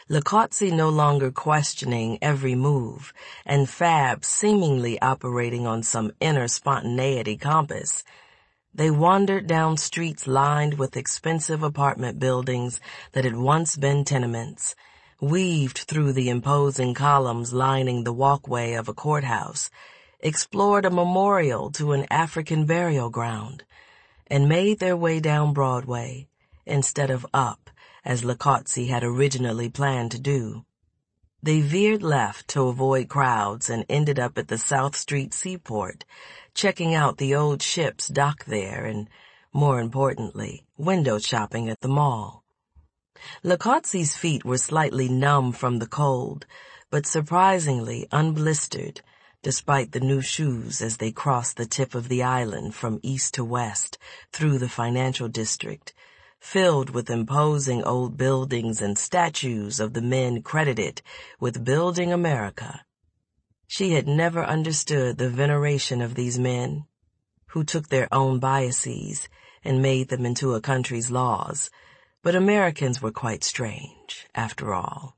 Licozzi no longer questioning every move, and Fab seemingly operating on some inner spontaneity compass. They wandered down streets lined with expensive apartment buildings that had once been tenements, weaved through the imposing columns lining the walkway of a courthouse, explored a memorial to an African burial ground, and made their way down Broadway instead of up, as Licozzi had originally planned to do. They veered left to avoid crowds and ended up at the South Street Seaport, checking out the old ships docked there and, more importantly, window shopping at the mall. Licozzi's feet were slightly numb from the cold, but surprisingly unblistered, despite the new shoes as they crossed the tip of the island from east to west through the financial district, filled with imposing old buildings and statues of the men credited with building America. She had never understood the veneration of these men, who took their own biases and made them into a country's laws, but Americans were quite strange, after all.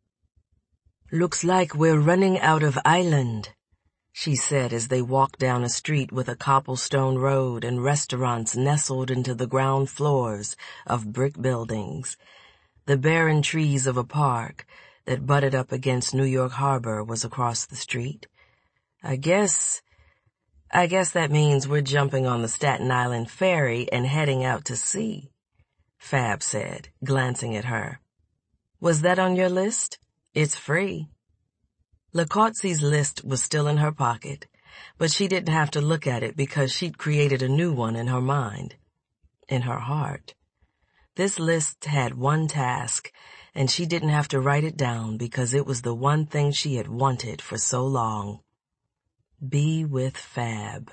"Looks like we're running out of island," she said as they walked down a street with a cobblestone road and restaurants nestled into the ground floors of brick buildings. The barren trees of a park that butted up against New York Harbor was across the street. I guess, I guess that means we're jumping on the Staten Island ferry and heading out to sea," Fab said, glancing at her. "Was that on your list? It's free." Licozzi's list was still in her pocket, but she didn't have to look at it because she'd created a new one in her mind, in her heart. This list had one task, and she didn't have to write it down because it was the one thing she had wanted for so long. Be with Fab.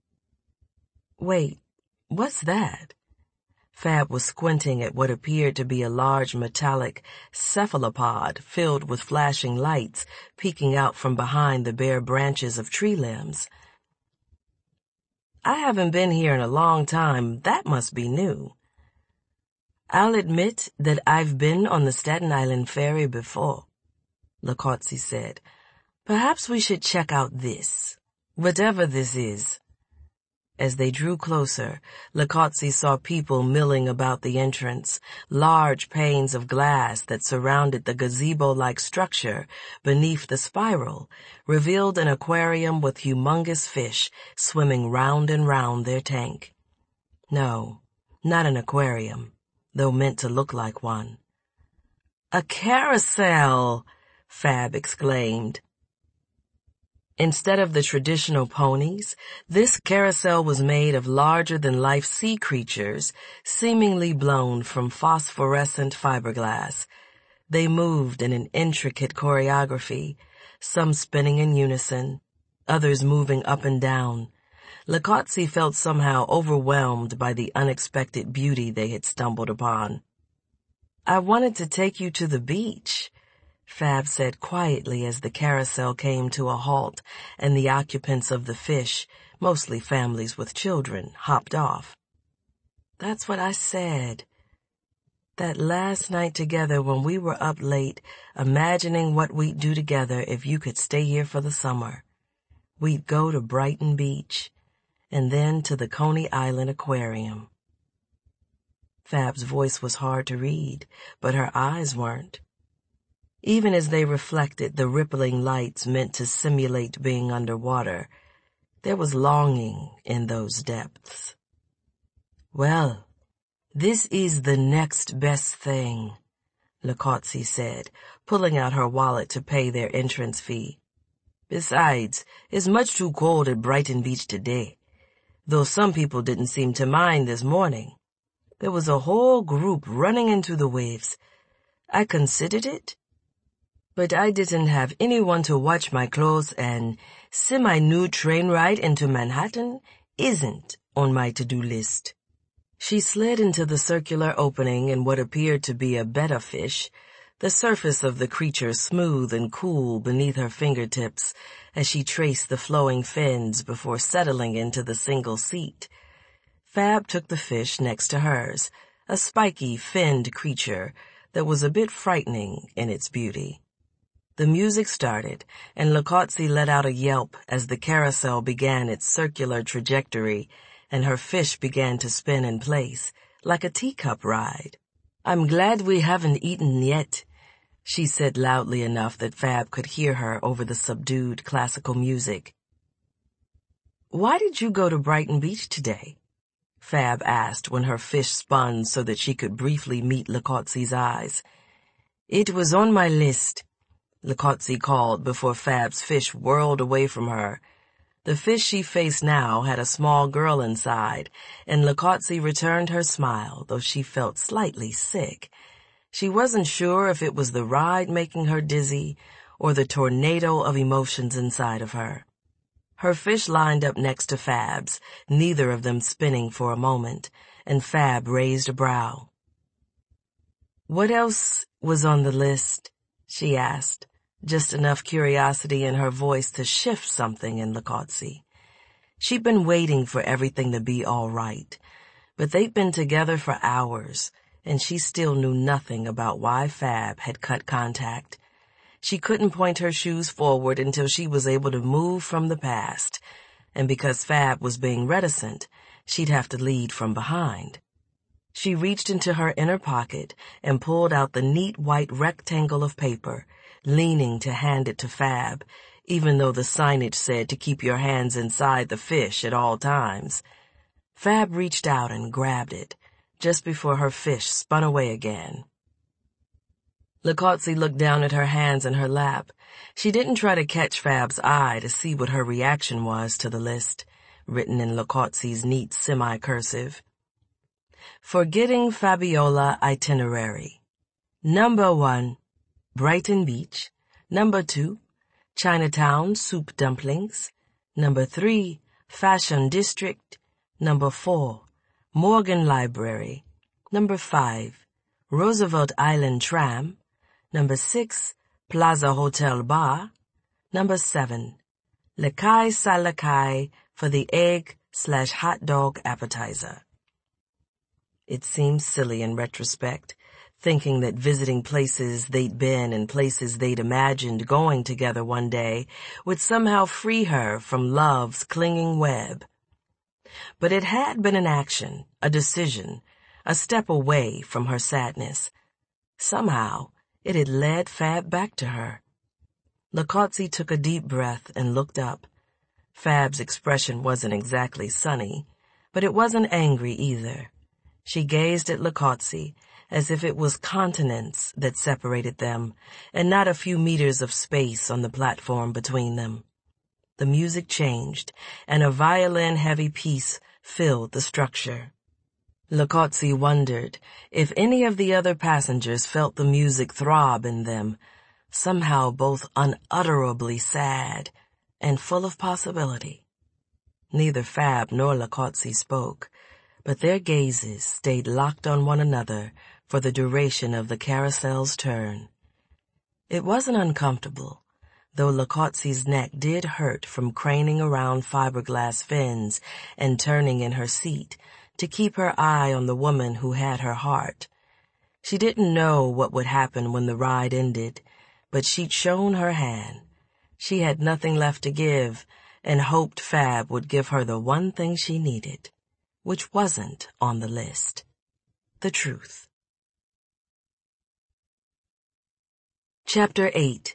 Wait, what's that? Fab was squinting at what appeared to be a large metallic cephalopod filled with flashing lights peeking out from behind the bare branches of tree limbs. "I haven't been here in a long time. That must be new." "I'll admit that I've been on the Staten Island ferry before," Licozzi said. "Perhaps we should check out this, whatever this is." As they drew closer, Licozzi saw people milling about the entrance. Large panes of glass that surrounded the gazebo-like structure beneath the spiral revealed an aquarium with humongous fish swimming round and round their tank. No, not an aquarium, though meant to look like one. "A carousel!" Fab exclaimed. Instead of the traditional ponies, this carousel was made of larger-than-life sea creatures, seemingly blown from phosphorescent fiberglass. They moved in an intricate choreography, some spinning in unison, others moving up and down. Licozzi felt somehow overwhelmed by the unexpected beauty they had stumbled upon. "I wanted to take you to the beach," Fab said quietly as the carousel came to a halt and the occupants of the fish, mostly families with children, hopped off. "That's what I said. That last night together when we were up late, imagining what we'd do together if you could stay here for the summer. We'd go to Brighton Beach, and then to the Coney Island Aquarium." Fab's voice was hard to read, but her eyes weren't. Even as they reflected the rippling lights meant to simulate being underwater, there was longing in those depths. "Well, this is the next best thing," Licozzi said, pulling out her wallet to pay their entrance fee. "Besides, it's much too cold at Brighton Beach today, though some people didn't seem to mind this morning. There was a whole group running into the waves. I considered it, but I didn't have anyone to watch my clothes, and semi-nude train ride into Manhattan isn't on my to-do list." She slid into the circular opening in what appeared to be a betta fish, the surface of the creature smooth and cool beneath her fingertips as she traced the flowing fins before settling into the single seat. Fab took the fish next to hers, a spiky, finned creature, that was a bit frightening in its beauty. The music started, and Licozzi let out a yelp as the carousel began its circular trajectory, and her fish began to spin in place, like a teacup ride. "I'm glad we haven't eaten yet," she said loudly enough that Fab could hear her over the subdued classical music. "Why did you go to Brighton Beach today?" Fab asked when her fish spun so that she could briefly meet Licozzi's eyes. "It was on my list," Licozzi called before Fab's fish whirled away from her. The fish she faced now had a small girl inside, and Licozzi returned her smile, though she felt slightly sick. She wasn't sure if it was the ride making her dizzy or the tornado of emotions inside of her. Her fish lined up next to Fab's, neither of them spinning for a moment, and Fab raised a brow. "What else was on the list?" she asked, just enough curiosity in her voice to shift something in Licozzi. She'd been waiting for everything to be all right, but they'd been together for hours, and she still knew nothing about why Fab had cut contact. She couldn't point her shoes forward until she was able to move from the past, and because Fab was being reticent, she'd have to lead from behind. She reached into her inner pocket and pulled out the neat white rectangle of paper, leaning to hand it to Fab, even though the signage said to keep your hands inside the fish at all times. Fab reached out and grabbed it, just before her fish spun away again. Licozzi looked down at her hands in her lap. She didn't try to catch Fab's eye to see what her reaction was to the list, written in Licozzi's neat semi-cursive. Forgetting Fabiola itinerary. Number one, Brighton Beach. Number two, Chinatown soup dumplings. Number three, Fashion District. Number four, Morgan Library. Number five, Roosevelt Island Tram. Number six, Plaza Hotel Bar. Number seven, Lakai Salakai for the egg slash hot dog appetizer. It seemed silly in retrospect, thinking that visiting places they'd been and places they'd imagined going together one day would somehow free her from love's clinging web. But it had been an action, a decision, a step away from her sadness. Somehow, it had led Fab back to her. Licozzi took a deep breath and looked up. Fab's expression wasn't exactly sunny, but it wasn't angry either. She gazed at Licozzi as if it was continents that separated them, and not a few meters of space on the platform between them. The music changed, and a violin-heavy piece filled the structure. Licozzi wondered if any of the other passengers felt the music throb in them, somehow both unutterably sad and full of possibility. Neither Fab nor Licozzi spoke, but their gazes stayed locked on one another for the duration of the carousel's turn. It wasn't uncomfortable, though Licozzi's neck did hurt from craning around fiberglass fins and turning in her seat to keep her eye on the woman who had her heart. She didn't know what would happen when the ride ended, but she'd shown her hand. She had nothing left to give, and hoped Fab would give her the one thing she needed, which wasn't on the list: the truth. Chapter eight.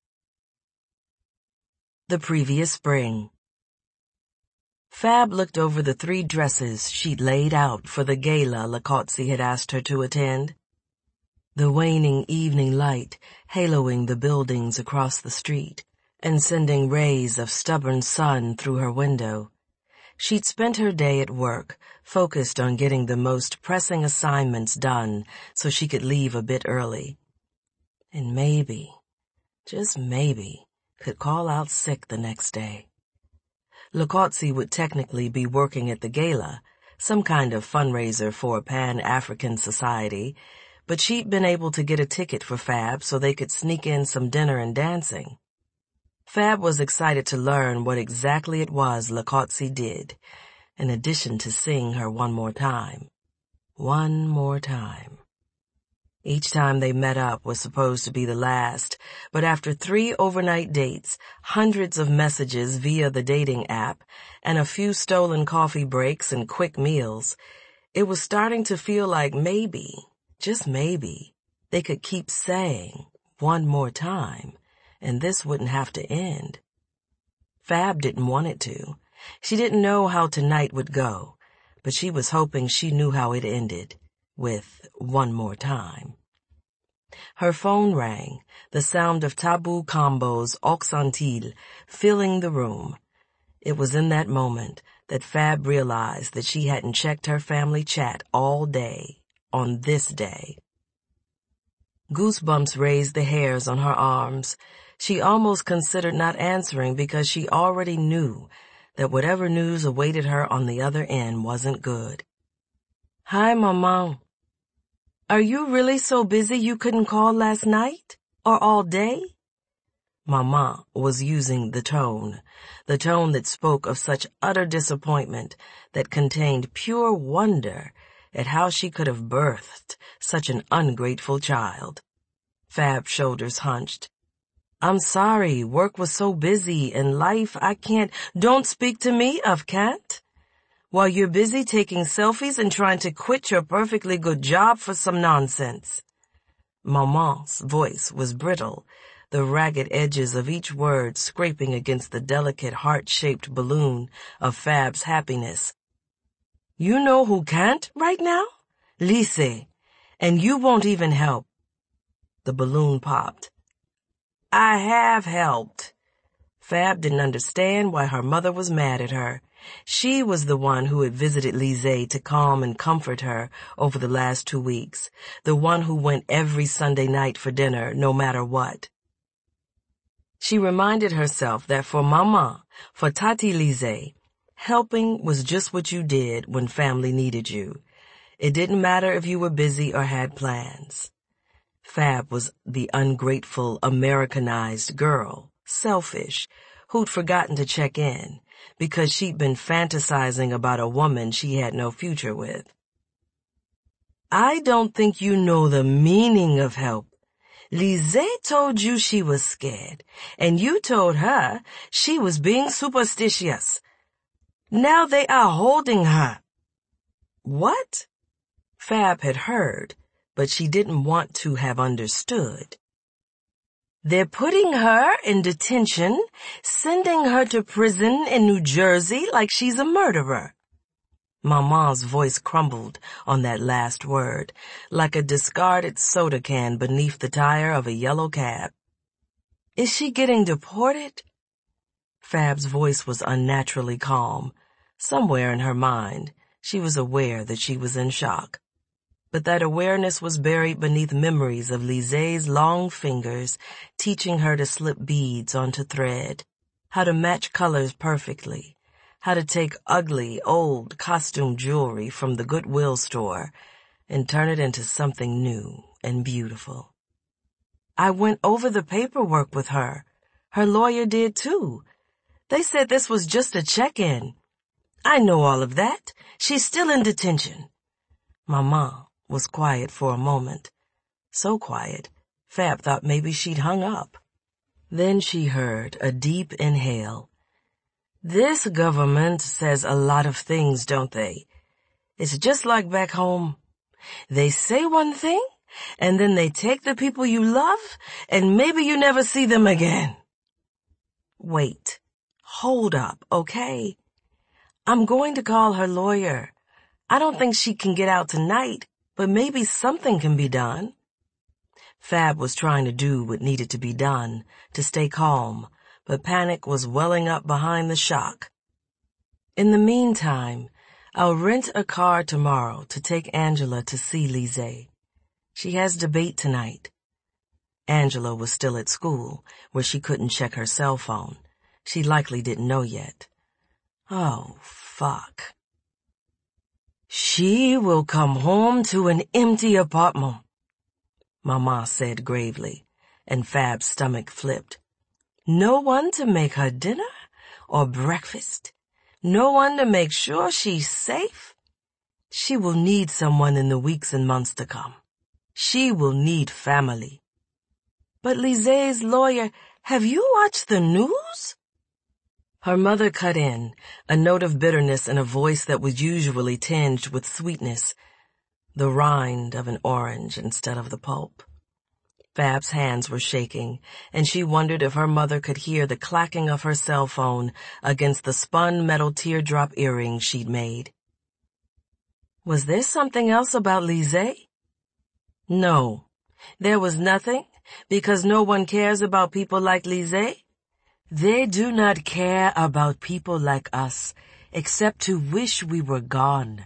The previous spring. Fab looked over the three dresses she'd laid out for the gala Licozzi had asked her to attend. The waning evening light haloing the buildings across the street and sending rays of stubborn sun through her window. She'd spent her day at work, focused on getting the most pressing assignments done so she could leave a bit early. And maybe, just maybe, could call out sick the next day. Licozzi would technically be working at the gala, some kind of fundraiser for a Pan-African society, but she'd been able to get a ticket for Fab so they could sneak in some dinner and dancing. Fab was excited to learn what exactly it was Licozzi did, in addition to seeing her one more time. One more time. Each time they met up was supposed to be the last, but after three overnight dates, hundreds of messages via the dating app, and a few stolen coffee breaks and quick meals, it was starting to feel like maybe, just maybe, they could keep saying one more time, and this wouldn't have to end. Fab didn't want it to. She didn't know how tonight would go, but she was hoping she knew how it ended, with one more time. Her phone rang, the sound of Taboo Combo's Oxantil filling the room. It was in that moment that Fab realized that she hadn't checked her family chat all day, on this day. Goosebumps raised the hairs on her arms. She almost considered not answering because she already knew that whatever news awaited her on the other end wasn't good. Hi, Maman. Are you really so busy you couldn't call last night? Or all day? Maman was using the tone, the tone that spoke of such utter disappointment that contained pure wonder at how she could have birthed such an ungrateful child. Fab's shoulders hunched. I'm sorry, work was so busy and life, I can't. Don't speak to me of can't. While you're busy taking selfies and trying to quit your perfectly good job for some nonsense. Maman's voice was brittle, the ragged edges of each word scraping against the delicate heart-shaped balloon of Fab's happiness. You know who can't right now? Lise. And you won't even help. The balloon popped. I have helped. Fab didn't understand why her mother was mad at her. She was the one who had visited Lise to calm and comfort her over the last two weeks, the one who went every Sunday night for dinner, no matter what. She reminded herself that for Mama, for Tati Lise, helping was just what you did when family needed you. It didn't matter if you were busy or had plans. Fab was the ungrateful, Americanized girl, selfish, who'd forgotten to check in because she'd been fantasizing about a woman she had no future with. I don't think you know the meaning of help. Lise told you she was scared, and you told her she was being superstitious. Now they are holding her. What? Fab had heard, but she didn't want to have understood. They're putting her in detention, sending her to prison in New Jersey like she's a murderer. Maman's voice crumbled on that last word, like a discarded soda can beneath the tire of a yellow cab. Is she getting deported? Fab's voice was unnaturally calm. Somewhere in her mind, she was aware that she was in shock. But that awareness was buried beneath memories of Lise's long fingers teaching her to slip beads onto thread, how to match colors perfectly, how to take ugly, old costume jewelry from the Goodwill store and turn it into something new and beautiful. I went over the paperwork with her. Her lawyer did too. They said this was just a check-in. I know all of that. She's still in detention. Maman was quiet for a moment. So quiet, Fab thought maybe she'd hung up. Then she heard a deep inhale. This government says a lot of things, don't they? It's just like back home. They say one thing, and then they take the people you love, and maybe you never see them again. Wait. Hold up, okay? I'm going to call her lawyer. I don't think she can get out tonight, but maybe something can be done. Fab was trying to do what needed to be done, to stay calm, but panic was welling up behind the shock. In the meantime, I'll rent a car tomorrow to take Angela to see Lise. She has debate tonight. Angela was still at school, where she couldn't check her cell phone. She likely didn't know yet. Oh, fuck. She will come home to an empty apartment, Mama said gravely, and Fab's stomach flipped. No one to make her dinner or breakfast. No one to make sure she's safe. She will need someone in the weeks and months to come. She will need family. But Lizette's lawyer, have you watched the news? Her mother cut in, a note of bitterness in a voice that was usually tinged with sweetness, the rind of an orange instead of the pulp. Fab's hands were shaking, and she wondered if her mother could hear the clacking of her cell phone against the spun metal teardrop earrings she'd made. Was there something else about Lisette? No, there was nothing, because no one cares about people like Lisette. They do not care about people like us, except to wish we were gone.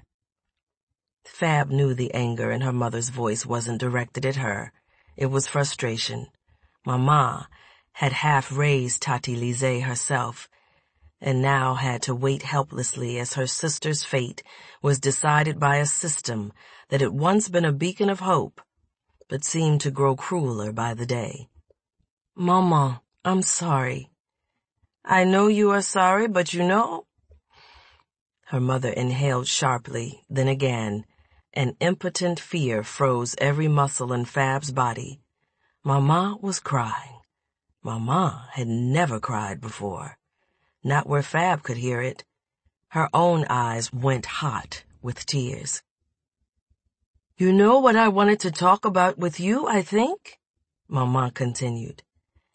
Fab knew the anger in her mother's voice wasn't directed at her. It was frustration. Mama had half-raised Tati Lisette herself, and now had to wait helplessly as her sister's fate was decided by a system that had once been a beacon of hope, but seemed to grow crueler by the day. Mama, I'm sorry. I know you are sorry, but you know... Her mother inhaled sharply, then again. An impotent fear froze every muscle in Fab's body. Mama was crying. Mama had never cried before. Not where Fab could hear it. Her own eyes went hot with tears. You know what I wanted to talk about with you, I think? Mama continued.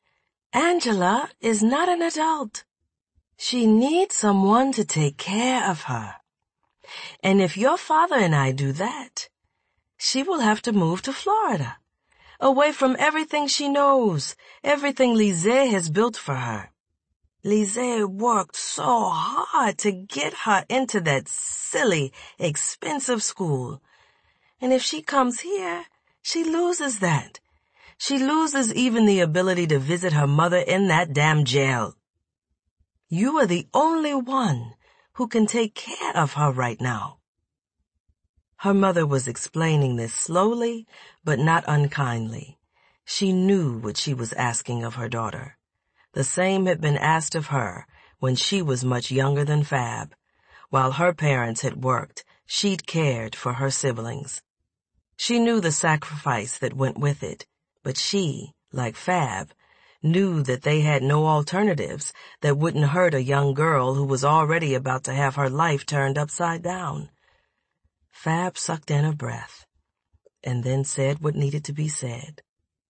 Angela is not an adult. She needs someone to take care of her. And if your father and I do that, she will have to move to Florida, away from everything she knows, everything Lisette has built for her. Lisette worked so hard to get her into that silly, expensive school. And if she comes here, she loses that. She loses even the ability to visit her mother in that damn jail. You are the only one who can take care of her right now. Her mother was explaining this slowly, but not unkindly. She knew what she was asking of her daughter. The same had been asked of her when she was much younger than Fab. While her parents had worked, she'd cared for her siblings. She knew the sacrifice that went with it, but she, like Fab, knew that they had no alternatives that wouldn't hurt a young girl who was already about to have her life turned upside down. Fab sucked in a breath, and then said what needed to be said.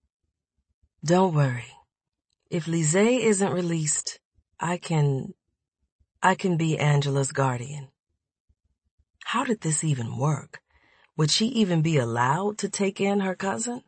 Don't worry. If Lisette isn't released, I can... I can be Angela's guardian. How did this even work? Would she even be allowed to take in her cousin?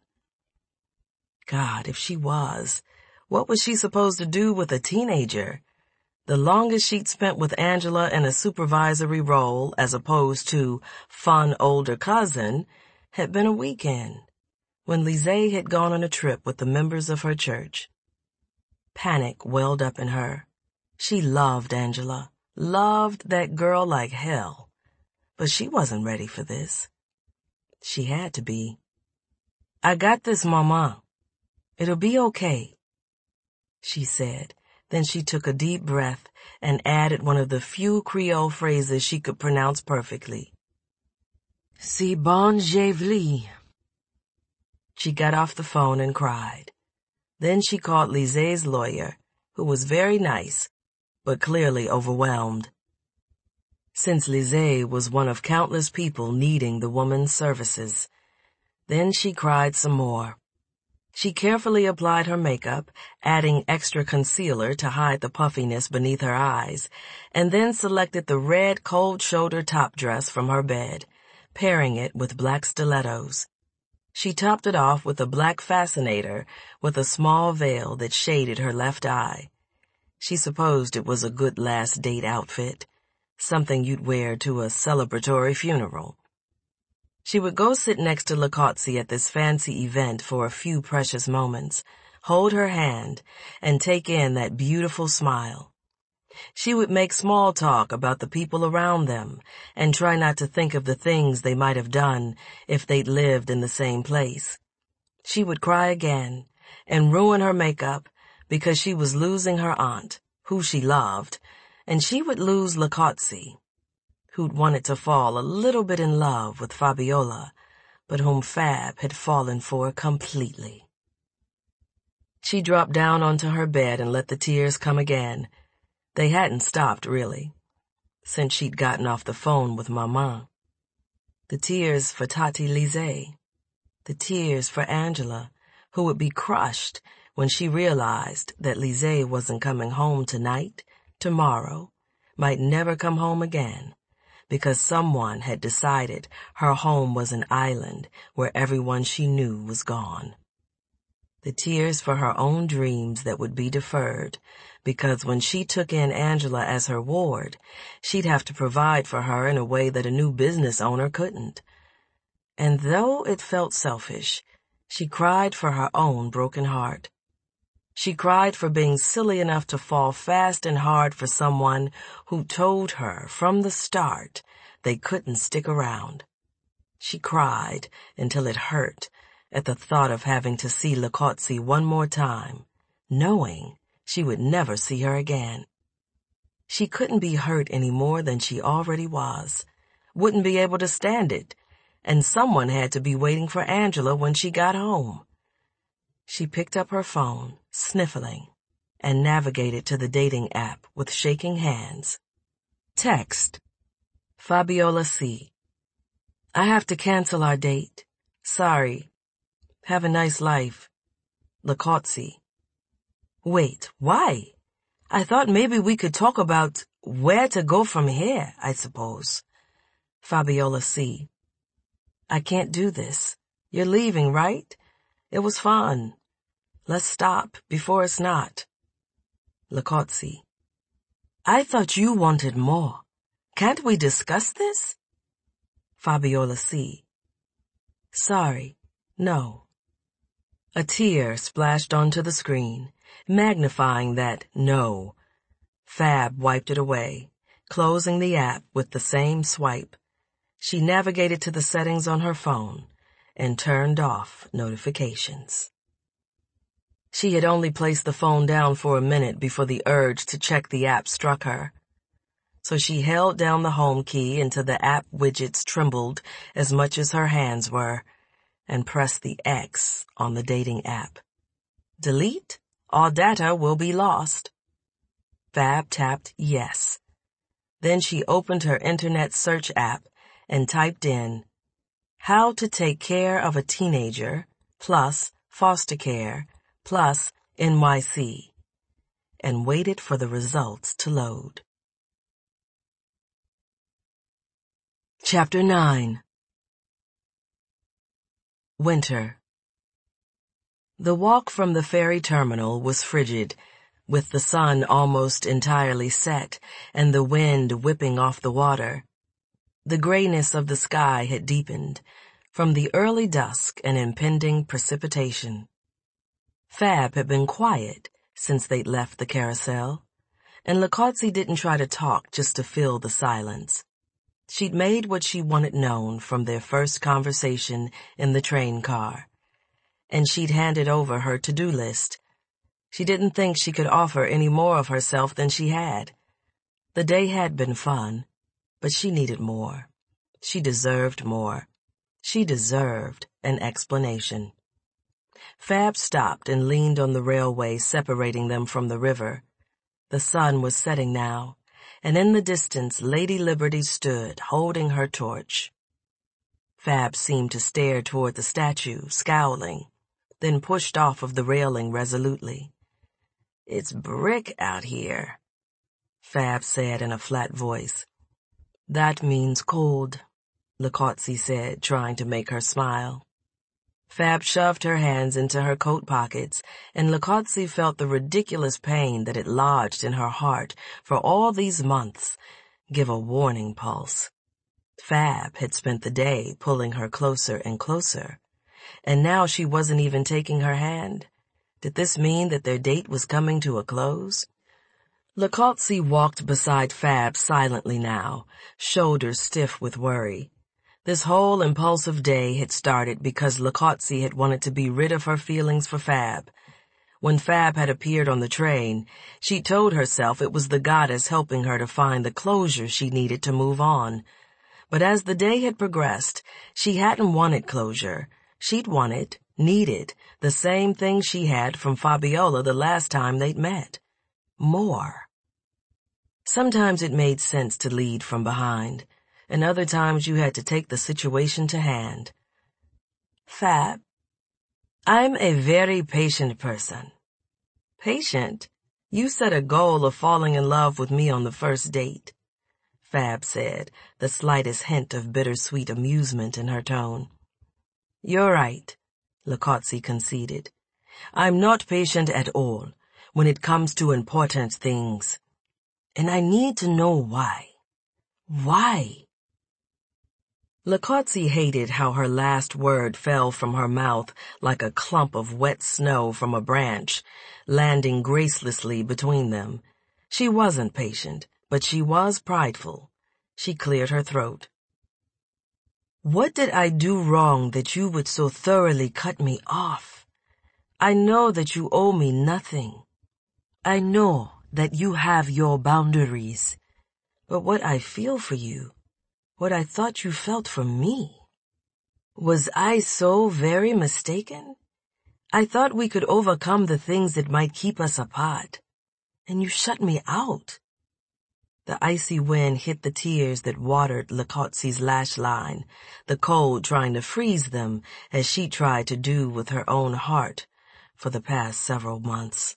God, if she was, what was she supposed to do with a teenager? The longest she'd spent with Angela in a supervisory role, as opposed to fun older cousin, had been a weekend, when Lisette had gone on a trip with the members of her church. Panic welled up in her. She loved Angela, loved that girl like hell, but she wasn't ready for this. She had to be. I got this, Mama. It'll be okay, she said. Then she took a deep breath and added one of the few Creole phrases she could pronounce perfectly. C'est bon, je v'lis. She got off the phone and cried. Then she called Lizette's lawyer, who was very nice, but clearly overwhelmed. Since Lisette was one of countless people needing the woman's services. Then she cried some more. She carefully applied her makeup, adding extra concealer to hide the puffiness beneath her eyes, and then selected the red cold-shoulder top dress from her bed, pairing it with black stilettos. She topped it off with a black fascinator with a small veil that shaded her left eye. She supposed it was a good last date outfit, something you'd wear to a celebratory funeral. She would go sit next to Licozzi at this fancy event for a few precious moments, hold her hand, and take in that beautiful smile. She would make small talk about the people around them and try not to think of the things they might have done if they'd lived in the same place. She would cry again and ruin her makeup because she was losing her aunt, who she loved, and she would lose Licozzi, who'd wanted to fall a little bit in love with Fabiola, but whom Fab had fallen for completely. She dropped down onto her bed and let the tears come again. They hadn't stopped, really, since she'd gotten off the phone with Maman. The tears for Tati Lizzie. The tears for Angela, who would be crushed when she realized that Lizzie wasn't coming home tonight, tomorrow, might never come home again, because someone had decided her home was an island where everyone she knew was gone. The tears for her own dreams that would be deferred, because when she took in Angela as her ward, she'd have to provide for her in a way that a new business owner couldn't. And though it felt selfish, she cried for her own broken heart. She cried for being silly enough to fall fast and hard for someone who told her from the start they couldn't stick around. She cried until it hurt at the thought of having to see Llakotsi one more time, knowing she would never see her again. She couldn't be hurt any more than she already was, wouldn't be able to stand it, and someone had to be waiting for Angela when she got home. She picked up her phone, sniffling, and navigated to the dating app with shaking hands. Text. Fabiola C. I have to cancel our date. Sorry. Have a nice life. Llakotsi. Wait, why? I thought maybe we could talk about where to go from here, I suppose. Fabiola C. I can't do this. You're leaving, right? It was fun. Let's stop before it's not. Llakotsi. I thought you wanted more. Can't we discuss this? Fabiola C. Sorry, no. A tear splashed onto the screen, magnifying that no. Fab wiped it away, closing the app with the same swipe. She navigated to the settings on her phone and turned off notifications. She had only placed the phone down for a minute before the urge to check the app struck her. So she held down the home key until the app widgets trembled as much as her hands were, and pressed the X on the dating app. Delete? All data will be lost. Fab tapped yes. Then she opened her internet search app and typed in, how to take care of a teenager, plus foster care, plus N Y C, and waited for the results to load. Chapter nine. Winter. The walk from the ferry terminal was frigid, with the sun almost entirely set and the wind whipping off the water. The grayness of the sky had deepened, from the early dusk and impending precipitation. Fab had been quiet since they'd left the carousel, and Llakotsi didn't try to talk just to fill the silence. She'd made what she wanted known from their first conversation in the train car, and she'd handed over her to-do list. She didn't think she could offer any more of herself than she had. The day had been fun, but she needed more. She deserved more. She deserved an explanation. Fab stopped and leaned on the railway separating them from the river. The sun was setting now, and in the distance Lady Liberty stood, holding her torch. Fab seemed to stare toward the statue, scowling, then pushed off of the railing resolutely. It's brick out here, Fab said in a flat voice. That means cold, Llakotsi said, trying to make her smile. Fab shoved her hands into her coat pockets, and Llakotsi felt the ridiculous pain that had lodged in her heart for all these months give a warning pulse. Fab had spent the day pulling her closer and closer, and now she wasn't even taking her hand. Did this mean that their date was coming to a close? Llakotsi walked beside Fab silently now, shoulders stiff with worry. This whole impulsive day had started because Llakotsi had wanted to be rid of her feelings for Fab. When Fab had appeared on the train, she told herself it was the goddess helping her to find the closure she needed to move on. But as the day had progressed, she hadn't wanted closure. She'd wanted, needed, the same thing she had from Fabiola the last time they'd met. More. Sometimes it made sense to lead from behind, and other times you had to take the situation to hand. Fab, I'm a very patient person. Patient? You set a goal of falling in love with me on the first date, Fab said, the slightest hint of bittersweet amusement in her tone. You're right, Licozzi conceded. I'm not patient at all when it comes to important things. And I need to know why. Why? Licozzi hated how her last word fell from her mouth like a clump of wet snow from a branch, landing gracelessly between them. She wasn't patient, but she was prideful. She cleared her throat. What did I do wrong that you would so thoroughly cut me off? I know that you owe me nothing. I know that you have your boundaries. But what I feel for you, what I thought you felt for me, was I so very mistaken? I thought we could overcome the things that might keep us apart. And you shut me out. The icy wind hit the tears that watered Licozzi's lash line, the cold trying to freeze them as she tried to do with her own heart for the past several months.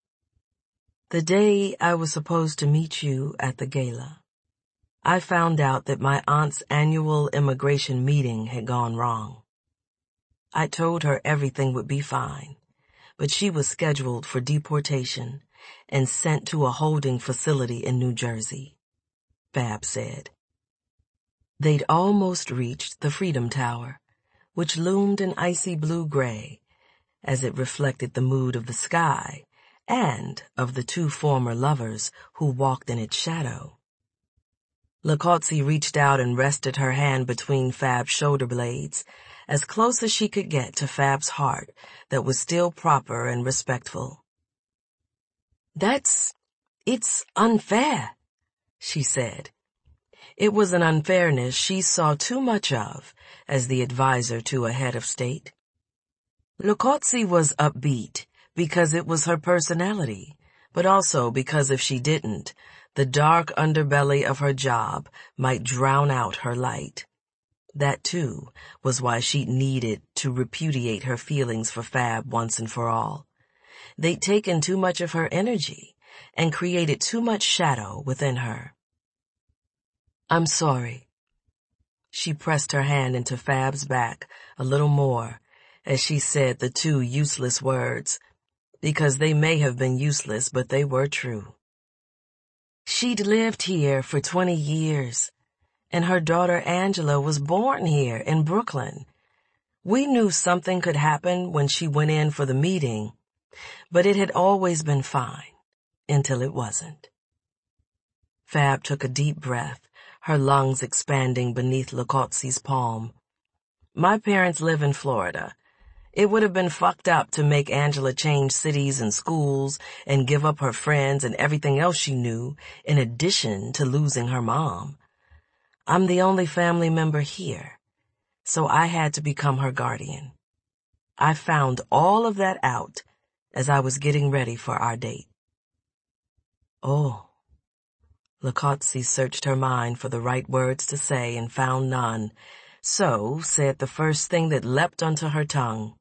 The day I was supposed to meet you at the gala, I found out that my aunt's annual immigration meeting had gone wrong. I told her everything would be fine, but she was scheduled for deportation and sent to a holding facility in New Jersey, Fab said. They'd almost reached the Freedom Tower, which loomed an icy blue-gray as it reflected the mood of the sky and of the two former lovers who walked in its shadow. Licozzi reached out and rested her hand between Fab's shoulder blades, as close as she could get to Fab's heart that was still proper and respectful. That's, it's unfair, she said. It was an unfairness she saw too much of as the advisor to a head of state. Licozzi was upbeat because it was her personality, but also because if she didn't, the dark underbelly of her job might drown out her light. That, too, was why she needed to repudiate her feelings for Fab once and for all. They'd taken too much of her energy and created too much shadow within her. I'm sorry. She pressed her hand into Fab's back a little more as she said the two useless words, because they may have been useless, but they were true. She'd lived here for twenty years, and her daughter Angela was born here in Brooklyn. We knew something could happen when she went in for the meeting, but it had always been fine until it wasn't. Fab took a deep breath, her lungs expanding beneath Licozzi's palm. My parents live in Florida. It would have been fucked up to make Angela change cities and schools and give up her friends and everything else she knew, in addition to losing her mom. I'm the only family member here, so I had to become her guardian. I found all of that out as I was getting ready for our date. Oh. Licozzi searched her mind for the right words to say and found none, so said the first thing that leapt onto her tongue.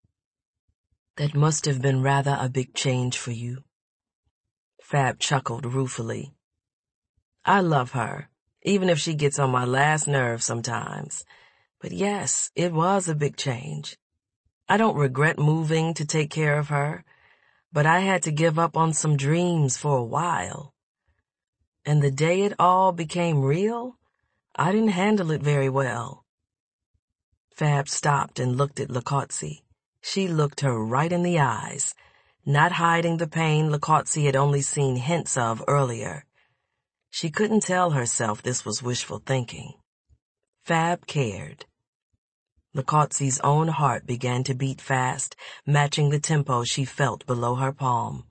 That must have been rather a big change for you. Fab chuckled ruefully. I love her, even if she gets on my last nerve sometimes. But yes, it was a big change. I don't regret moving to take care of her, but I had to give up on some dreams for a while. And the day it all became real, I didn't handle it very well. Fab stopped and looked at Licozzi. She looked her right in the eyes, not hiding the pain Licozzi had only seen hints of earlier. She couldn't tell herself this was wishful thinking. Fab cared. Licozzi's own heart began to beat fast, matching the tempo she felt below her palm.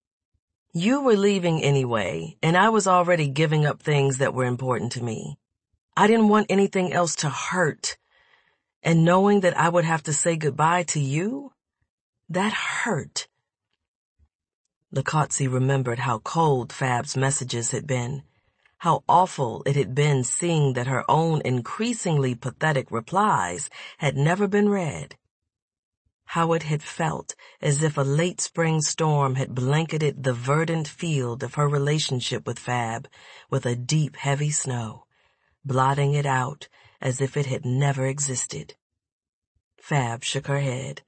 You were leaving anyway, and I was already giving up things that were important to me. I didn't want anything else to hurt. And knowing that I would have to say goodbye to you, that hurt. Licozzi remembered how cold Fab's messages had been, how awful it had been seeing that her own increasingly pathetic replies had never been read. How it had felt as if a late spring storm had blanketed the verdant field of her relationship with Fab with a deep, heavy snow, blotting it out as if it had never existed. Fab shook her head.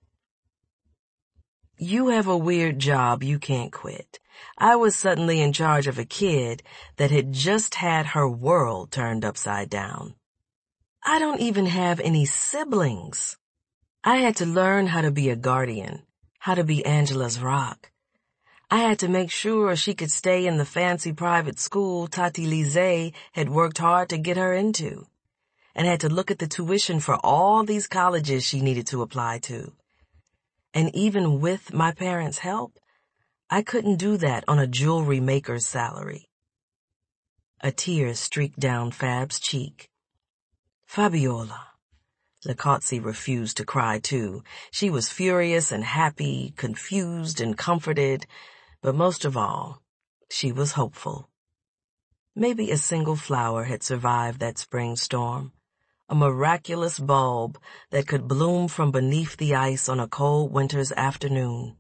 You have a weird job you can't quit. I was suddenly in charge of a kid that had just had her world turned upside down. I don't even have any siblings. I had to learn how to be a guardian, how to be Angela's rock. I had to make sure she could stay in the fancy private school Tati Lise had worked hard to get her into, and had to look at the tuition for all these colleges she needed to apply to. And even with my parents' help, I couldn't do that on a jewelry maker's salary. A tear streaked down Fab's cheek. Fabiola. Licozzi refused to cry too. She was furious and happy, confused and comforted, but most of all, she was hopeful. Maybe a single flower had survived that spring storm, a miraculous bulb that could bloom from beneath the ice on a cold winter's afternoon.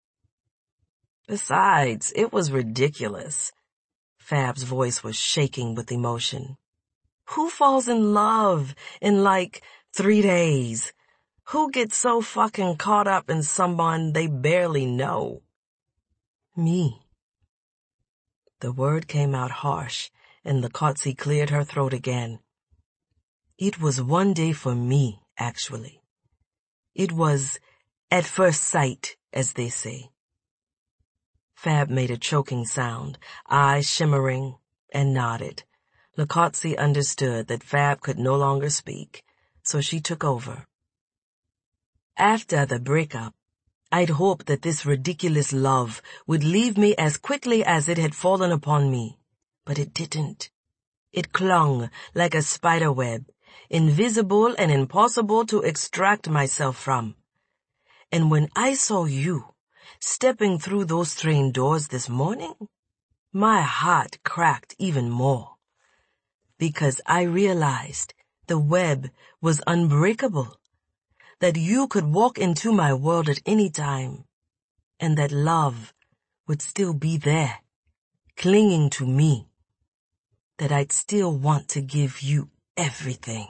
Besides, it was ridiculous. Fab's voice was shaking with emotion. Who falls in love in like three days? Who gets so fucking caught up in someone they barely know? Me. The word came out harsh, and Licozzi cleared her throat again. It was one day for me, actually. It was at first sight, as they say. Fab made a choking sound, eyes shimmering, and nodded. Licozzi understood that Fab could no longer speak, so she took over. After the breakup, I'd hoped that this ridiculous love would leave me as quickly as it had fallen upon me, but it didn't. It clung like a spider web, invisible and impossible to extract myself from. And when I saw you stepping through those train doors this morning, my heart cracked even more, because I realized the web was unbreakable, that you could walk into my world at any time, and that love would still be there, clinging to me, that I'd still want to give you everything.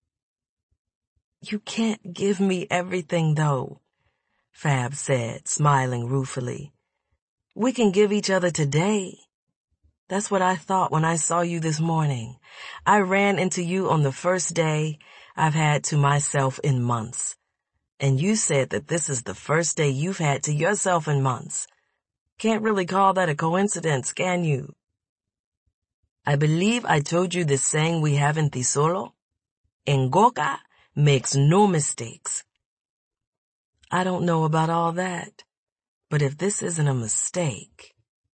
You can't give me everything, though, Fab said, smiling ruefully. We can give each other today. That's what I thought when I saw you this morning. I ran into you on the first day I've had to myself in months. And you said that this is the first day you've had to yourself in months. Can't really call that a coincidence, can you? I believe I told you this saying we have in Tisolo. Ngoka makes no mistakes. I don't know about all that, but if this isn't a mistake...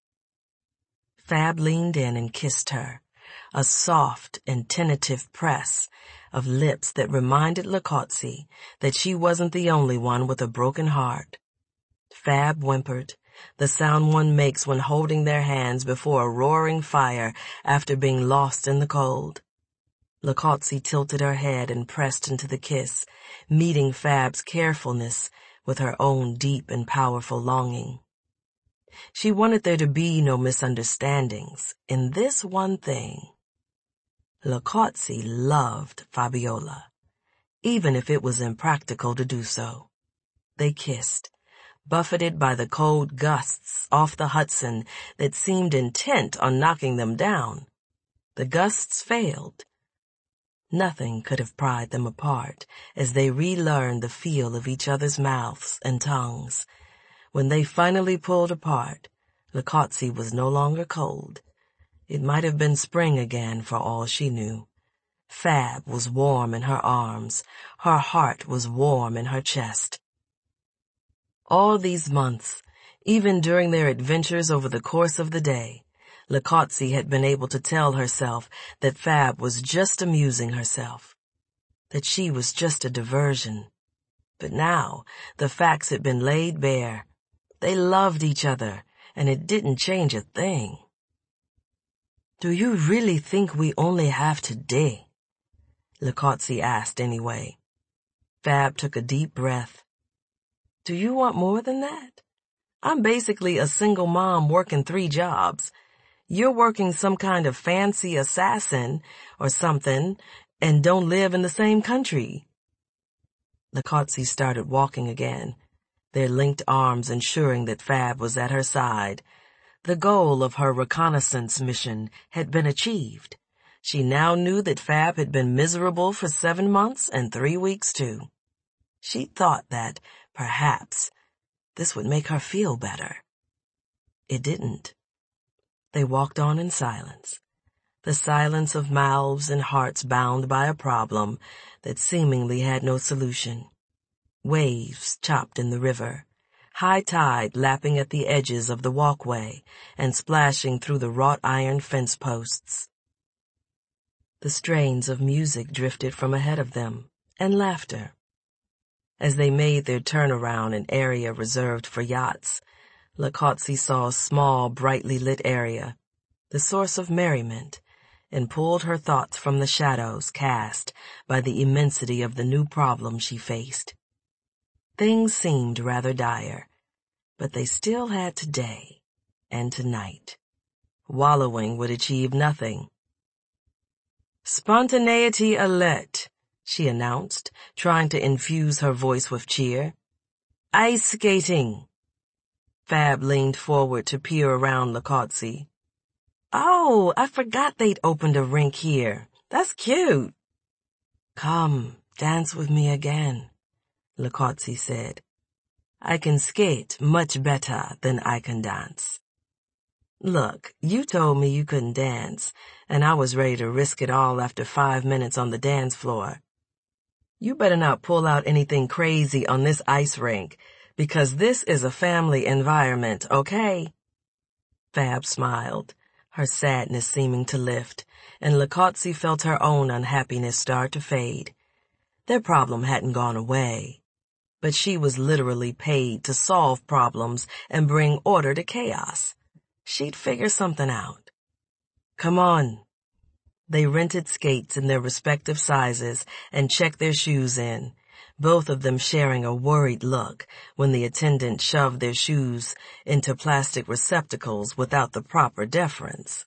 Fab leaned in and kissed her, a soft and tentative press of lips that reminded Licozzi that she wasn't the only one with a broken heart. Fab whimpered, the sound one makes when holding their hands before a roaring fire after being lost in the cold. Licozzi tilted her head and pressed into the kiss, meeting Fab's carefulness with her own deep and powerful longing. She wanted there to be no misunderstandings in this one thing. Licozzi loved Fabiola, even if it was impractical to do so. They kissed, buffeted by the cold gusts off the Hudson that seemed intent on knocking them down. The gusts failed. Nothing could have pried them apart as they relearned the feel of each other's mouths and tongues. When they finally pulled apart, Licozzi was no longer cold. It might have been spring again for all she knew. Fab was warm in her arms. Her heart was warm in her chest. All these months, even during their adventures over the course of the day, Lacotzi had been able to tell herself that Fab was just amusing herself, that she was just a diversion. But now, the facts had been laid bare. They loved each other, and it didn't change a thing. "Do you really think we only have today?" Lacotzi asked anyway. Fab took a deep breath. "Do you want more than that? I'm basically a single mom working three jobs. You're working some kind of fancy assassin or something and don't live in the same country." Lacotzi started walking again, their linked arms ensuring that Fab was at her side. The goal of her reconnaissance mission had been achieved. She now knew that Fab had been miserable for seven months and three weeks too. She thought that, perhaps, this would make her feel better. It didn't. They walked on in silence, the silence of mouths and hearts bound by a problem that seemingly had no solution. Waves chopped in the river, high tide lapping at the edges of the walkway and splashing through the wrought iron fence posts. The strains of music drifted from ahead of them, and laughter. As they made their turnaround in area reserved for yachts, Lacotzi saw a small, brightly lit area, the source of merriment, and pulled her thoughts from the shadows cast by the immensity of the new problem she faced. Things seemed rather dire, but they still had today and tonight. Wallowing would achieve nothing. "Spontaneity alert," she announced, trying to infuse her voice with cheer. "Ice skating." Fab leaned forward to peer around Lacotzi. "Oh, I forgot they'd opened a rink here. That's cute." "Come, dance with me again," Lacotzi said. "I can skate much better than I can dance." "Look, you told me you couldn't dance, and I was ready to risk it all after five minutes on the dance floor. You better not pull out anything crazy on this ice rink, because this is a family environment, okay?" Fab smiled, her sadness seeming to lift, and Lacotzi felt her own unhappiness start to fade. Their problem hadn't gone away, but she was literally paid to solve problems and bring order to chaos. She'd figure something out. "Come on." They rented skates in their respective sizes and checked their shoes in, both of them sharing a worried look when the attendant shoved their shoes into plastic receptacles without the proper deference.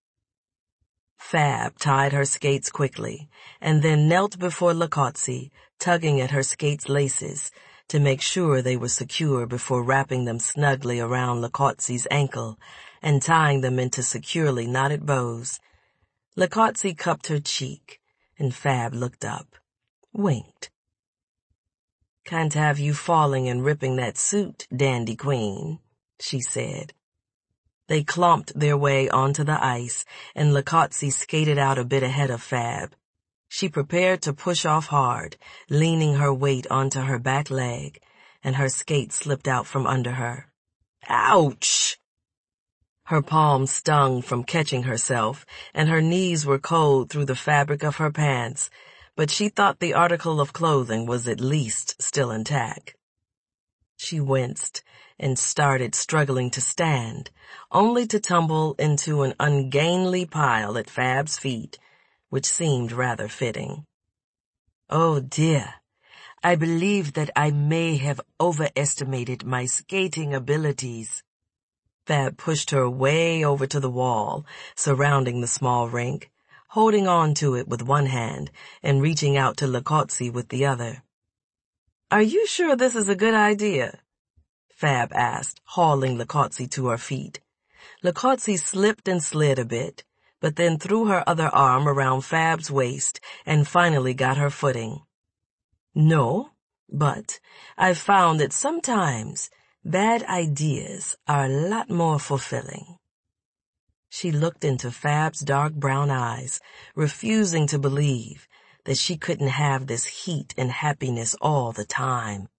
Fab tied her skates quickly and then knelt before Lacotzi, tugging at her skates' laces to make sure they were secure before wrapping them snugly around Lacotzi's ankle and tying them into securely knotted bows. Lacotzi cupped her cheek, and Fab looked up, winked. "Can't have you falling and ripping that suit, dandy queen," she said. They clomped their way onto the ice, and Lacotzi skated out a bit ahead of Fab. She prepared to push off hard, leaning her weight onto her back leg, and her skate slipped out from under her. Ouch! Her palms stung from catching herself, and her knees were cold through the fabric of her pants, but she thought the article of clothing was at least still intact. She winced and started struggling to stand, only to tumble into an ungainly pile at Fab's feet, which seemed rather fitting. "Oh dear, I believe that I may have overestimated my skating abilities." Fab pushed her way over to the wall surrounding the small rink, holding on to it with one hand and reaching out to Lacotzi with the other. "Are you sure this is a good idea?" Fab asked, hauling Lacotzi to her feet. Lacotzi slipped and slid a bit, but then threw her other arm around Fab's waist and finally got her footing. "No, but I've found that sometimes bad ideas are a lot more fulfilling." She looked into Fab's dark brown eyes, refusing to believe that she couldn't have this heat and happiness all the time.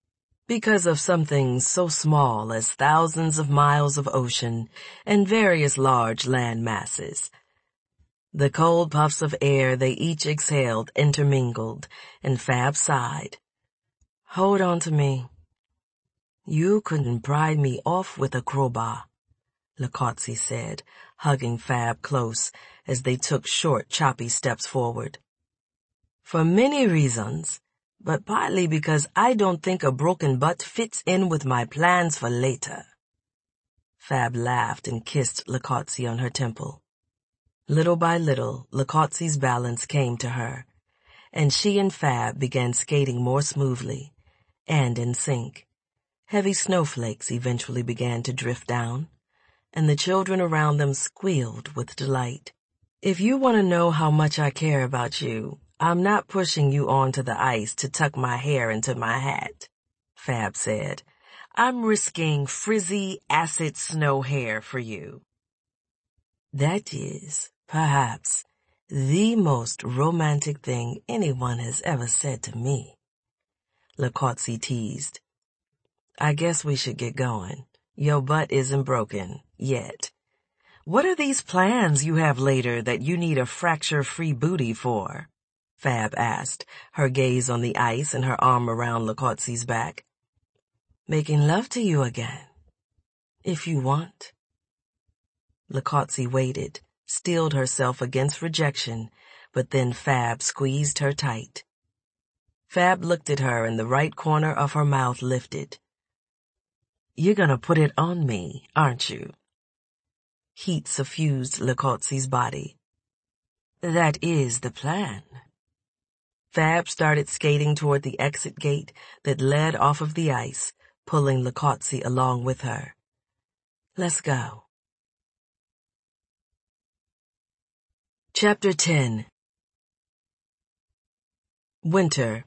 because of something so small as thousands of miles of ocean and various large land masses. The cold puffs of air they each exhaled intermingled, and Fab sighed. "Hold on to me. You couldn't pry me off with a crowbar," Licozzi said, hugging Fab close as they took short, choppy steps forward. "For many reasons, but partly because I don't think a broken butt fits in with my plans for later." Fab laughed and kissed Licozzi on her temple. Little by little, Licozzi's balance came to her, and she and Fab began skating more smoothly, and in sync. Heavy snowflakes eventually began to drift down, and the children around them squealed with delight. "If you want to know how much I care about you, I'm not pushing you onto the ice to tuck my hair into my hat," Fab said. "I'm risking frizzy, acid snow hair for you." "That is, perhaps, the most romantic thing anyone has ever said to me," Licozzi teased. "I guess we should get going. Your butt isn't broken, yet. What are these plans you have later that you need a fracture-free booty for?" Fab asked, her gaze on the ice and her arm around Licozzi's back. "Making love to you again, if you want." Licozzi waited, steeled herself against rejection, but then Fab squeezed her tight. Fab looked at her and the right corner of her mouth lifted. "You're gonna put it on me, aren't you?" Heat suffused Licozzi's body. "That is the plan." Fab started skating toward the exit gate that led off of the ice, pulling Licozzi along with her. "Let's go." Chapter ten. Winter.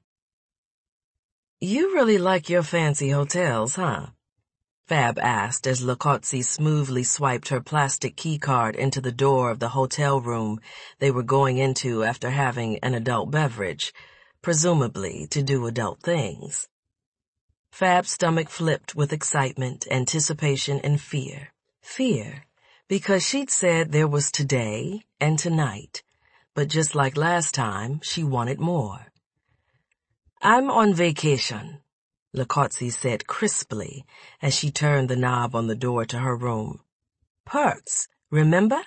"You really like your fancy hotels, huh?" Fab asked as Licozzi smoothly swiped her plastic keycard into the door of the hotel room they were going into after having an adult beverage, presumably to do adult things. Fab's stomach flipped with excitement, anticipation, and fear. Fear, because she'd said there was today and tonight, but just like last time, she wanted more. "I'm on vacation," Licozzi said crisply as she turned the knob on the door to her room. "Perks, remember?"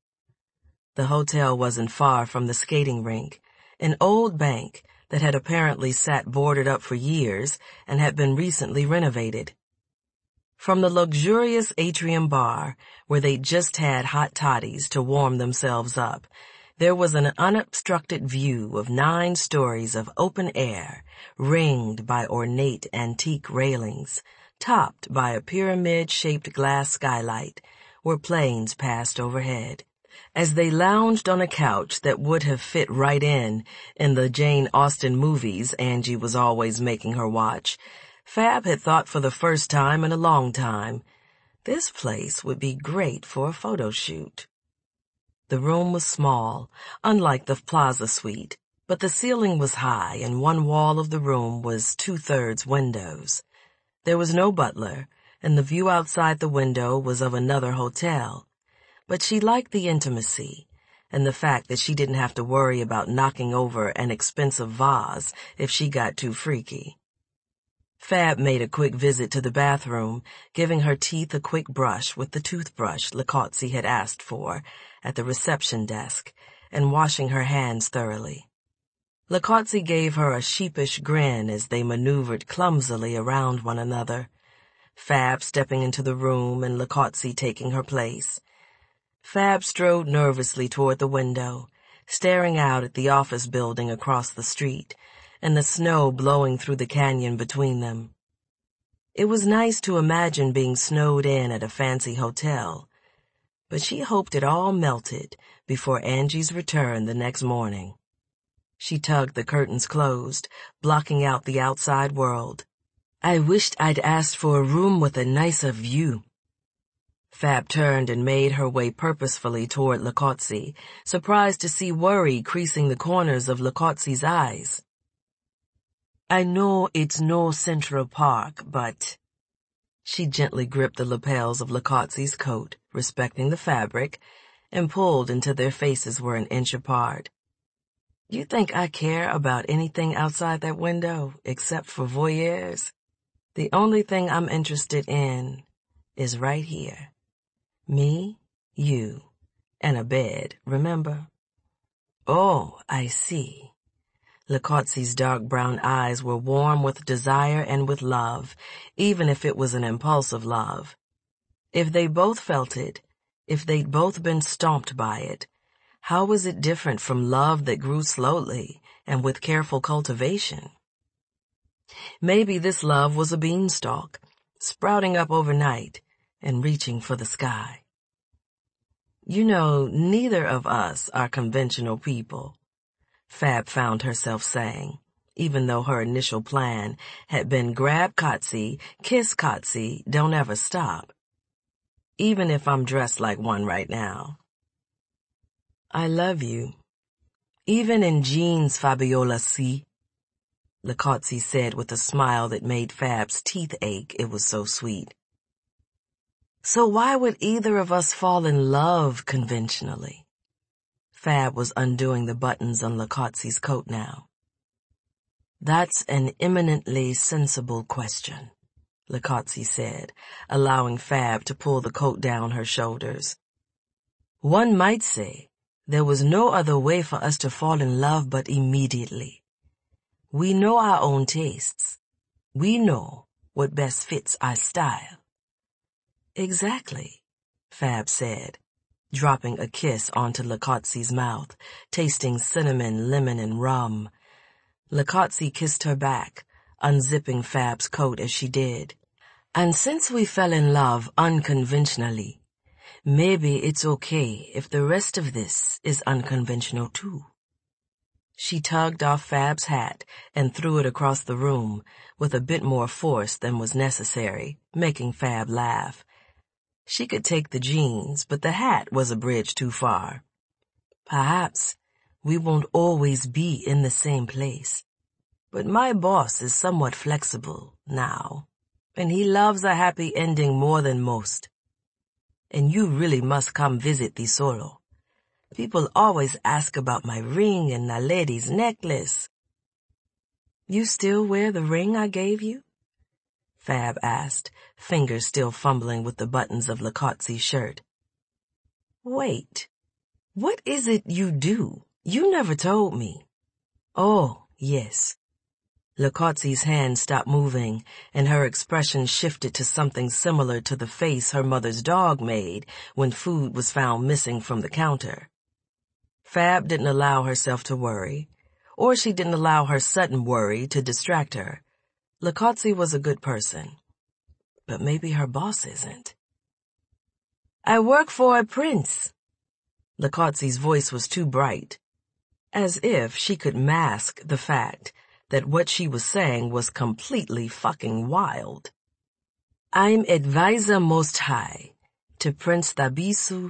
The hotel wasn't far from the skating rink, an old bank that had apparently sat boarded up for years and had been recently renovated. From the luxurious atrium bar, where they'd just had hot toddies to warm themselves up, there was an unobstructed view of nine stories of open air, ringed by ornate antique railings, topped by a pyramid-shaped glass skylight, where planes passed overhead. As they lounged on a couch that would have fit right in in the Jane Austen movies Angie was always making her watch, Fab had thought for the first time in a long time, this place would be great for a photo shoot. The room was small, unlike the Plaza Suite, but the ceiling was high and one wall of the room was two-thirds windows. There was no butler, and the view outside the window was of another hotel. But she liked the intimacy and the fact that she didn't have to worry about knocking over an expensive vase if she got too freaky. Fab made a quick visit to the bathroom, giving her teeth a quick brush with the toothbrush Licozzi had asked for at the reception desk, and washing her hands thoroughly. Licozzi gave her a sheepish grin as they maneuvered clumsily around one another, Fab stepping into the room and Licozzi taking her place. Fab strode nervously toward the window, staring out at the office building across the street, and the snow blowing through the canyon between them. It was nice to imagine being snowed in at a fancy hotel, but she hoped it all melted before Angie's return the next morning. She tugged the curtains closed, blocking out the outside world. "I wished I'd asked for a room with a nicer view." Fab turned and made her way purposefully toward Licozzi, surprised to see worry creasing the corners of Licozzi's eyes. I know it's no Central Park, but... She gently gripped the lapels of Lakatsi's coat, respecting the fabric, and pulled until their faces were an inch apart. You think I care about anything outside that window, except for voyeurs? The only thing I'm interested in is right here. Me, you, and a bed, remember? Oh, I see. Lakatsi's dark brown eyes were warm with desire and with love, even if it was an impulsive love. If they both felt it, if they'd both been stomped by it, how was it different from love that grew slowly and with careful cultivation? Maybe this love was a beanstalk, sprouting up overnight and reaching for the sky. You know, neither of us are conventional people, Fab found herself saying, even though her initial plan had been grab Kotze, kiss Kotze, don't ever stop. Even if I'm dressed like one right now. I love you. Even in jeans, Fabiola C. Lakotze said with a smile that made Fab's teeth ache. It was so sweet. So why would either of us fall in love conventionally? Fab was undoing the buttons on Lakotze's coat now. That's an eminently sensible question, Lakotze said, allowing Fab to pull the coat down her shoulders. One might say there was no other way for us to fall in love but immediately. We know our own tastes. We know what best fits our style. Exactly, Fab said, dropping a kiss onto Lakotze's mouth, tasting cinnamon, lemon, and rum. Lakotze kissed her back, unzipping Fab's coat as she did. And since we fell in love unconventionally, maybe it's okay if the rest of this is unconventional too. She tugged off Fab's hat and threw it across the room with a bit more force than was necessary, making Fab laugh. She could take the jeans, but the hat was a bridge too far. Perhaps we won't always be in the same place, but my boss is somewhat flexible now, and he loves a happy ending more than most. And you really must come visit Tisolo. People always ask about my ring and Naledi's necklace. You still wear the ring I gave you? Fab asked, fingers still fumbling with the buttons of Lakotze's shirt. Wait, what is it you do? You never told me. Oh, yes. Lakotze's hand stopped moving, and her expression shifted to something similar to the face her mother's dog made when food was found missing from the counter. Fab didn't allow herself to worry, or she didn't allow her sudden worry to distract her. Lakotze was a good person, but maybe her boss isn't. I work for a prince. Lakotze's voice was too bright, as if she could mask the fact that what she was saying was completely fucking wild. I'm advisor most high to Prince Thabiso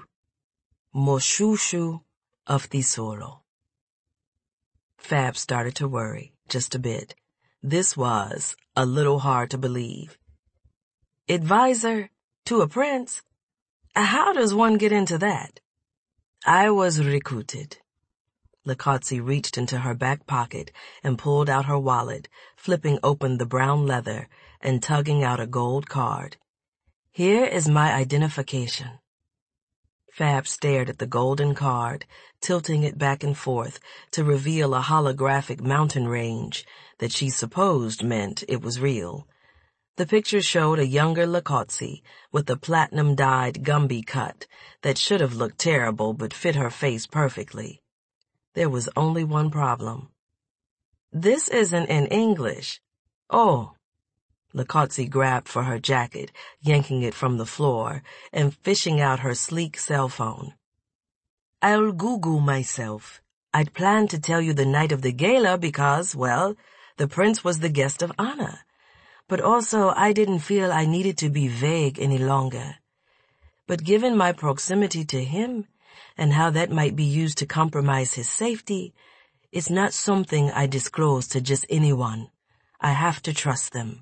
Moshushu of Tisolo. Fab started to worry, just a bit. This was a little hard to believe. Advisor to a prince? How does one get into that? I was recruited. Lakotze reached into her back pocket and pulled out her wallet, flipping open the brown leather and tugging out a gold card. Here is my identification. Fab stared at the golden card, tilting it back and forth to reveal a holographic mountain range that she supposed meant it was real. The picture showed a younger Lakotze with a platinum-dyed Gumby cut that should have looked terrible but fit her face perfectly. There was only one problem. This isn't in English. Oh. Lakotze grabbed for her jacket, yanking it from the floor and fishing out her sleek cell phone. I'll Google myself. I'd planned to tell you the night of the gala because, well, the prince was the guest of honor. But also I didn't feel I needed to be vague any longer. But given my proximity to him and how that might be used to compromise his safety, it's not something I disclose to just anyone. I have to trust them.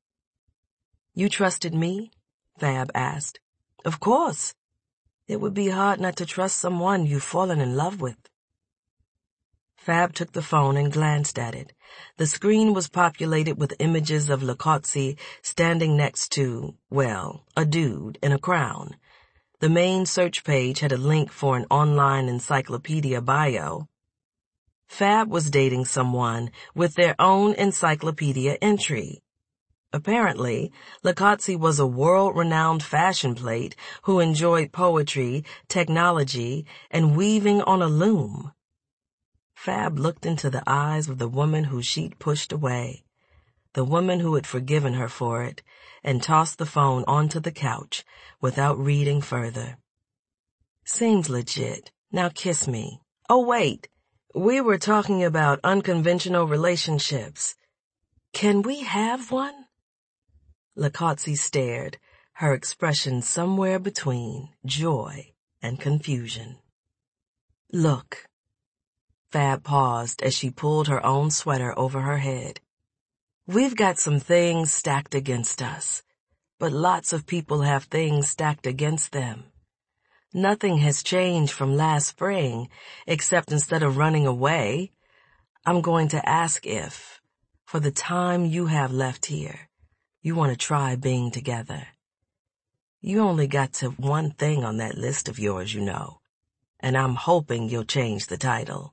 You trusted me? Fab asked. Of course. It would be hard not to trust someone you've fallen in love with. Fab took the phone and glanced at it. The screen was populated with images of Licozzi standing next to, well, a dude in a crown. The main search page had a link for an online encyclopedia bio. Fab was dating someone with their own encyclopedia entry. Apparently, Licozzi was a world-renowned fashion plate who enjoyed poetry, technology, and weaving on a loom. Fab looked into the eyes of the woman whose she'd pushed away, the woman who had forgiven her for it, and tossed the phone onto the couch without reading further. Seems legit. Now kiss me. Oh, wait. We were talking about unconventional relationships. Can we have one? Licozzi stared, her expression somewhere between joy and confusion. Look. Fab paused as she pulled her own sweater over her head. We've got some things stacked against us, but lots of people have things stacked against them. Nothing has changed from last spring, except instead of running away, I'm going to ask if, for the time you have left here, you want to try being together. You only got to one thing on that list of yours, you know, and I'm hoping you'll change the title.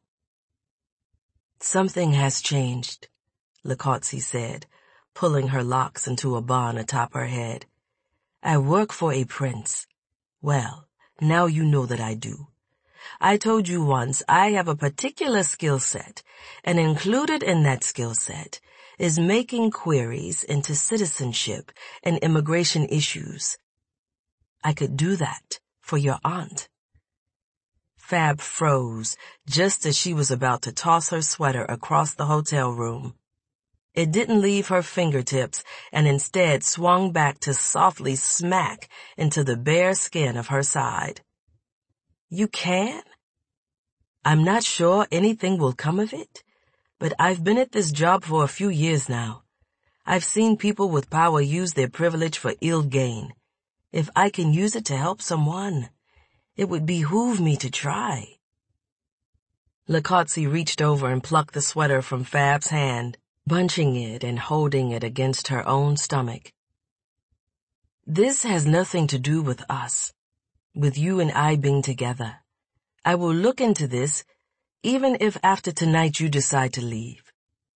Something has changed, Licozzi said, pulling her locks into a bun atop her head. I work for a prince. Well, now you know that I do. I told you once I have a particular skill set, and included in that skill set is making queries into citizenship and immigration issues. I could do that for your aunt. Fab froze just as she was about to toss her sweater across the hotel room. It didn't leave her fingertips and instead swung back to softly smack into the bare skin of her side. You can? I'm not sure anything will come of it, but I've been at this job for a few years now. I've seen people with power use their privilege for ill gain. If I can use it to help someone, it would behoove me to try. Licozzi reached over and plucked the sweater from Fab's hand, bunching it and holding it against her own stomach. This has nothing to do with us, with you and I being together. I will look into this, even if after tonight you decide to leave.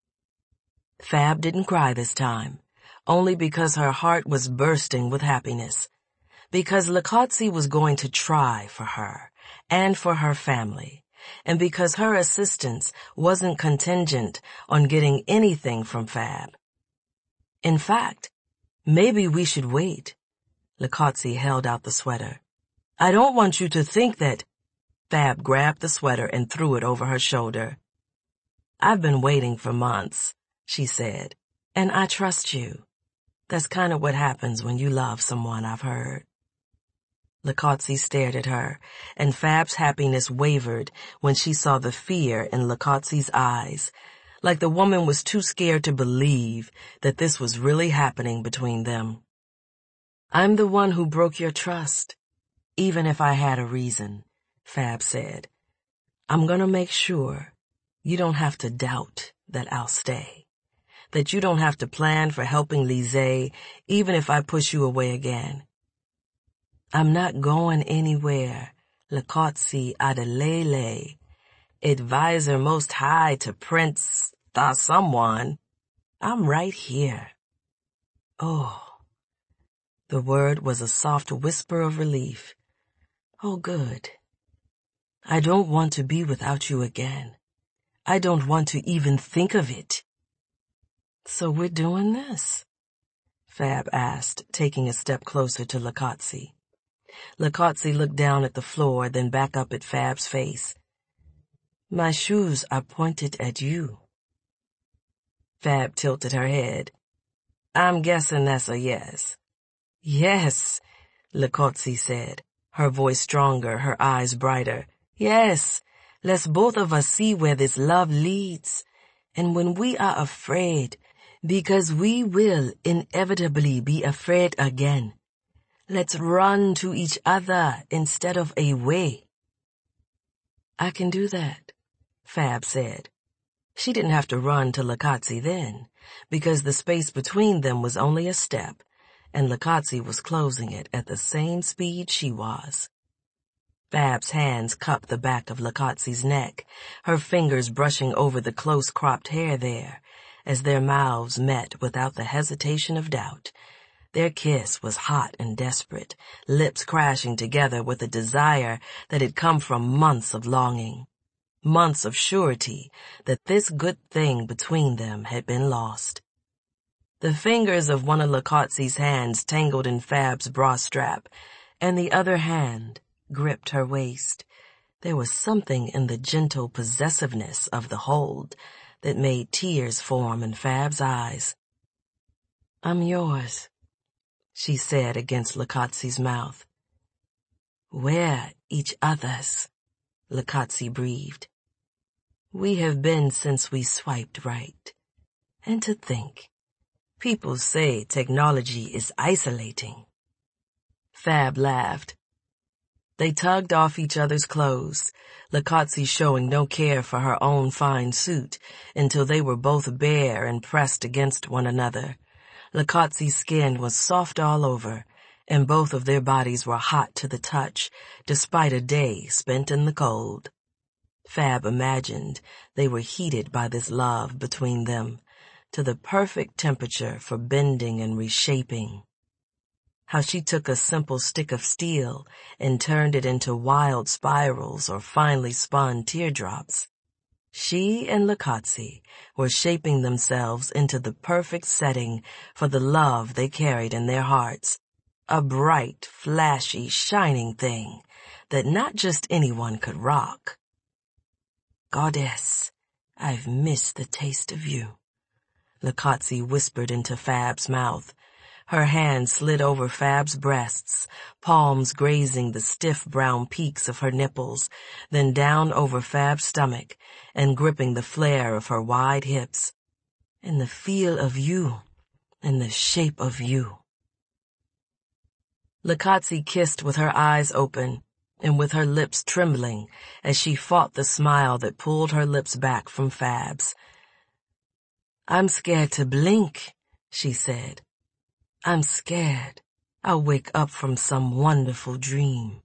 Fab didn't cry this time, only because her heart was bursting with happiness, because Licozzi was going to try for her and for her family, and because her assistance wasn't contingent on getting anything from Fab. In fact, maybe we should wait. Licozzi held out the sweater. I don't want you to think that... Fab grabbed the sweater and threw it over her shoulder. I've been waiting for months, she said, and I trust you. That's kind of what happens when you love someone, I've heard. Licozzi stared at her, and Fab's happiness wavered when she saw the fear in Licozzi's eyes, like the woman was too scared to believe that this was really happening between them. I'm the one who broke your trust, even if I had a reason, Fab said. I'm gonna make sure you don't have to doubt that I'll stay, that you don't have to plan for helping Lise even if I push you away again. I'm not going anywhere, Licozzi Adelele, advisor most high to Prince tha someone. I'm right here. Oh. The word was a soft whisper of relief. Oh, good. I don't want to be without you again. I don't want to even think of it. So we're doing this? Fab asked, taking a step closer to Licozzi. Licozzi looked down at the floor, then back up at Fab's face. My shoes are pointed at you. Fab tilted her head. I'm guessing that's a yes. Yes, Licozzi said, her voice stronger, her eyes brighter. Yes, let's both of us see where this love leads. And when we are afraid, Because we will inevitably be afraid again. Let's run to each other instead of away. I can do that, Fab said. She didn't have to run to Licatzi then, because the space between them was only a step, and Licatzi was closing it at the same speed she was. Fab's hands cupped the back of Licatzi's neck, her fingers brushing over the close-cropped hair there, as their mouths met without the hesitation of doubt. Their kiss was hot and desperate, lips crashing together with a desire that had come from months of longing, months of surety that this good thing between them had been lost. The fingers of one of Licatzi's hands tangled in Fab's bra strap, and the other hand gripped her waist. There was something in the gentle possessiveness of the hold that made tears form in Fab's eyes. "I'm yours," she said against Licatzi's mouth. "We're each other's," Licatzi breathed. "We have been since we swiped right. And to think, people say technology is isolating." Fab laughed. They tugged off each other's clothes, Licatzi showing no care for her own fine suit until they were both bare and pressed against one another. Licatzi's skin was soft all over, and both of their bodies were hot to the touch, despite a day spent in the cold. Fab imagined they were heated by this love between them, to the perfect temperature for bending and reshaping. How she took a simple stick of steel and turned it into wild spirals or finely spun teardrops. She and Licatzi were shaping themselves into the perfect setting for the love they carried in their hearts, a bright, flashy, shining thing that not just anyone could rock. "Goddess, I've missed the taste of you," Licatzi whispered into Fab's mouth. Her hand slid over Fab's breasts, palms grazing the stiff brown peaks of her nipples, then down over Fab's stomach and gripping the flare of her wide hips. "And the feel of you, and the shape of you." Licatzi kissed with her eyes open and with her lips trembling as she fought the smile that pulled her lips back from Fab's. "I'm scared to blink," she said. "I'm scared I'll wake up from some wonderful dream."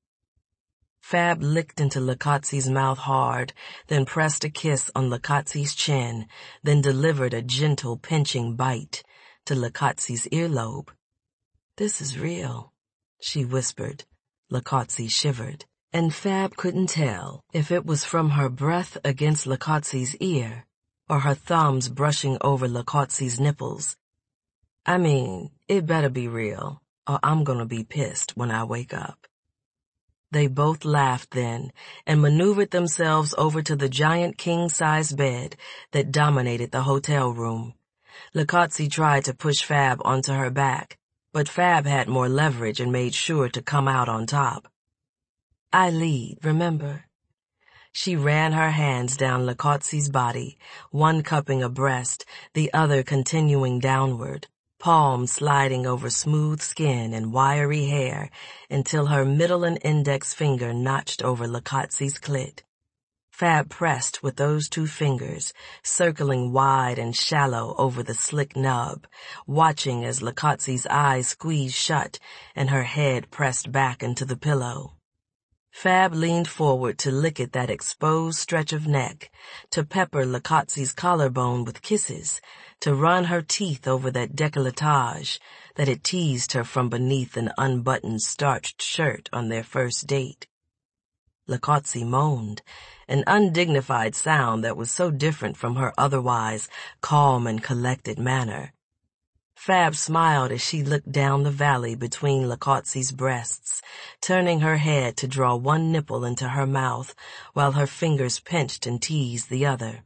Fab licked into Licatzi's mouth hard, then pressed a kiss on Licatzi's chin, then delivered a gentle pinching bite to Licatzi's earlobe. "This is real," she whispered. Licatzi shivered, and Fab couldn't tell if it was from her breath against Licatzi's ear or her thumbs brushing over Licatzi's nipples. "I mean, it better be real, or I'm gonna be pissed when I wake up." They both laughed then and maneuvered themselves over to the giant king-size bed that dominated the hotel room. Licatzi tried to push Fab onto her back, but Fab had more leverage and made sure to come out on top. "I lead, remember?" She ran her hands down Licatzi's body, one cupping a breast, the other continuing downward, palms sliding over smooth skin and wiry hair until her middle and index finger notched over Licatzi's clit. Fab pressed with those two fingers, circling wide and shallow over the slick nub, watching as Licatzi's eyes squeezed shut and her head pressed back into the pillow. Fab leaned forward to lick at that exposed stretch of neck, to pepper Licatzi's collarbone with kisses, to run her teeth over that décolletage that had teased her from beneath an unbuttoned starched shirt on their first date. Licatzi moaned, an undignified sound that was so different from her otherwise calm and collected manner. Fab smiled as she looked down the valley between Licatzi's breasts, turning her head to draw one nipple into her mouth while her fingers pinched and teased the other.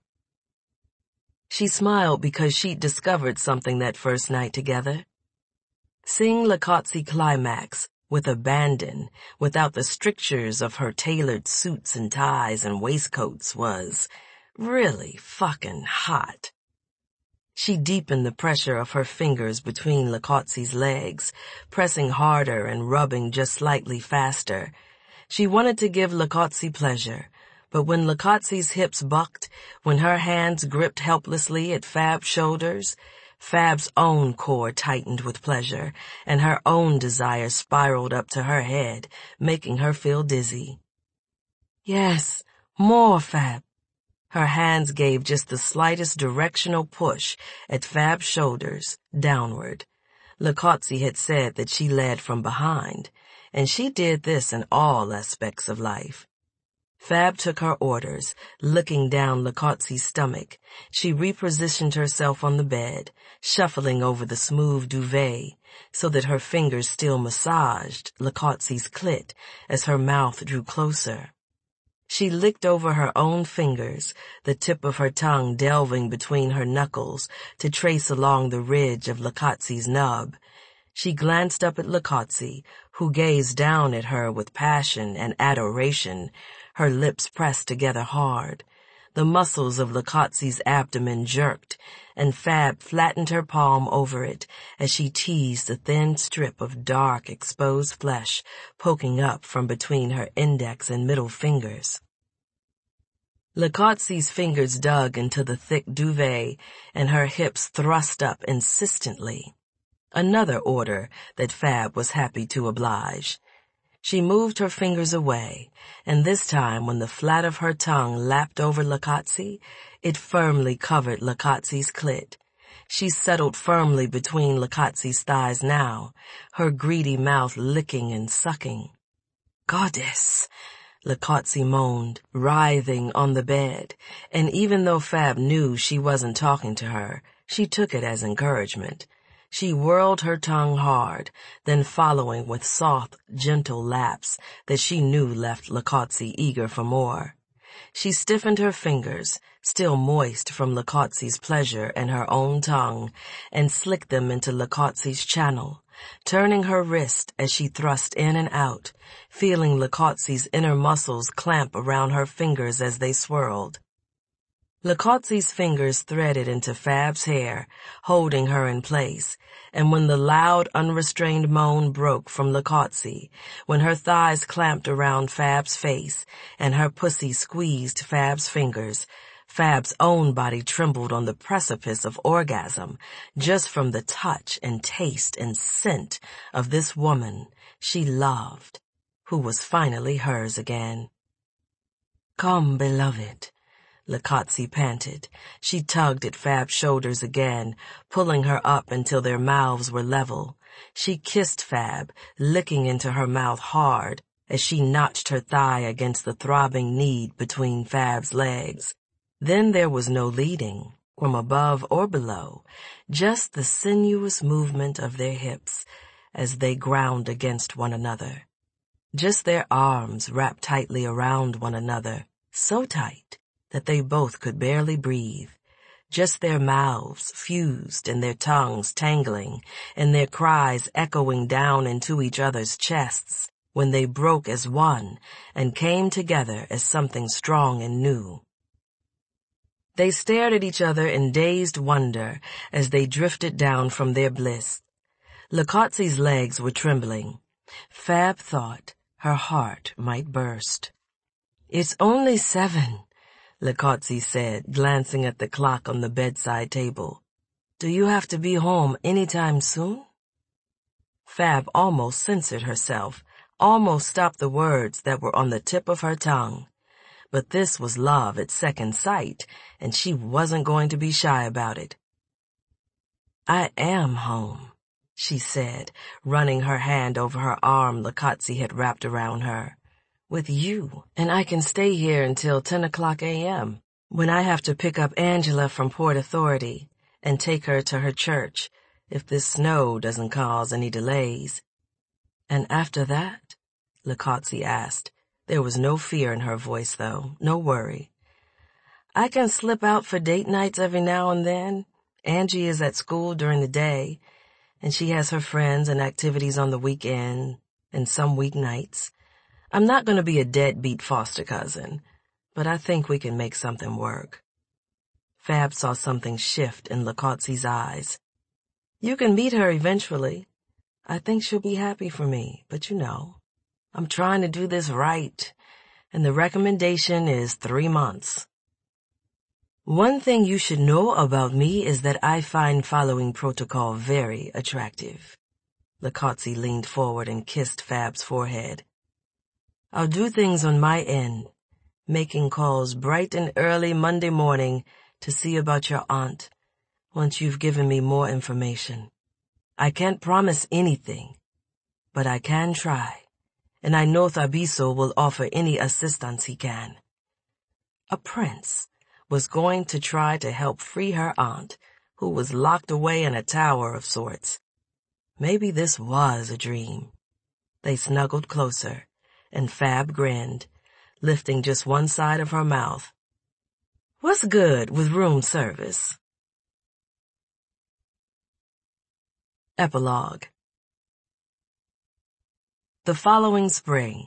She smiled because she'd discovered something that first night together. Seeing Licatzi climax with abandon, without the strictures of her tailored suits and ties and waistcoats, was really fucking hot. She deepened the pressure of her fingers between Lakatsi's legs, pressing harder and rubbing just slightly faster. She wanted to give Lakatsi pleasure, but when Lakatsi's hips bucked, when her hands gripped helplessly at Fab's shoulders, Fab's own core tightened with pleasure, and her own desire spiraled up to her head, making her feel dizzy. Yes, more, Fab. Her hands gave just the slightest directional push at Fab's shoulders, downward. Lakatsi had said that she led from behind, and she did this in all aspects of life. Fab took her orders, looking down Lakatsi's stomach. She repositioned herself on the bed, shuffling over the smooth duvet, so that her fingers still massaged Lakatsi's clit as her mouth drew closer. She licked over her own fingers, the tip of her tongue delving between her knuckles to trace along the ridge of Lakatsi's nub. She glanced up at Lakatsi, who gazed down at her with passion and adoration, her lips pressed together hard. The muscles of Lakatsi's abdomen jerked, and Fab flattened her palm over it as she teased a thin strip of dark, exposed flesh poking up from between her index and middle fingers. Lakatsi's fingers dug into the thick duvet, and her hips thrust up insistently. Another order that Fab was happy to oblige. She moved her fingers away, and this time when the flat of her tongue lapped over Lakatsi, it firmly covered Lakatsi's clit. She settled firmly between Lakatsi's thighs now, her greedy mouth licking and sucking. "Goddess," Lakatsi moaned, writhing on the bed, and even though Fab knew she wasn't talking to her, she took it as encouragement. She whirled her tongue hard, then following with soft, gentle laps that she knew left Lakatsi eager for more. She stiffened her fingers, still moist from Lakatsi's pleasure and her own tongue, and slicked them into Lakatsi's channel, turning her wrist as she thrust in and out, feeling Lakatsi's inner muscles clamp around her fingers as they swirled. Lakatsi's fingers threaded into Fab's hair, holding her in place, and when the loud, unrestrained moan broke from Lakatsi, when her thighs clamped around Fab's face and her pussy squeezed Fab's fingers, Fab's own body trembled on the precipice of orgasm just from the touch and taste and scent of this woman she loved, who was finally hers again. "Come, beloved," Lakatsi panted. She tugged at Fab's shoulders again, pulling her up until their mouths were level. She kissed Fab, licking into her mouth hard as she notched her thigh against the throbbing knead between Fab's legs. Then there was no leading, from above or below, just the sinuous movement of their hips as they ground against one another. Just their arms wrapped tightly around one another, so tight that they both could barely breathe. Just their mouths fused and their tongues tangling and their cries echoing down into each other's chests when they broke as one and came together as something strong and new. They stared at each other in dazed wonder as they drifted down from their bliss. Lakatsi's legs were trembling. Fab thought her heart might burst. "It's only seven," Lakatsi said, glancing at the clock on the bedside table. "Do you have to be home any time soon?" Fab almost censored herself, almost stopped the words that were on the tip of her tongue. But this was love at second sight, and she wasn't going to be shy about it. "I am home," she said, running her hand over her arm Lakatsi had wrapped around her. "With you, and I can stay here until ten o'clock a m, when I have to pick up Angela from Port Authority and take her to her church, if this snow doesn't cause any delays." "And after that?" Lakatsi asked. There was no fear in her voice, though, no worry. "I can slip out for date nights every now and then. Angie is at school during the day, and she has her friends and activities on the weekend and some weeknights. I'm not going to be a deadbeat foster cousin, but I think we can make something work." Fab saw something shift in Lakatsi's eyes. You can meet her eventually. I think she'll be happy for me, but you know, I'm trying to do this right, and the recommendation is three months. One thing you should know about me is that I find following protocol very attractive. Lakatsi leaned forward and kissed Fab's forehead. I'll do things on my end, making calls bright and early Monday morning to see about your aunt once you've given me more information. I can't promise anything, but I can try, and I know Thabiso will offer any assistance he can. A prince was going to try to help free her aunt, who was locked away in a tower of sorts. Maybe this was a dream. They snuggled closer, and Fab grinned, lifting just one side of her mouth. What's good with room service? Epilogue. The following spring,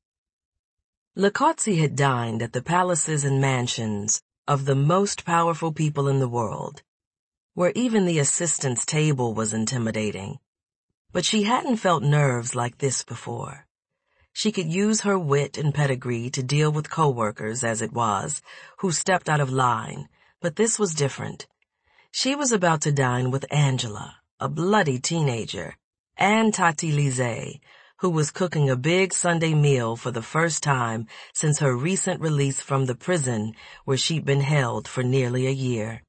Lakatsi had dined at the palaces and mansions of the most powerful people in the world, where even the assistant's table was intimidating. But she hadn't felt nerves like this before. She could use her wit and pedigree to deal with coworkers, as it was, who stepped out of line, but this was different. She was about to dine with Angela, a bloody teenager, and Tati Lise, who was cooking a big Sunday meal for the first time since her recent release from the prison where she'd been held for nearly a year.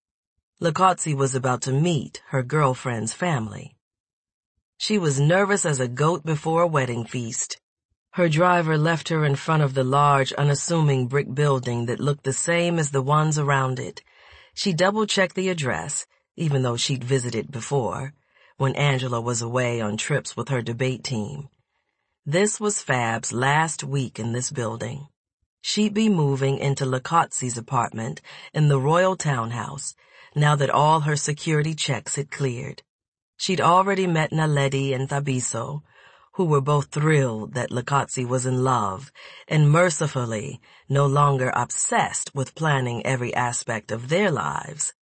Lakatsi was about to meet her girlfriend's family. She was nervous as a goat before a wedding feast. Her driver left her in front of the large, unassuming brick building that looked the same as the ones around it. She double-checked the address, even though she'd visited before, when Angela was away on trips with her debate team. This was Fab's last week in this building. She'd be moving into Lakatsi's apartment in the royal townhouse, now that all her security checks had cleared. She'd already met Naledi and Thabiso, who were both thrilled that Lakatsi was in love and mercifully no longer obsessed with planning every aspect of their lives.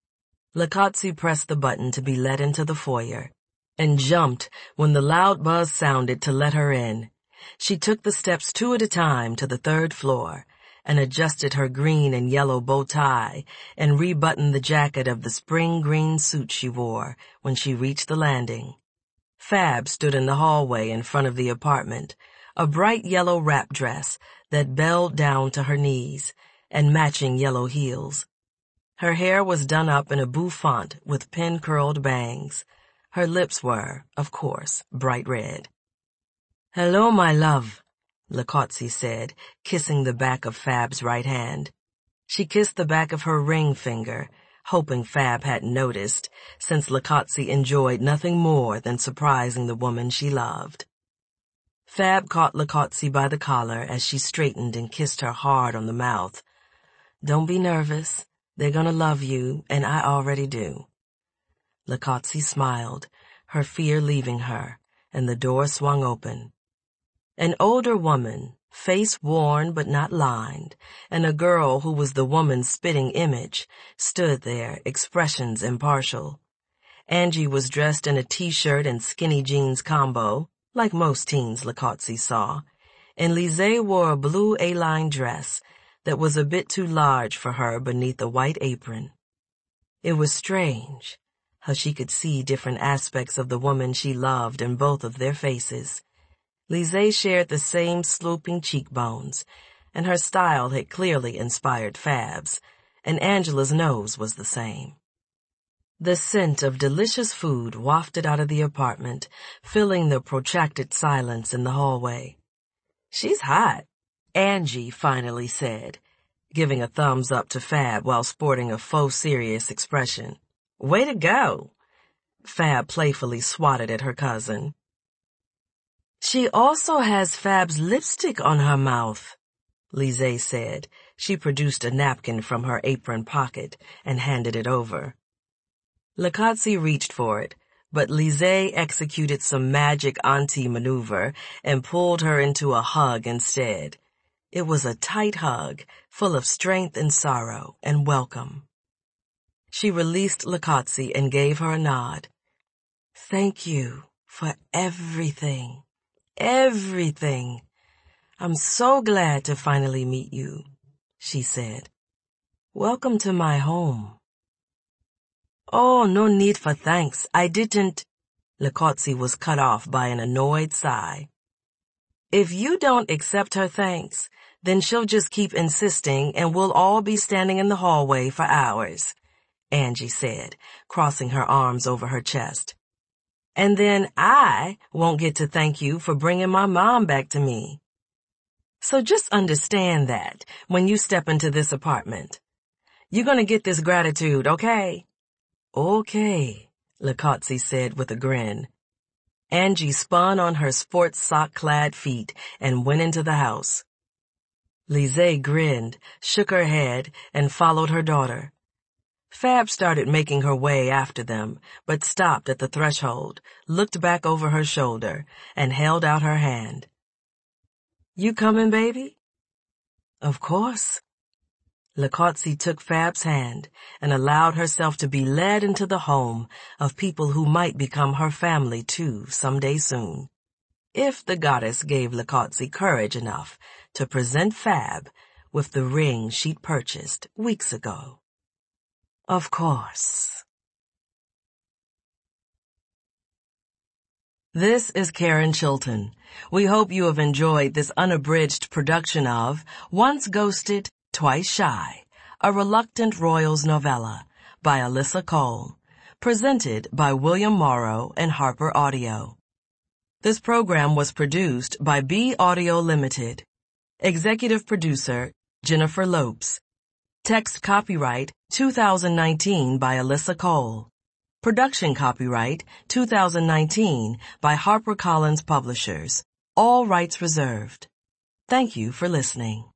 Lakatsi pressed the button to be let into the foyer and jumped when the loud buzz sounded to let her in. She took the steps two at a time to the third floor and adjusted her green and yellow bow tie and rebuttoned the jacket of the spring green suit she wore when she reached the landing. Fab stood in the hallway in front of the apartment, a bright yellow wrap dress that belled down to her knees and matching yellow heels. Her hair was done up in a bouffant with pin-curled bangs. Her lips were, of course, bright red. "Hello, my love," Lakatsi said, kissing the back of Fab's right hand. She kissed the back of her ring finger, hoping Fab hadn't noticed, since Lakatsi enjoyed nothing more than surprising the woman she loved. Fab caught Lakatsi by the collar as she straightened and kissed her hard on the mouth. "Don't be nervous. They're gonna love you, and I already do." Lakatsi smiled, her fear leaving her, and the door swung open. An older woman, face worn but not lined, and a girl who was the woman's spitting image, stood there, expressions impartial. Angie was dressed in a t-shirt and skinny jeans combo, like most teens Lakatsi saw, and Lise wore a blue A-line dress that was a bit too large for her beneath a white apron. It was strange how she could see different aspects of the woman she loved in both of their faces. Lise shared the same sloping cheekbones, and her style had clearly inspired Fab's, and Angela's nose was the same. The scent of delicious food wafted out of the apartment, filling the protracted silence in the hallway. "She's hot," Angie finally said, giving a thumbs up to Fab while sporting a faux serious expression. "Way to go." Fab playfully swatted at her cousin. "She also has Fab's lipstick on her mouth," Lise said. She produced a napkin from her apron pocket and handed it over. Lakatsi reached for it, but Lise executed some magic auntie maneuver and pulled her into a hug instead. It was a tight hug, full of strength and sorrow and welcome. She released Likotsi and gave her a nod. Thank you for everything. Everything. I'm so glad to finally meet you, she said. Welcome to my home. Oh, no need for thanks. I didn't... Likotsi was cut off by an annoyed sigh. If you don't accept her thanks, then she'll just keep insisting and we'll all be standing in the hallway for hours, Angie said, crossing her arms over her chest. And then I won't get to thank you for bringing my mom back to me. So just understand that when you step into this apartment. You're gonna get this gratitude, okay? Okay, Likotsi said with a grin. Angie spun on her sports sock-clad feet and went into the house. Lizzie grinned, shook her head, and followed her daughter. Fab started making her way after them, but stopped at the threshold, looked back over her shoulder, and held out her hand. You coming, baby? Of course. Likotsi took Fab's hand and allowed herself to be led into the home of people who might become her family too someday soon. If the goddess gave Likotsi courage enough to present Fab with the ring she'd purchased weeks ago. Of course. This is Karen Chilton. We hope you have enjoyed this unabridged production of Once Ghosted, Twice Shy, a Reluctant Royals novella by Alyssa Cole, presented by William Morrow and Harper Audio. This program was produced by B Audio Limited. Executive producer, Jennifer Lopes. Text copyright two thousand nineteen by Alyssa Cole. Production copyright two thousand nineteen by HarperCollins Publishers. All rights reserved. Thank you for listening.